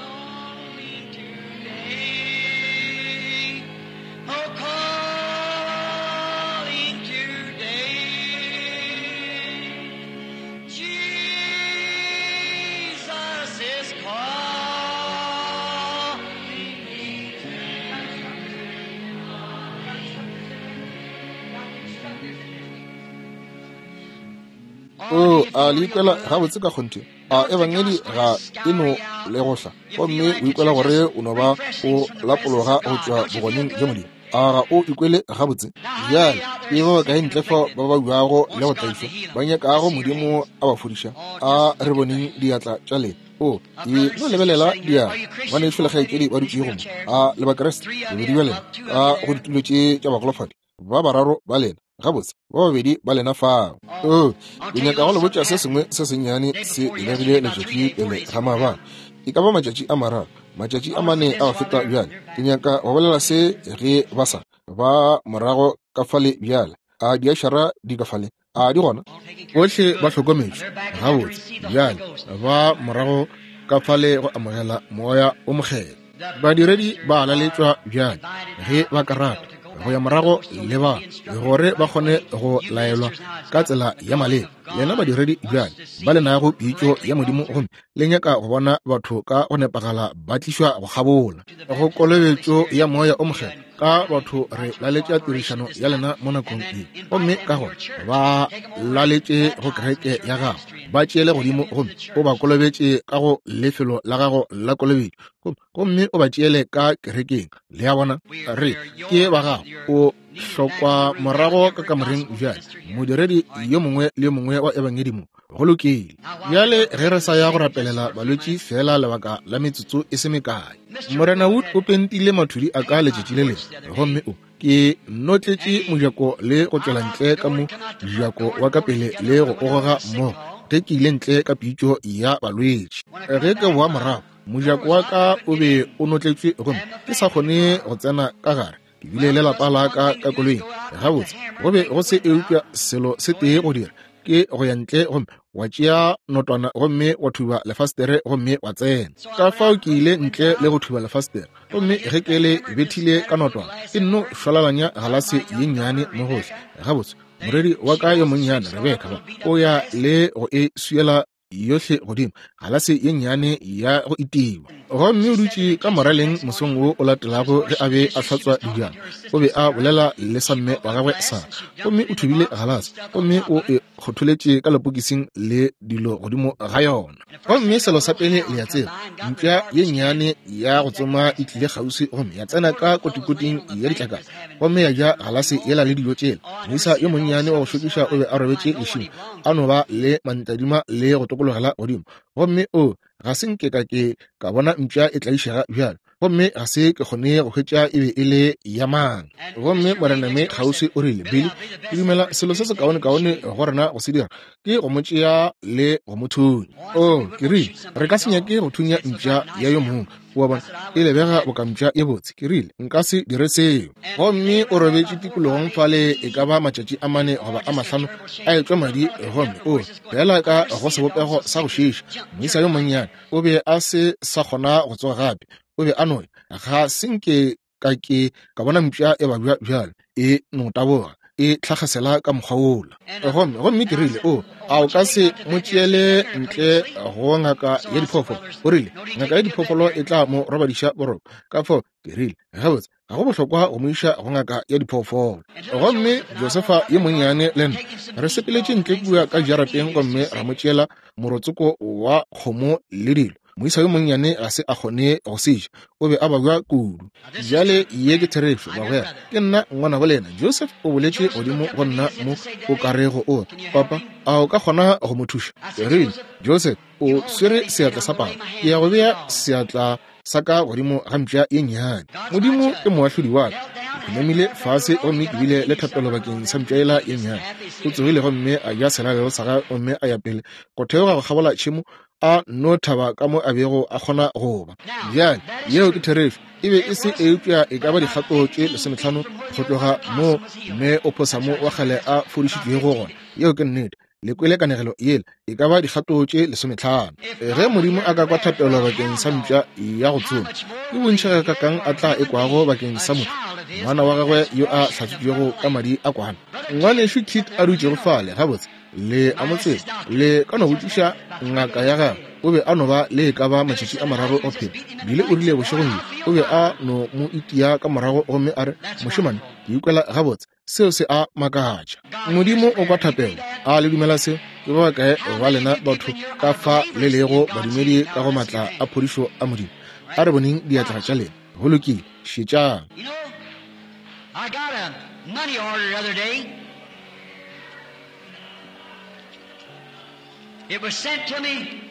o a le ikwela ga botse ka kgonte a evangeli ga e no le gohla gomme o ikwela gore o no ba o lapologa go tšwa bogoneng jo modimo a ga o ikwele ga botse bjale e ba ka ntle fa ba ba buago le go tlaišwa ba nyakago modimo a ba fodiša a re boneng diatla tša lena o e no lebelela dia bana e fela gaikedi ba dutse gomo a le bakeresete bobedi ba lena ka go ditulo tše tša bagolofadi ba bararo ba lena ga botse ba babedi ba lena fao o ke nyaka go le botša se sengwe se sennyane se elegile letšatši pele ga maabane e ka ba matšatši a mararo matšatši a mane a ba feta bjale ke nyaka go bolela se ge ba sa ba morago ka fale bjale a diašara di ka fale a di gona botlhe ba hlokometšwe ga botse bjale ba morago ka fale go amogela moya o mokgetho badiredi ba alaletswa bjale ge ba ka rata go ya morago le ba gore ba kgone go laelwa ka tsela ya maleba lena badiredi bjale ba le nago pitšo ya modimo gomme le nyaka go bona batho ka go nepagala ba tlišwa go gabola go kolobetšo ya moya o mokgetho ka batho re laletša tirišano ya lena mo nakong e gomme ka gore ba laletše go kereke ya gago ba tšeele godimo gomme o ba kolobetše ka go lefelo la gago la kolobedi gomme o ba tšeele ka kerekeng le ya bona re ke ba gago o hlokwa morago ka kamoreng bjale modiredi yo mongwe le yo mongwe wa evangedimo go lokile bjale ge re sa ya go rapelela balwetši fela lebaka la metsotso e se mekae morena wood o pentile mathudi a ka letšatši le lengwe gomme o ke notletše mojako le go tšwela ntle ka mo mojako wa ka pele le go gogoga mmogo ge ke ile ntle ka pitšo ya balwetši ge ke boa morago mojako wa ka o be o notletšwe gomme ke sa kgone go tsena ka gare ke bile le lapa la ka ka koloing gabotse go be go se eupša selo se tee go dira ke go ya ntle gomme wa tšea notwana gomme wa thuba lefastere gomme wa tsena ka fao ke ile ntle le go thuba lefastere gomme ge ke le bethile ka notwana ke nno šwalalanya galase ye nnyane mo gohle gabotse moredi wa ka yo monnyane Rebeka ba o ya le go e suela yohle godimo galase ye nnyane ya go itiwa gomme o dutše ka moraleng mosong wo o latelago ge a be a hlatswa dijana o be a bolela le sa mme wa gagwe sara gomme o thubile galase gomme o e kgotholetše ka lepokising le dilo godimo ga yona gomme selo sa pele le ya tseba mpša ye nnyane ya go tsoma e tlile kgausi gomme ya tsena ka kotikoting ya ditlakana gomme ya ja galase yela le dijo tšela moisa yo monnyane wa go šokiša o be a robetše lešimo a no ba le mantadima le go tokologela godimo gomme o ga se nke ka ke ka bona mpša e tlaišega bjalo gomme ga se ke kgone go hwetša e be e le ya mang gomme morename kgausi o rile bile ke dumela selo se se kaone-kaone go rena go se dira ke go motšea le go mothunya o ke rile re ka senyake go thunya mpša ya yo mongwe wa bona e lebega bokampša ye botse ke rile nka se dire seo gomme o robetše tikologong fale e ka ba matšatši a mane goba a mahlano a etswa madi gomme o fela ka go sebopego sa go šeša moisa yo monnyane o be a se sa kgona go tsoga gape o be a noya ga senke ka ke ka bona mpša e ba bjalo e no taboga e tlhagasela ka mokgwa ola gomme gomme ke rile o a o ka se mo tšeele ntle go ngaka ya diphoofolo o rile ngaka ya diphoofolo e tla mo robadiša boroko ka fo ke rile gabotse ga go bohlokwa go mo iša go ngaka ya diphoofolo gomme josefa ye monnyane le nna re sepeletše ntle kua ka jarateng gomme ra mo tšeela morotsoko wa kgomo le dilo moisa yo monnyane ga se a kgone go seja o be a ba bja kudu bjale ye ke therefe bagoya ke nna ngwana bo lena joseph o boletše godimo go nna mo o ka rego o papa a o ka kgona go mo thuša rile joseph o swere seatla sa papa ke ya go bea seatla sa ka godimo ga mpša ye nnyane modimo ke moahlodi wa ka ke memile fase gomme ke bile le thapelo bakeng sa mpša ela ye nnyane o tsogile gomme a ja selalelo sa ga gomme a ya pele go theoga go kgabola tšhemo a no thaba ka mo a bego a kgona go ba bjale yeo ke therefe e be e se eupša e ka ba dikgato tše lesomehlano go tloga mo mme o phosamo wa kgale a fodišitšwego gona yeo ke nnete le kwele kanegelo yele e ka ba dikgato tše lesomehlano ge modimo a ka kwa thapelo bakeng sa mpša ya go tsoma ke bontšhega ka kang a tla e kwago bakeng sa motho ngwana wa gagwe yo a hlatsitšwego ka madi a kwana ngwanešo kit a dutšego fale gabotse le a motseng le ka no botšiša ngaka ya gagwe o be a no ba le ka ba matšatši a mararo o phela bile o rile bošegong o be a no mo itia ka morago gomme a re mošemane ke ukwela gabotse seo se a makatša modimo o kwa thapelo a le dumela seo ke ba bakae ba lena batho ka fa le lego badumedi ka go matla a phodišo a modimo a re boneng diatla tša lena go lokile šetšang I got a money order the other day. It was sent to me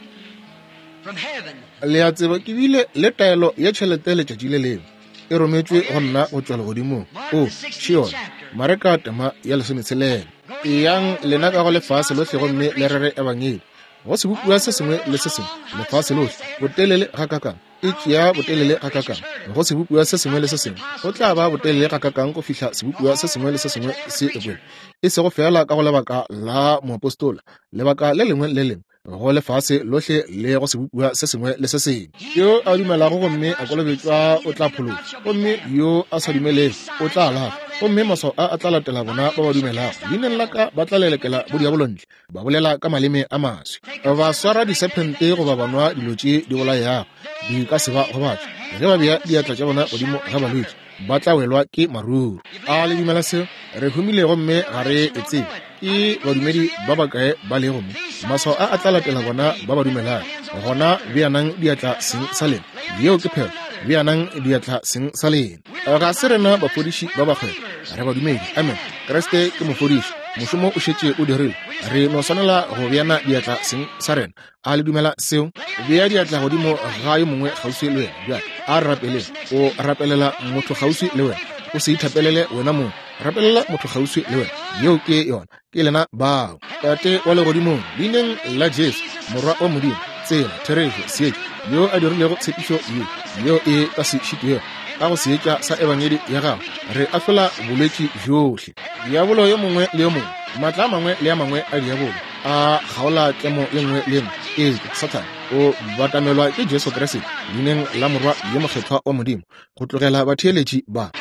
from heaven. le a tseba ke bile le taelo ya tšhelete letšatši le leo e rometšwe go nna go tšwa legodimo o šion mareka tema ya lesometshelela yang lena ka go lefase lotlhe gomme le rere ebangele go se bopua se sengwe le se sengwe lefase lotlhe botelele ga kakang e tšea botelele ga kakang go se bopua se sengwe le se sengwe go tla ba botelele ga kakang go fihla sebopua se sengwe le se sengwe se ekwele e se go fela ka go lebaka la moapostola lebaka le lengwe le lengwe go lefase lotlhe le go se bopua se sengwe le se sengwe yo a dumelago gomme a kolobetšwa o tla phologa gomme yo a sa dumeleng o tla laga gomme maswao a a tla latela bona ba ba dumelago leineng la ka ba tla lelekela bodiabolontle ba bolela ka maleme a maswi ba swara disepente goba banwa dilo tše di bolayago di ka se ba go batho ge ba bea diatla tša bona godimo ga balwetši ba tla welwa ke maruru a le dumela seo re humile gomme ga re e tsebe ke badumedi ba bakae ba le gomme maswao a a tla latela bona ba ba dumelago gona beanang diatla seng sa lena yeo ke phelo beanang diatla seng sa lena ga se rena bafodiši ba bakgwebo re badumedi amen kreste ke mofodiši mošomo o šetše o dirile re no swanela go beana diatla seng sa rena a le dumela seo bea diatla godimo ga yo mongwe kgauswi le wena bjale a rapeleng o rapelela motho kgauswi le wena o se ithapelele wena mongwe rapelela motho kgauswi le wena yeo ke yona ke lena bao tate wa legodimong leineng la jesu morwa wa modimo tsela therefe seetša yo a dirilego tshepišo ye yo e ka se šitwego ka go seetša sa ebangedi ya gago re afola bolwetši bjohle diabolo yo mongwe le yo mongwe maatla a mangwe le a mangwe a diabolo a kgaola tlemo ye nngwe le nngwe ee satan o batamelwa ke jesu kriste leineng la morwa yo mokgethwa wa modimo go tlogela batheeletši ba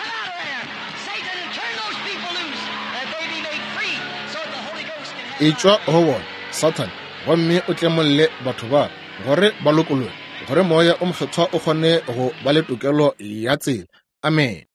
e tšwa go bona satan gomme o tlemolle batho ba gore ba lokologe, gore moya o mokgethwa o kgone go ba le tokelo ya tsela. Amen.